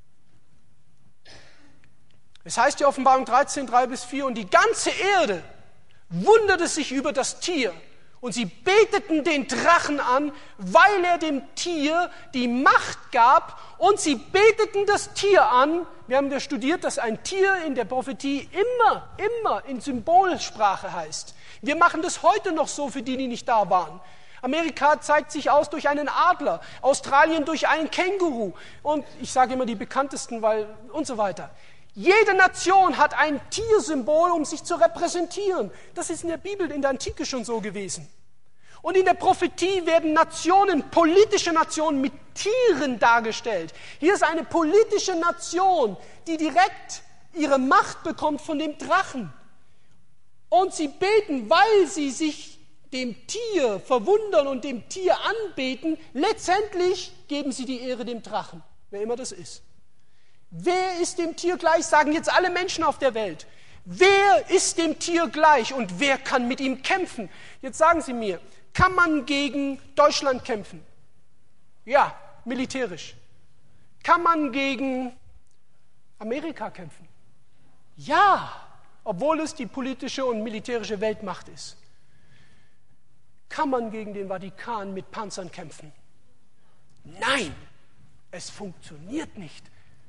Es heißt ja Offenbarung 13, 3-4, und die ganze Erde wunderte sich über das Tier. Und sie beteten den Drachen an, weil er dem Tier die Macht gab. Und sie beteten das Tier an. Wir haben ja studiert, dass ein Tier in der Prophetie immer in Symbolsprache heißt. Wir machen das heute noch so für die, die nicht da waren. Amerika zeigt sich aus durch einen Adler, Australien durch einen Känguru und ich sage immer die bekanntesten, und so weiter. Jede Nation hat ein Tiersymbol, um sich zu repräsentieren. Das ist in der Bibel in der Antike schon so gewesen. Und in der Prophetie werden Nationen, politische Nationen mit Tieren dargestellt. Hier ist eine politische Nation, die direkt ihre Macht bekommt von dem Drachen. Und sie beten, weil sie sich dem Tier verwundern und dem Tier anbeten, letztendlich geben sie die Ehre dem Drachen, wer immer das ist. Wer ist dem Tier gleich, sagen jetzt alle Menschen auf der Welt. Wer ist dem Tier gleich und wer kann mit ihm kämpfen? Jetzt sagen Sie mir, kann man gegen Deutschland kämpfen? Ja, militärisch. Kann man gegen Amerika kämpfen? Ja, obwohl es die politische und militärische Weltmacht ist. Kann man gegen den Vatikan mit Panzern kämpfen? Nein, es funktioniert nicht.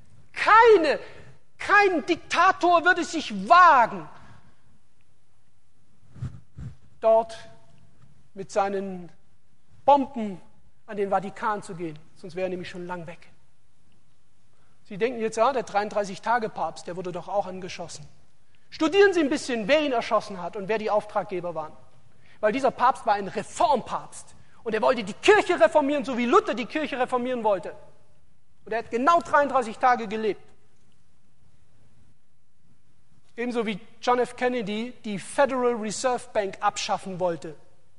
Kein Diktator würde sich wagen, dort mit seinen Bomben an den Vatikan zu gehen, sonst wäre er nämlich schon lang weg. Sie denken jetzt, ja, der 33-Tage-Papst, der wurde doch auch angeschossen. Studieren Sie ein bisschen, wer ihn erschossen hat und wer die Auftraggeber waren. Weil dieser Papst war ein Reformpapst und er wollte die Kirche reformieren, so wie Luther die Kirche reformieren wollte. Und er hat genau 33 Tage gelebt. Ebenso wie John F. Kennedy die Federal Reserve Bank abschaffen wollte,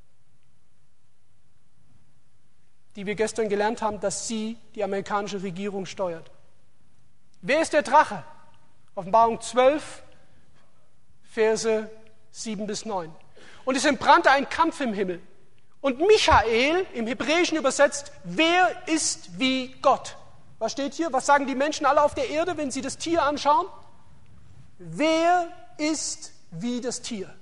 die wir gestern gelernt haben, dass sie die amerikanische Regierung steuert. Wer ist der Drache? Offenbarung 12, Verse 7-9. Und es entbrannte ein Kampf im Himmel. Und Michael, im Hebräischen übersetzt, wer ist wie Gott? Was steht hier? Was sagen die Menschen alle auf der Erde, wenn sie das Tier anschauen? Wer ist wie das Tier?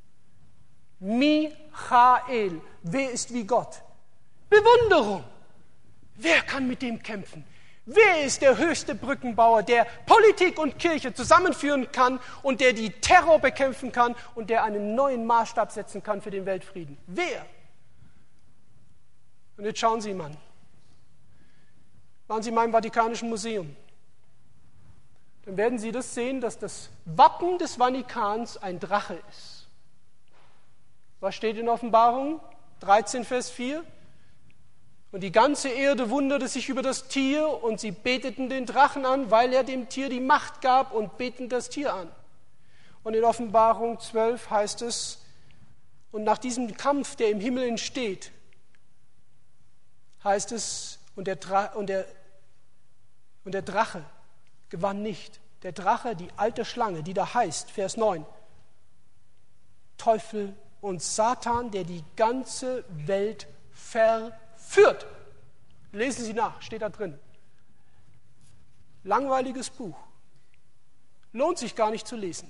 Michael. Wer ist wie Gott? Bewunderung. Wer kann mit dem kämpfen? Wer ist der höchste Brückenbauer, der Politik und Kirche zusammenführen kann und der die Terror bekämpfen kann und der einen neuen Maßstab setzen kann für den Weltfrieden? Wer? Und jetzt schauen Sie mal. Waren Sie mal im Vatikanischen Museum? Dann werden Sie das sehen, dass das Wappen des Vatikans ein Drache ist. Was steht in Offenbarung 13, Vers 4? Und die ganze Erde wunderte sich über das Tier und sie beteten den Drachen an, weil er dem Tier die Macht gab und beten das Tier an. Und in Offenbarung 12 heißt es, und nach diesem Kampf, der im Himmel entsteht, heißt es, und der Drache gewann nicht. Der Drache, die alte Schlange, die da heißt, Vers 9, Teufel und Satan, der die ganze Welt verführt. Lesen Sie nach, steht da drin. Langweiliges Buch. Lohnt sich gar nicht zu lesen.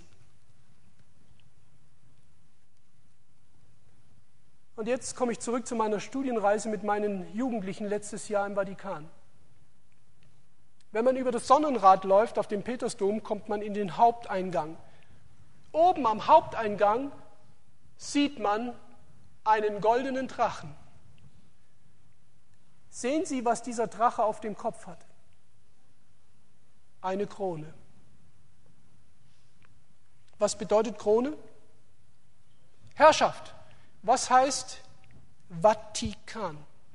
Und jetzt komme ich zurück zu meiner Studienreise mit meinen Jugendlichen letztes Jahr im Vatikan. Wenn man über das Sonnenrad läuft auf dem Petersdom, kommt man in den Haupteingang. Oben am Haupteingang sieht man einen goldenen Drachen. Sehen Sie, was dieser Drache auf dem Kopf hat? Eine Krone. Was bedeutet Krone? Herrschaft. Was heißt Vatikan?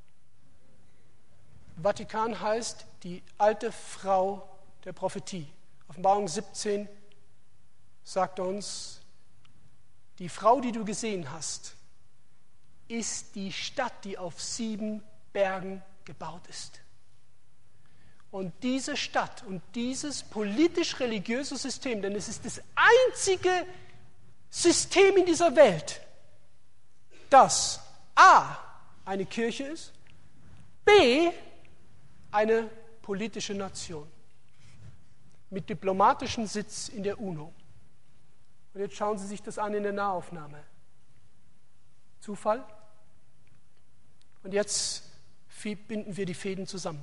Vatikan heißt die alte Frau der Prophetie. Offenbarung 17 sagt uns, die Frau, die du gesehen hast, ist die Stadt, die auf 7 Bergen gebaut ist. Und diese Stadt und dieses politisch-religiöse System, denn es ist das einzige System in dieser Welt, das A, eine Kirche ist, B, eine politische Nation mit diplomatischem Sitz in der UNO. Und jetzt schauen Sie sich das an in der Nahaufnahme. Zufall? Und jetzt binden wir die Fäden zusammen.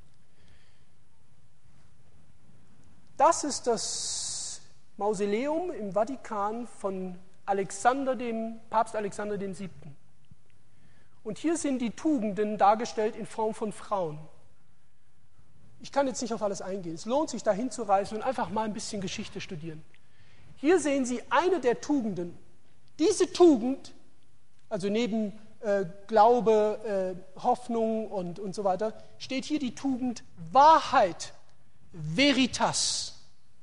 Das ist das Mausoleum im Vatikan von Papst Alexander VII. Und hier sind die Tugenden dargestellt in Form von Frauen. Ich kann jetzt nicht auf alles eingehen. Es lohnt sich, da hinzureisen und einfach mal ein bisschen Geschichte studieren. Hier sehen Sie eine der Tugenden. Diese Tugend, also neben Glaube, Hoffnung und so weiter, steht hier die Tugend Wahrheit, Veritas.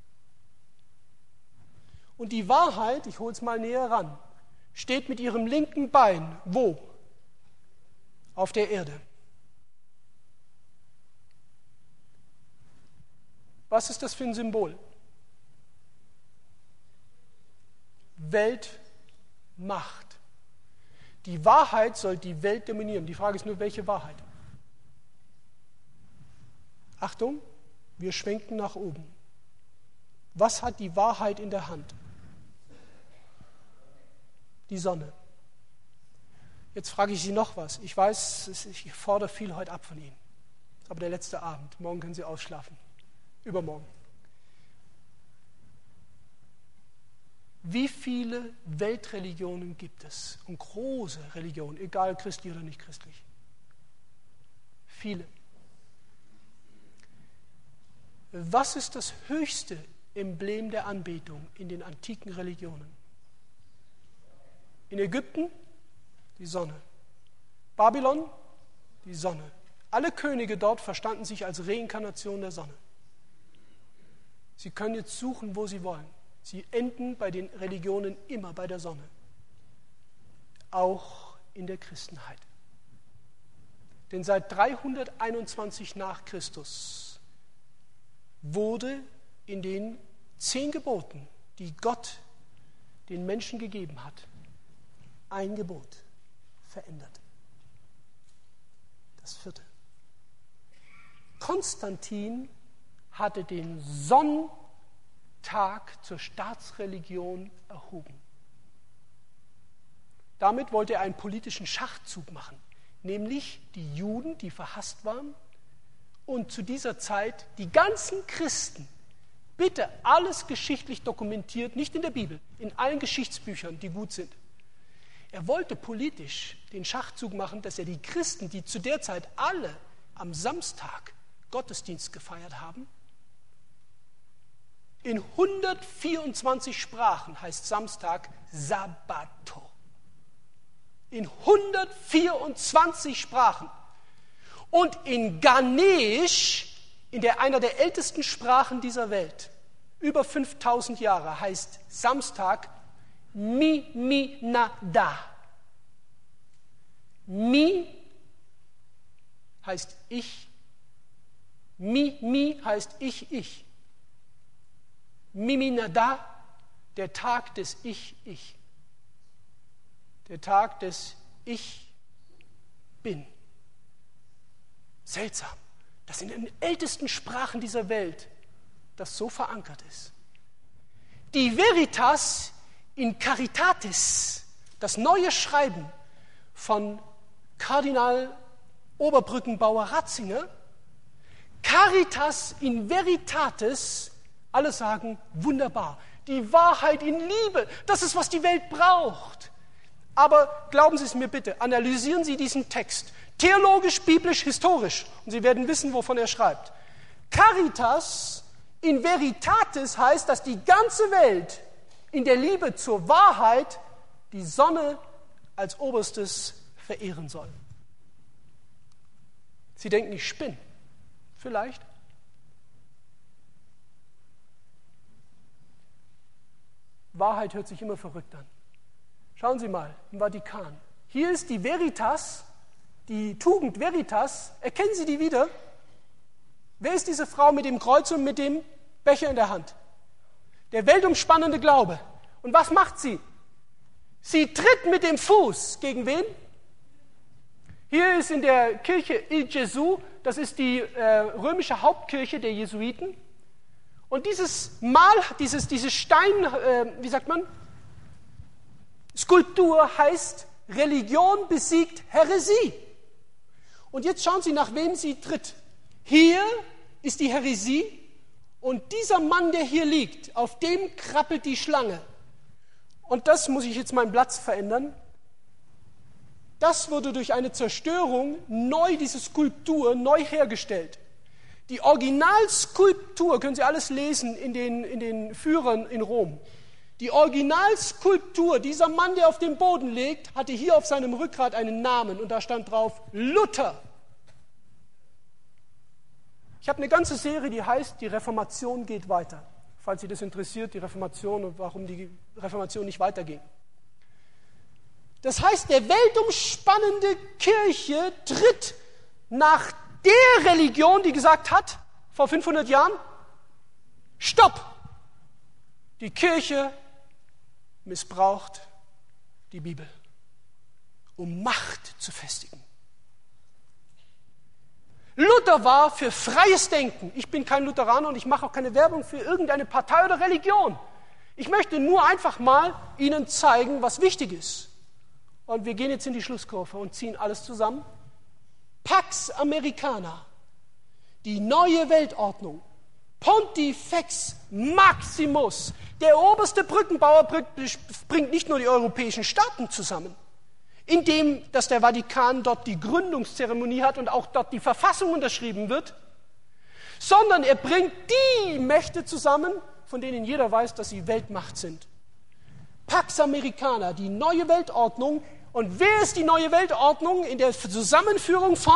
Und die Wahrheit, ich hole es mal näher ran, steht mit ihrem linken Bein wo? Auf der Erde. Was ist das für ein Symbol? Weltmacht. Die Wahrheit soll die Welt dominieren. Die Frage ist nur, welche Wahrheit? Achtung, wir schwenken nach oben. Was hat die Wahrheit in der Hand? Die Sonne. Jetzt frage ich Sie noch was. Ich weiß, ich fordere viel heute ab von Ihnen. Aber der letzte Abend. Morgen können Sie ausschlafen. Übermorgen. Wie viele Weltreligionen gibt es? Und große Religionen, egal christlich oder nicht christlich. Viele. Was ist das höchste Emblem der Anbetung in den antiken Religionen? In Ägypten die Sonne. Babylon die Sonne. Alle Könige dort verstanden sich als Reinkarnation der Sonne. Sie können jetzt suchen, wo Sie wollen. Sie enden bei den Religionen immer bei der Sonne. Auch in der Christenheit. Denn seit 321 nach Christus wurde in den 10 Geboten, die Gott den Menschen gegeben hat, ein Gebot verändert. Das 4. Konstantin hatte den Sonntag zur Staatsreligion erhoben. Damit wollte er einen politischen Schachzug machen, nämlich die Juden, die verhasst waren, und zu dieser Zeit die ganzen Christen, bitte alles geschichtlich dokumentiert, nicht in der Bibel, in allen Geschichtsbüchern, die gut sind. Er wollte politisch den Schachzug machen, dass er die Christen, die zu der Zeit alle am Samstag Gottesdienst gefeiert haben, in 124 Sprachen heißt Samstag Sabbato. In 124 Sprachen. Und in Ganesh, einer der ältesten Sprachen dieser Welt, über 5000 Jahre, heißt Samstag Mi-Mi-Na-Da. Mi heißt ich, Mi heißt ich. Mi-Mi-Na-Da, der Tag des Ich. Der Tag des Ich bin. Seltsam, dass in den ältesten Sprachen dieser Welt das so verankert ist. Die Veritas in Caritatis, das neue Schreiben von Kardinal Oberbrückenbauer Ratzinger, Caritas in Veritatis, alle sagen, wunderbar, die Wahrheit in Liebe, das ist, was die Welt braucht. Aber glauben Sie es mir bitte, analysieren Sie diesen Text, theologisch, biblisch, historisch, und Sie werden wissen, wovon er schreibt. Caritas in Veritatis heißt, dass die ganze Welt in der Liebe zur Wahrheit die Sonne als Oberstes verehren soll. Sie denken, ich spinne. Vielleicht. Wahrheit hört sich immer verrückt an. Schauen Sie mal, im Vatikan. Hier ist die Veritas, die Tugend Veritas. Erkennen Sie die wieder? Wer ist diese Frau mit dem Kreuz und mit dem Becher in der Hand? Der weltumspannende Glaube. Und was macht sie? Sie tritt mit dem Fuß gegen wen? Hier ist in der Kirche Il Gesù, das ist die römische Hauptkirche der Jesuiten. Und dieses Mal, diese Stein, Skulptur heißt Religion besiegt Häresie. Und jetzt schauen Sie, nach wem sie tritt. Hier ist die Häresie und dieser Mann, der hier liegt, auf dem krabbelt die Schlange. Und das muss ich jetzt meinen Platz verändern. Das wurde durch eine Zerstörung diese Skulptur neu hergestellt. Die Originalskulptur, können Sie alles lesen in den Führern in Rom. Die Originalskulptur, dieser Mann, der auf dem Boden liegt, hatte hier auf seinem Rückgrat einen Namen und da stand drauf Luther. Ich habe eine ganze Serie, die heißt Die Reformation geht weiter. Falls Sie das interessiert, die Reformation und warum die Reformation nicht weiterging. Das heißt, der weltumspannende Kirche tritt nach der Religion, die gesagt hat, vor 500 Jahren, Stopp! Die Kirche missbraucht die Bibel, um Macht zu festigen. Luther war für freies Denken. Ich bin kein Lutheraner und ich mache auch keine Werbung für irgendeine Partei oder Religion. Ich möchte nur einfach mal Ihnen zeigen, was wichtig ist. Und wir gehen jetzt in die Schlusskurve und ziehen alles zusammen. Pax Americana, die neue Weltordnung, Pontifex Maximus, der oberste Brückenbauer bringt nicht nur die europäischen Staaten zusammen, indem dass der Vatikan dort die Gründungszeremonie hat und auch dort die Verfassung unterschrieben wird, sondern er bringt die Mächte zusammen, von denen jeder weiß, dass sie Weltmacht sind. Pax Americana, die neue Weltordnung. Und wer ist die neue Weltordnung in der Zusammenführung von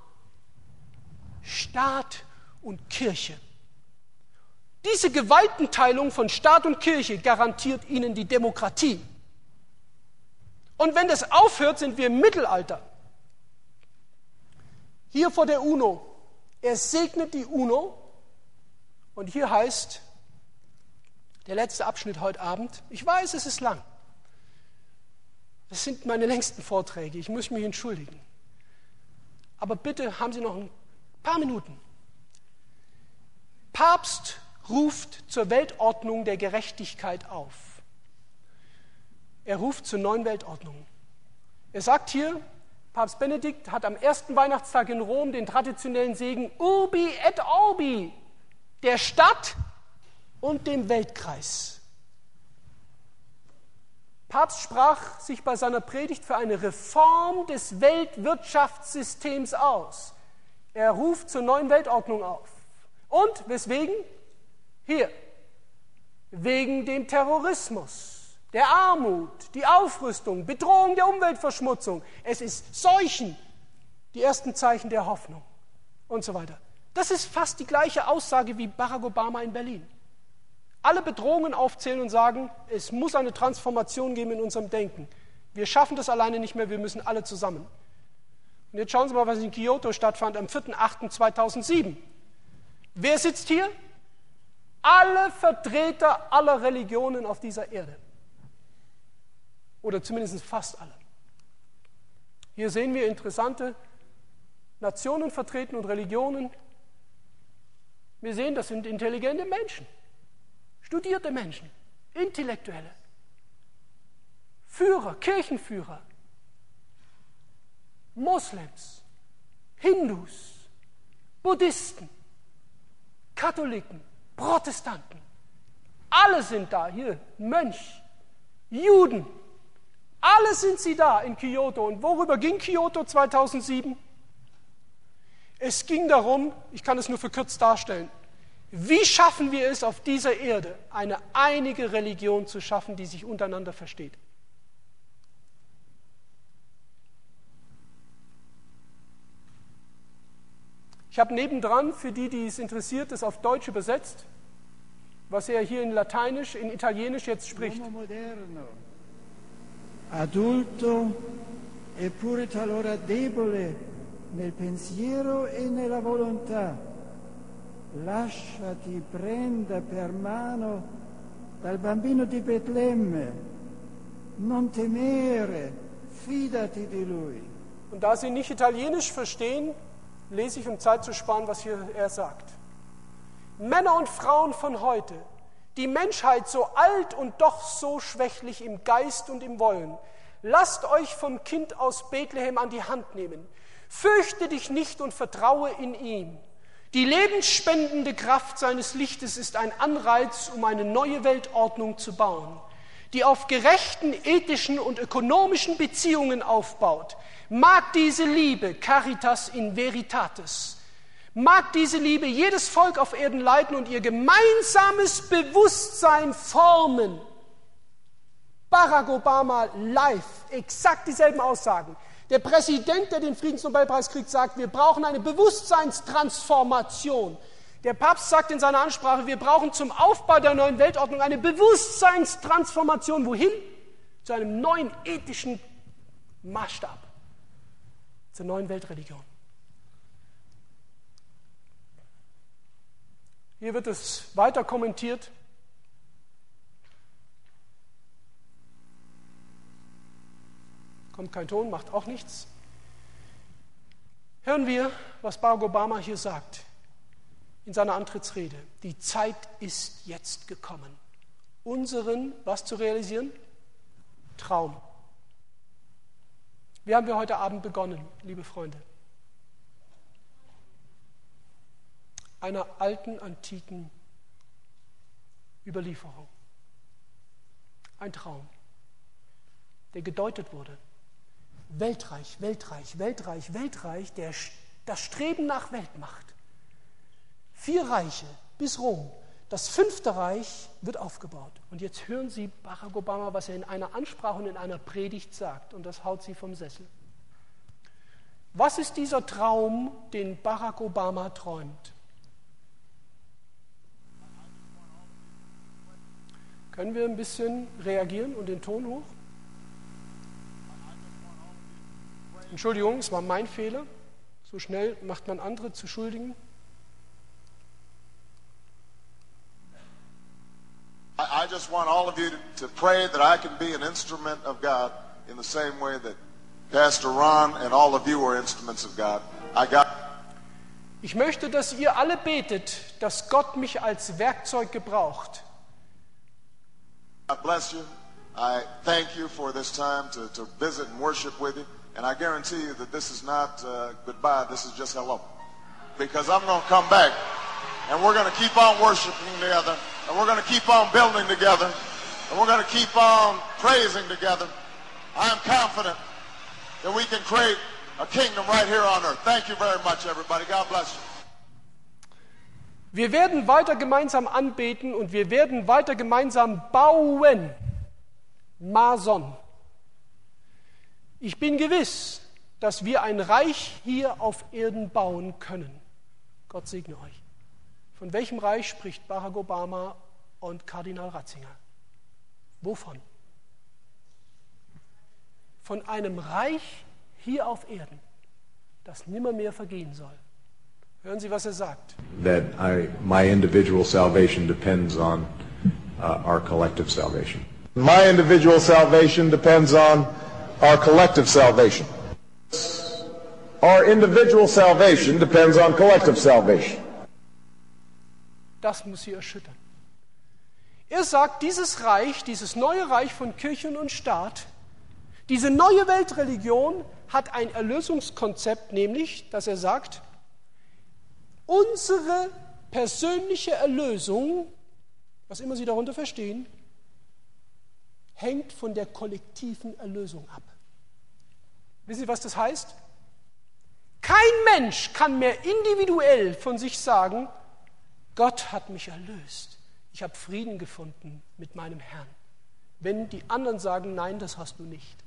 Staat und Kirche? Diese Gewaltenteilung von Staat und Kirche garantiert ihnen die Demokratie. Und wenn das aufhört, sind wir im Mittelalter. Hier vor der UNO. Er segnet die UNO. Und hier heißt der letzte Abschnitt heute Abend. Ich weiß, es ist lang. Das sind meine längsten Vorträge. Ich muss mich entschuldigen. Aber bitte haben Sie noch ein paar Minuten. Papst ruft zur Weltordnung der Gerechtigkeit auf. Er ruft zur neuen Weltordnung. Er sagt hier, Papst Benedikt hat am ersten Weihnachtstag in Rom den traditionellen Segen Urbi et Orbi, der Stadt und dem Weltkreis. Papst sprach sich bei seiner Predigt für eine Reform des Weltwirtschaftssystems aus. Er ruft zur neuen Weltordnung auf. Und weswegen? Hier, wegen dem Terrorismus, der Armut, die Aufrüstung, Bedrohung der Umweltverschmutzung. Es ist Seuchen, die ersten Zeichen der Hoffnung und so weiter. Das ist fast die gleiche Aussage wie Barack Obama in Berlin. Alle Bedrohungen aufzählen und sagen, es muss eine Transformation geben in unserem Denken. Wir schaffen das alleine nicht mehr, wir müssen alle zusammen. Und jetzt schauen Sie mal, was in Kyoto stattfand am 4.8.2007. Wer sitzt hier? Alle Vertreter aller Religionen auf dieser Erde. Oder zumindest fast alle. Hier sehen wir interessante Nationen vertreten und Religionen. Wir sehen, das sind intelligente Menschen, studierte Menschen, Intellektuelle, Führer, Kirchenführer, Moslems, Hindus, Buddhisten, Katholiken, Protestanten. Alle sind da, hier, Mönch, Juden. Alle sind sie da in Kyoto. Und worüber ging Kyoto 2007? Es ging darum, ich kann es nur verkürzt darstellen, wie schaffen wir es auf dieser Erde, eine einige Religion zu schaffen, die sich untereinander versteht. Ich habe nebendran, für die es interessiert, das auf Deutsch übersetzt, was er hier in Lateinisch, in Italienisch jetzt spricht. Adulto eppure talora debole nel pensiero e nella volontà, lasciati prenda per mano dal bambino di Betlemme, non temere, fidati di lui. Und da Sie nicht Italienisch verstehen, lese ich, um Zeit zu sparen, was hier er sagt. Männer und Frauen von heute, die Menschheit so alt und doch so schwächlich im Geist und im Wollen, lasst euch vom Kind aus Bethlehem an die Hand nehmen. Fürchte dich nicht und vertraue in ihn. Die lebensspendende Kraft seines Lichtes ist ein Anreiz, um eine neue Weltordnung zu bauen, die auf gerechten, ethischen und ökonomischen Beziehungen aufbaut. Mag diese Liebe, Caritas in Veritatis, mag diese Liebe jedes Volk auf Erden leiten und ihr gemeinsames Bewusstsein formen. Barack Obama live, exakt dieselben Aussagen. Der Präsident, der den Friedensnobelpreis kriegt, sagt, wir brauchen eine Bewusstseinstransformation. Der Papst sagt in seiner Ansprache, wir brauchen zum Aufbau der neuen Weltordnung eine Bewusstseinstransformation. Wohin? Zu einem neuen ethischen Maßstab, zur neuen Weltreligion. Hier wird es weiter kommentiert. Kommt kein Ton, macht auch nichts. Hören wir, was Barack Obama hier sagt in seiner Antrittsrede. Die Zeit ist jetzt gekommen, unseren, was zu realisieren? Traum. Wie haben wir heute Abend begonnen, liebe Freunde? Einer alten, antiken Überlieferung. Ein Traum, der gedeutet wurde. Weltreich, Weltreich, Weltreich, Weltreich, das Streben nach Weltmacht. 4 Reiche bis Rom. Das 5. Reich wird aufgebaut. Und jetzt hören Sie Barack Obama, was er in einer Ansprache und in einer Predigt sagt. Und das haut Sie vom Sessel. Was ist dieser Traum, den Barack Obama träumt? Können wir ein bisschen reagieren und den Ton hoch? Entschuldigung, es war mein Fehler. So schnell macht man andere zu Schuldigen. I just want all of you to pray that I can be an instrument of God in the same way that Pastor Ron and all of you are instruments of God. Ich möchte, dass ihr alle betet, dass Gott mich als Werkzeug gebraucht. God bless you. I thank you for this time to visit and worship with you. And I guarantee you that this is not goodbye, this is just hello. Because I'm going to come back and we're going to keep on worshiping together. And we're going to keep on building together. And we're going to keep on praising together. I am confident that we can create a kingdom right here on earth. Thank you very much, everybody. God bless you. Wir werden weiter gemeinsam anbeten und wir werden weiter gemeinsam bauen. Mason. Ich bin gewiss, dass wir ein Reich hier auf Erden bauen können. Gott segne euch. Von welchem Reich spricht Barack Obama und Kardinal Ratzinger? Wovon? Von einem Reich hier auf Erden, das nimmermehr vergehen soll. Hören Sie, was er sagt. That my individual salvation depends on our collective salvation. My individual salvation depends on our collective salvation. Our individual salvation depends on collective salvation. Das muss Sie erschüttern. Er sagt, dieses Reich, dieses neue Reich von Kirche und Staat, diese neue Weltreligion hat ein Erlösungskonzept, nämlich, dass er sagt, unsere persönliche Erlösung, was immer Sie darunter verstehen, hängt von der kollektiven Erlösung ab. Wissen Sie, was das heißt? Kein Mensch kann mehr individuell von sich sagen, Gott hat mich erlöst. Ich habe Frieden gefunden mit meinem Herrn. Wenn die anderen sagen, nein, das hast du nicht.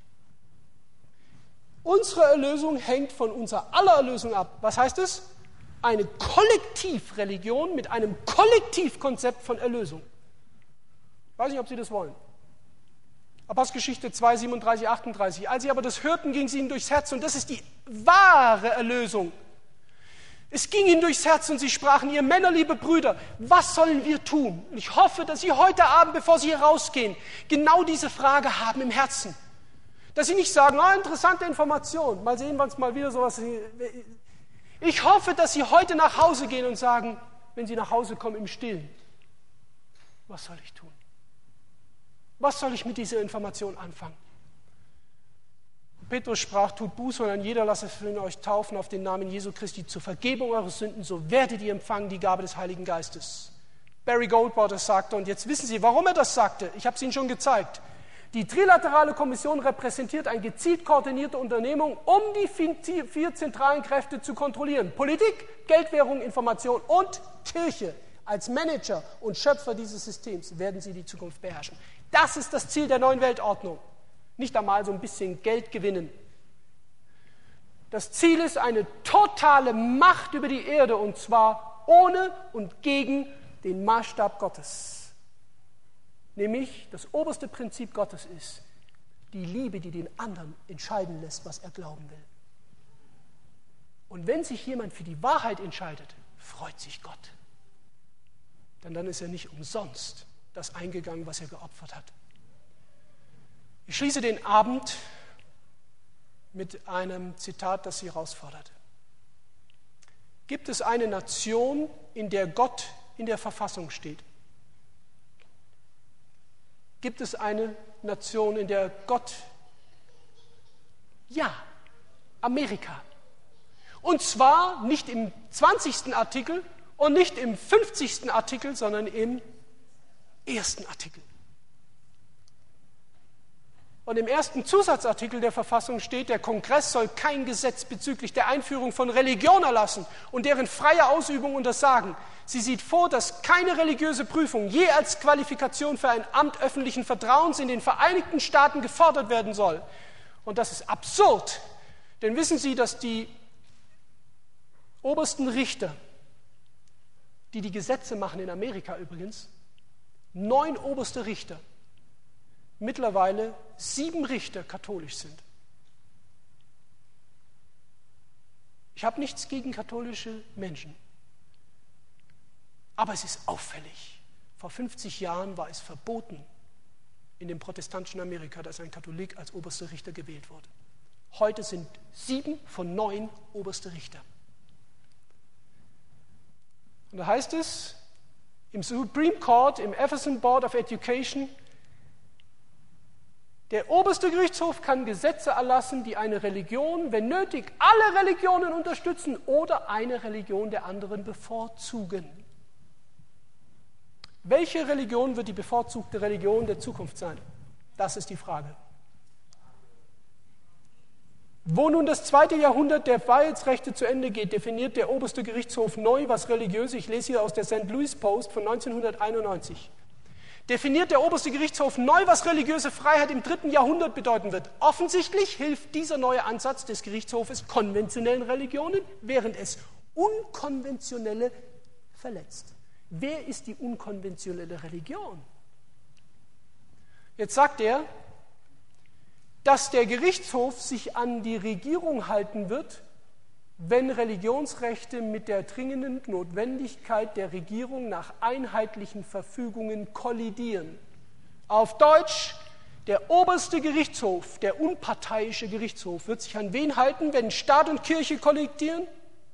Unsere Erlösung hängt von unserer aller Erlösung ab. Was heißt es? Eine Kollektivreligion mit einem Kollektivkonzept von Erlösung. Ich weiß nicht, ob Sie das wollen. Apostelgeschichte 2, 37, 38. Als sie aber das hörten, ging es ihnen durchs Herz und das ist die wahre Erlösung. Es ging ihnen durchs Herz und sie sprachen, ihr Männer, liebe Brüder, was sollen wir tun? Und ich hoffe, dass Sie heute Abend, bevor Sie hier rausgehen, genau diese Frage haben im Herzen. Dass Sie nicht sagen, interessante Information, mal sehen wir uns mal wieder sowas. Ich hoffe, dass Sie heute nach Hause gehen und sagen, wenn Sie nach Hause kommen im Stillen, was soll ich tun? Was soll ich mit dieser Information anfangen? Petrus sprach, tut Buße und ein jeder lasse von euch taufen auf den Namen Jesu Christi zur Vergebung eurer Sünden, so werdet ihr empfangen die Gabe des Heiligen Geistes. Barry Goldwater sagte, und jetzt wissen Sie, warum er das sagte, ich habe es Ihnen schon gezeigt, die Trilaterale Kommission repräsentiert eine gezielt koordinierte Unternehmung, um die 4 zentralen Kräfte zu kontrollieren. Politik, Geldwährung, Information und Kirche. Als Manager und Schöpfer dieses Systems werden sie die Zukunft beherrschen. Das ist das Ziel der neuen Weltordnung. Nicht einmal so ein bisschen Geld gewinnen. Das Ziel ist eine totale Macht über die Erde und zwar ohne und gegen den Maßstab Gottes. Nämlich das oberste Prinzip Gottes ist die Liebe, die den anderen entscheiden lässt, was er glauben will. Und wenn sich jemand für die Wahrheit entscheidet, freut sich Gott. Denn dann ist er nicht umsonst das eingegangen, was er geopfert hat. Ich schließe den Abend mit einem Zitat, das Sie herausfordert. Gibt es eine Nation, in der Gott in der Verfassung steht? Gibt es eine Nation, in der Gott, ja, Amerika. Und zwar nicht im 20. Artikel und nicht im 50. Artikel, sondern im 1. Artikel. Und im 1. Zusatzartikel der Verfassung steht, der Kongress soll kein Gesetz bezüglich der Einführung von Religion erlassen und deren freie Ausübung untersagen. Sie sieht vor, dass keine religiöse Prüfung je als Qualifikation für ein Amt öffentlichen Vertrauens in den Vereinigten Staaten gefordert werden soll. Und das ist absurd, denn wissen Sie, dass die obersten Richter, die die Gesetze machen in Amerika übrigens, 9 oberste Richter, mittlerweile 7 Richter katholisch sind. Ich habe nichts gegen katholische Menschen, aber es ist auffällig. Vor 50 Jahren war es verboten in dem protestantischen Amerika, dass ein Katholik als oberster Richter gewählt wurde. Heute sind 7 von 9 oberste Richter. Und da heißt es im Supreme Court, im Ephesus Board of Education, der oberste Gerichtshof kann Gesetze erlassen, die eine Religion, wenn nötig, alle Religionen unterstützen oder eine Religion der anderen bevorzugen. Welche Religion wird die bevorzugte Religion der Zukunft sein? Das ist die Frage. Wo nun das 2. Jahrhundert der Freiheitsrechte zu Ende geht, definiert der oberste Gerichtshof neu, was religiös, ich lese hier aus der St. Louis Post von 1991, definiert der oberste Gerichtshof neu, was religiöse Freiheit im 3. Jahrhundert bedeuten wird. Offensichtlich hilft dieser neue Ansatz des Gerichtshofes konventionellen Religionen, während es unkonventionelle verletzt. Wer ist die unkonventionelle Religion? Jetzt sagt er, dass der Gerichtshof sich an die Regierung halten wird, wenn Religionsrechte mit der dringenden Notwendigkeit der Regierung nach einheitlichen Verfügungen kollidieren. Auf Deutsch, der oberste Gerichtshof, der unparteiische Gerichtshof, wird sich an wen halten, wenn Staat und Kirche kollidieren?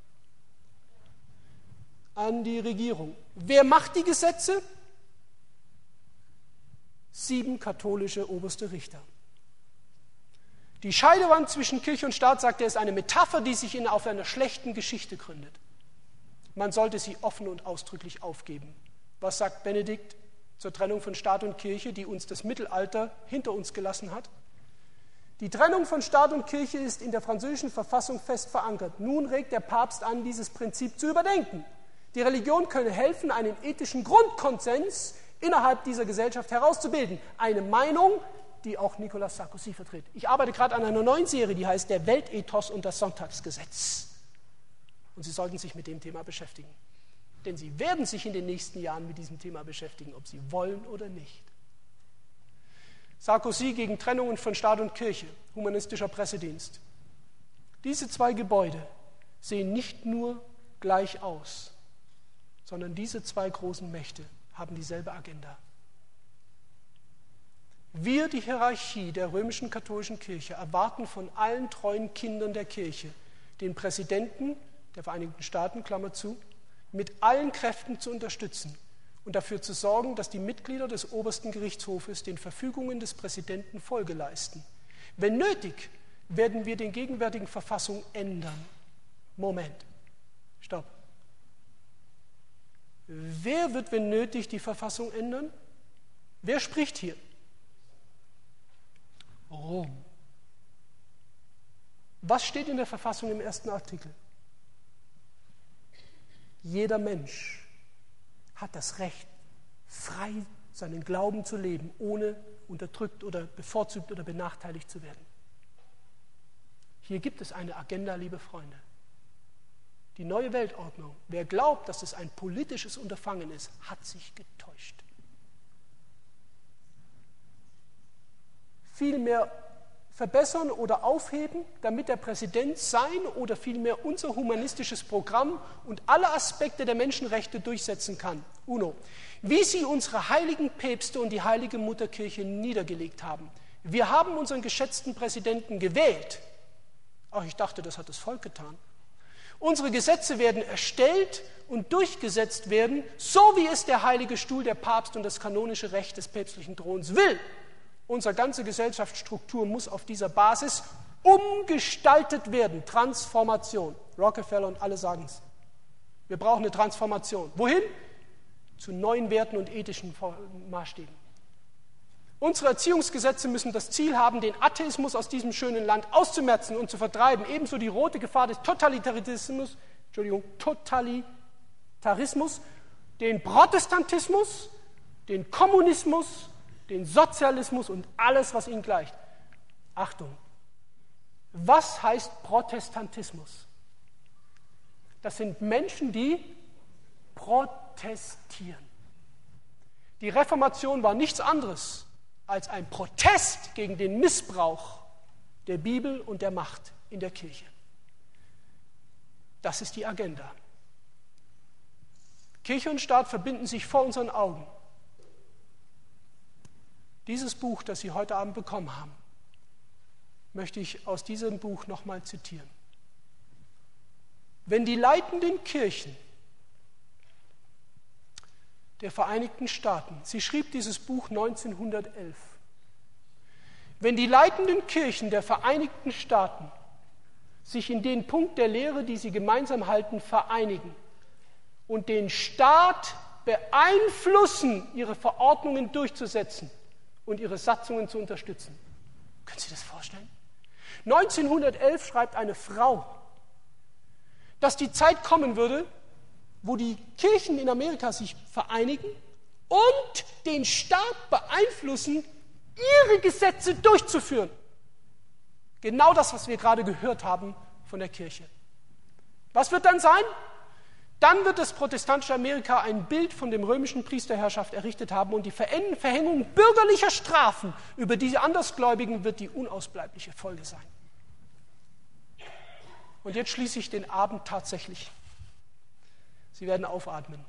An die Regierung. Wer macht die Gesetze? 7 katholische oberste Richter. Die Scheidewand zwischen Kirche und Staat, sagt er, ist eine Metapher, die sich auf einer schlechten Geschichte gründet. Man sollte sie offen und ausdrücklich aufgeben. Was sagt Benedikt zur Trennung von Staat und Kirche, die uns das Mittelalter hinter uns gelassen hat? Die Trennung von Staat und Kirche ist in der französischen Verfassung fest verankert. Nun regt der Papst an, dieses Prinzip zu überdenken. Die Religion könne helfen, einen ethischen Grundkonsens innerhalb dieser Gesellschaft herauszubilden. Eine Meinung, die auch Nicolas Sarkozy vertritt. Ich arbeite gerade an einer neuen Serie, die heißt Der Weltethos und das Sonntagsgesetz. Und Sie sollten sich mit dem Thema beschäftigen. Denn Sie werden sich in den nächsten Jahren mit diesem Thema beschäftigen, ob Sie wollen oder nicht. Sarkozy gegen Trennungen von Staat und Kirche, humanistischer Pressedienst. Diese 2 Gebäude sehen nicht nur gleich aus, sondern diese 2 großen Mächte haben dieselbe Agenda. Wir, die Hierarchie der römischen katholischen Kirche, erwarten von allen treuen Kindern der Kirche, den Präsidenten der Vereinigten Staaten, Klammer zu, mit allen Kräften zu unterstützen und dafür zu sorgen, dass die Mitglieder des obersten Gerichtshofes den Verfügungen des Präsidenten Folge leisten. Wenn nötig, werden wir die gegenwärtigen Verfassung ändern. Moment, stopp. Wer wird, wenn nötig, die Verfassung ändern? Wer spricht hier? Rom. Was steht in der Verfassung im 1. Artikel? Jeder Mensch hat das Recht, frei seinen Glauben zu leben, ohne unterdrückt oder bevorzugt oder benachteiligt zu werden. Hier gibt es eine Agenda, liebe Freunde. Die neue Weltordnung. Wer glaubt, dass es ein politisches Unterfangen ist, hat sich getäuscht. Vielmehr verbessern oder aufheben, damit der Präsident sein oder vielmehr unser humanistisches Programm und alle Aspekte der Menschenrechte durchsetzen kann. Uno. Wie sie unsere heiligen Päpste und die heilige Mutterkirche niedergelegt haben. Wir haben unseren geschätzten Präsidenten gewählt. Ach, ich dachte, das hat das Volk getan. Unsere Gesetze werden erstellt und durchgesetzt werden, so wie es der heilige Stuhl, der Papst und das kanonische Recht des päpstlichen Throns will. Unsere ganze Gesellschaftsstruktur muss auf dieser Basis umgestaltet werden. Transformation. Rockefeller und alle sagen es. Wir brauchen eine Transformation. Wohin? Zu neuen Werten und ethischen Maßstäben. Unsere Erziehungsgesetze müssen das Ziel haben, den Atheismus aus diesem schönen Land auszumerzen und zu vertreiben. Ebenso die rote Gefahr des Totalitarismus, den Protestantismus, den Kommunismus, den Sozialismus und alles, was ihnen gleicht. Achtung, was heißt Protestantismus? Das sind Menschen, die protestieren. Die Reformation war nichts anderes als ein Protest gegen den Missbrauch der Bibel und der Macht in der Kirche. Das ist die Agenda. Kirche und Staat verbinden sich vor unseren Augen. Dieses Buch, das Sie heute Abend bekommen haben, möchte ich aus diesem Buch nochmal zitieren. Wenn die leitenden Kirchen der Vereinigten Staaten. Sie schrieb dieses Buch 1911. Wenn die leitenden Kirchen der Vereinigten Staaten sich in den Punkt der Lehre, die sie gemeinsam halten, vereinigen und den Staat beeinflussen, ihre Verordnungen durchzusetzen und ihre Satzungen zu unterstützen. Können Sie das vorstellen? 1911 schreibt eine Frau, dass die Zeit kommen würde, wo die Kirchen in Amerika sich vereinigen und den Staat beeinflussen, ihre Gesetze durchzuführen. Genau das, was wir gerade gehört haben von der Kirche. Was wird dann sein? Dann wird das protestantische Amerika ein Bild von dem römischen Priesterherrschaft errichtet haben und die Verhängung bürgerlicher Strafen über diese Andersgläubigen wird die unausbleibliche Folge sein. Und jetzt schließe ich den Abend tatsächlich. Sie werden aufatmen.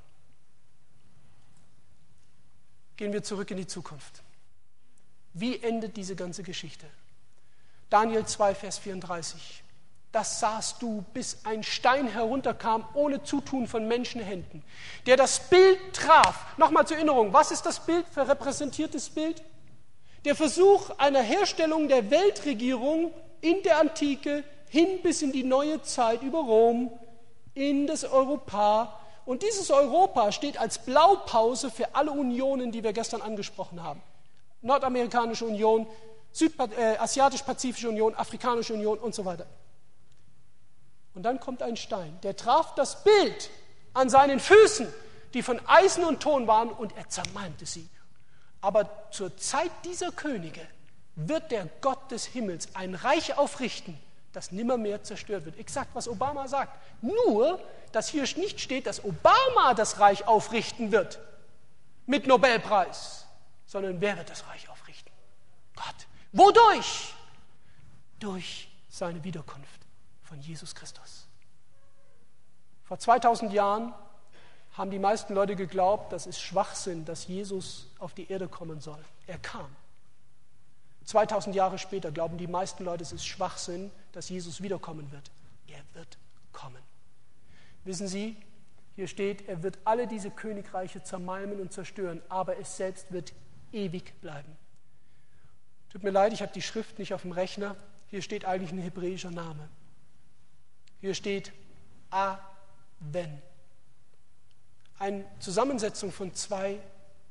Gehen wir zurück in die Zukunft. Wie endet diese ganze Geschichte? Daniel 2, Vers 34. Das sahst du, bis ein Stein herunterkam, ohne Zutun von Menschenhänden, der das Bild traf. Nochmal zur Erinnerung, was ist das Bild für repräsentiertes Bild? Der Versuch einer Herstellung der Weltregierung in der Antike hin bis in die neue Zeit über Rom, in das Europa. Und dieses Europa steht als Blaupause für alle Unionen, die wir gestern angesprochen haben. Nordamerikanische Union, Asiatisch-Pazifische Union, Afrikanische Union und so weiter. Und dann kommt ein Stein, der traf das Bild an seinen Füßen, die von Eisen und Ton waren, und er zermalmte sie. Aber zur Zeit dieser Könige wird der Gott des Himmels ein Reich aufrichten, das nimmermehr zerstört wird. Exakt, was Obama sagt. Nur, dass hier nicht steht, dass Obama das Reich aufrichten wird mit Nobelpreis, sondern wer wird das Reich aufrichten? Gott. Wodurch? Durch seine Wiederkunft von Jesus Christus. Vor 2000 Jahren haben die meisten Leute geglaubt, das ist Schwachsinn, dass Jesus auf die Erde kommen soll. Er kam. 2000 Jahre später glauben die meisten Leute, es ist Schwachsinn, dass Jesus wiederkommen wird. Er wird kommen. Wissen Sie, hier steht, er wird alle diese Königreiche zermalmen und zerstören, aber es selbst wird ewig bleiben. Tut mir leid, ich habe die Schrift nicht auf dem Rechner. Hier steht eigentlich ein hebräischer Name. Hier steht Aven. Eine Zusammensetzung von zwei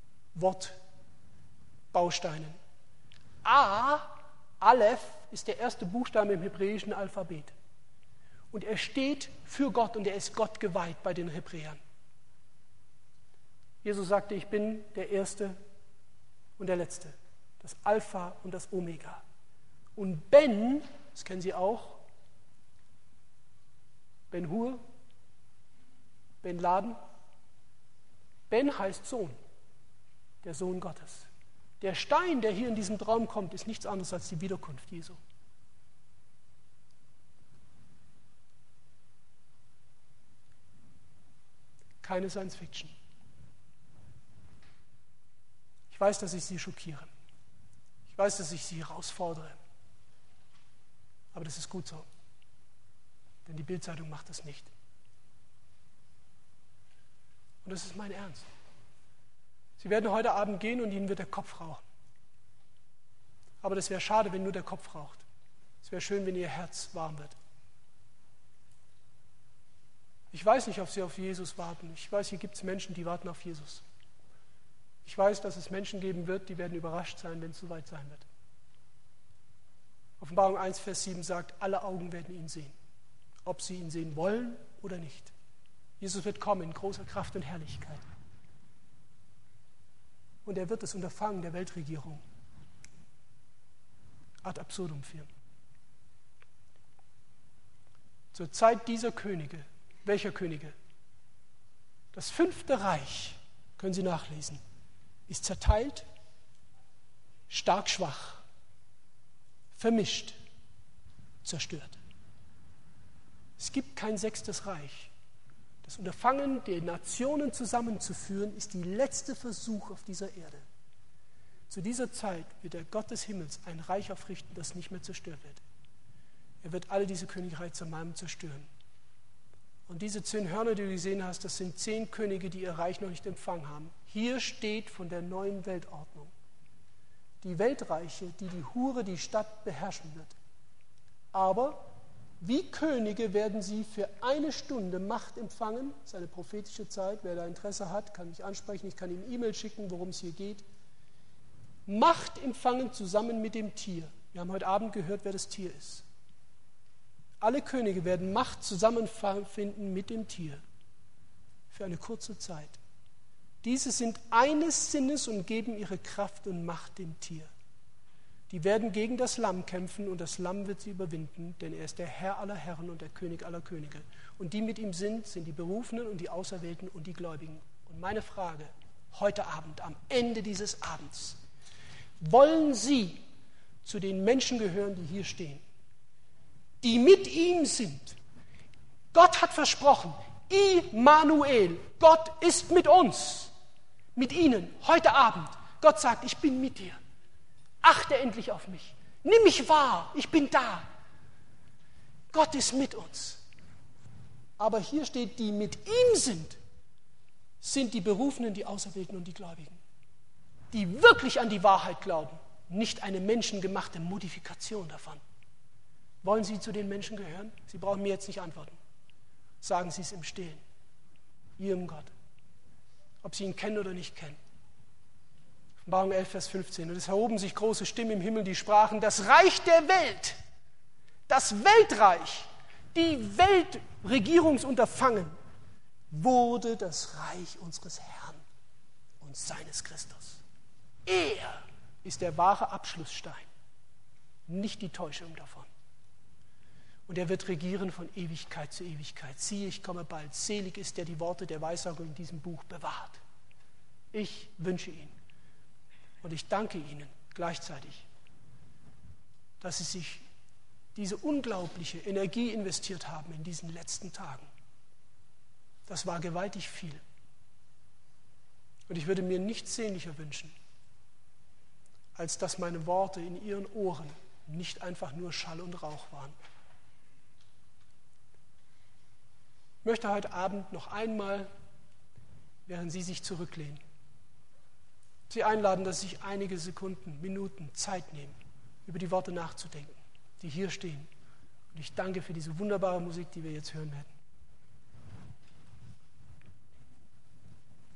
Wortbausteinen. A, Aleph, ist der erste Buchstabe im hebräischen Alphabet. Und er steht für Gott und er ist Gott geweiht bei den Hebräern. Jesus sagte, ich bin der Erste und der Letzte, das Alpha und das Omega. Und Ben, das kennen Sie auch, Ben Hur, Ben Laden. Ben heißt Sohn, der Sohn Gottes. Der Stein, der hier in diesem Traum kommt, ist nichts anderes als die Wiederkunft Jesu. Keine Science Fiction. Ich weiß, dass ich Sie schockiere. Ich weiß, dass ich Sie herausfordere. Aber das ist gut so. Denn die Bild-Zeitung macht das nicht. Und das ist mein Ernst. Sie werden heute Abend gehen und Ihnen wird der Kopf rauchen. Aber das wäre schade, wenn nur der Kopf raucht. Es wäre schön, wenn Ihr Herz warm wird. Ich weiß nicht, ob Sie auf Jesus warten. Ich weiß, hier gibt es Menschen, die warten auf Jesus. Ich weiß, dass es Menschen geben wird, die werden überrascht sein, wenn es soweit sein wird. Offenbarung 1, Vers 7 sagt, alle Augen werden ihn sehen. Ob sie ihn sehen wollen oder nicht. Jesus wird kommen in großer Kraft und Herrlichkeit. Und er wird das Unterfangen der Weltregierung ad absurdum führen. Zur Zeit dieser Könige, welcher Könige? Das 5. Reich, können Sie nachlesen, ist zerteilt, stark schwach, vermischt, zerstört. Es gibt kein 6. Reich. Das Unterfangen, die Nationen zusammenzuführen, ist der letzte Versuch auf dieser Erde. Zu dieser Zeit wird der Gott des Himmels ein Reich aufrichten, das nicht mehr zerstört wird. Er wird alle diese Königreiche zermalmen, zerstören. Und diese 10 Hörner, die du gesehen hast, das sind 10 Könige, die ihr Reich noch nicht empfangen haben. Hier steht von der neuen Weltordnung. Die Weltreiche, die Hure, die Stadt beherrschen wird. Aber wie Könige werden sie für 1 Stunde Macht empfangen, das ist eine prophetische Zeit, wer da Interesse hat, kann mich ansprechen, ich kann ihm E-Mail schicken, worum es hier geht. Macht empfangen zusammen mit dem Tier. Wir haben heute Abend gehört, wer das Tier ist. Alle Könige werden Macht zusammenfinden mit dem Tier für eine kurze Zeit. Diese sind eines Sinnes und geben ihre Kraft und Macht dem Tier. Die werden gegen das Lamm kämpfen und das Lamm wird sie überwinden, denn er ist der Herr aller Herren und der König aller Könige. Und die mit ihm sind die Berufenen und die Auserwählten und die Gläubigen. Und meine Frage heute Abend, am Ende dieses Abends, wollen Sie zu den Menschen gehören, die hier stehen, die mit ihm sind? Gott hat versprochen, Immanuel, Gott ist mit uns, mit Ihnen, heute Abend. Gott sagt, ich bin mit dir. Achte endlich auf mich. Nimm mich wahr, ich bin da. Gott ist mit uns. Aber hier steht, die mit ihm sind die Berufenen, die Auserwählten und die Gläubigen. Die wirklich an die Wahrheit glauben, nicht eine menschengemachte Modifikation davon. Wollen Sie zu den Menschen gehören? Sie brauchen mir jetzt nicht antworten. Sagen Sie es im Stillen, Ihrem Gott, ob Sie ihn kennen oder nicht kennen. Offenbarung 11, Vers 15. Und es erhoben sich große Stimmen im Himmel, die sprachen, das Reich der Welt, das Weltreich, die Weltregierungsunterfangen, wurde das Reich unseres Herrn und seines Christus. Er ist der wahre Abschlussstein, nicht die Täuschung davon. Und er wird regieren von Ewigkeit zu Ewigkeit. Siehe, ich komme bald. Selig ist der die Worte der Weissagung in diesem Buch bewahrt. Ich wünsche Ihnen und ich danke Ihnen gleichzeitig, dass Sie sich diese unglaubliche Energie investiert haben in diesen letzten Tagen. Das war gewaltig viel. Und ich würde mir nichts sehnlicher wünschen, als dass meine Worte in Ihren Ohren nicht einfach nur Schall und Rauch waren. Ich möchte heute Abend noch einmal, während Sie sich zurücklehnen, Sie einladen, dass Sie sich einige Sekunden, Minuten Zeit nehmen, über die Worte nachzudenken, die hier stehen. Und ich danke für diese wunderbare Musik, die wir jetzt hören werden.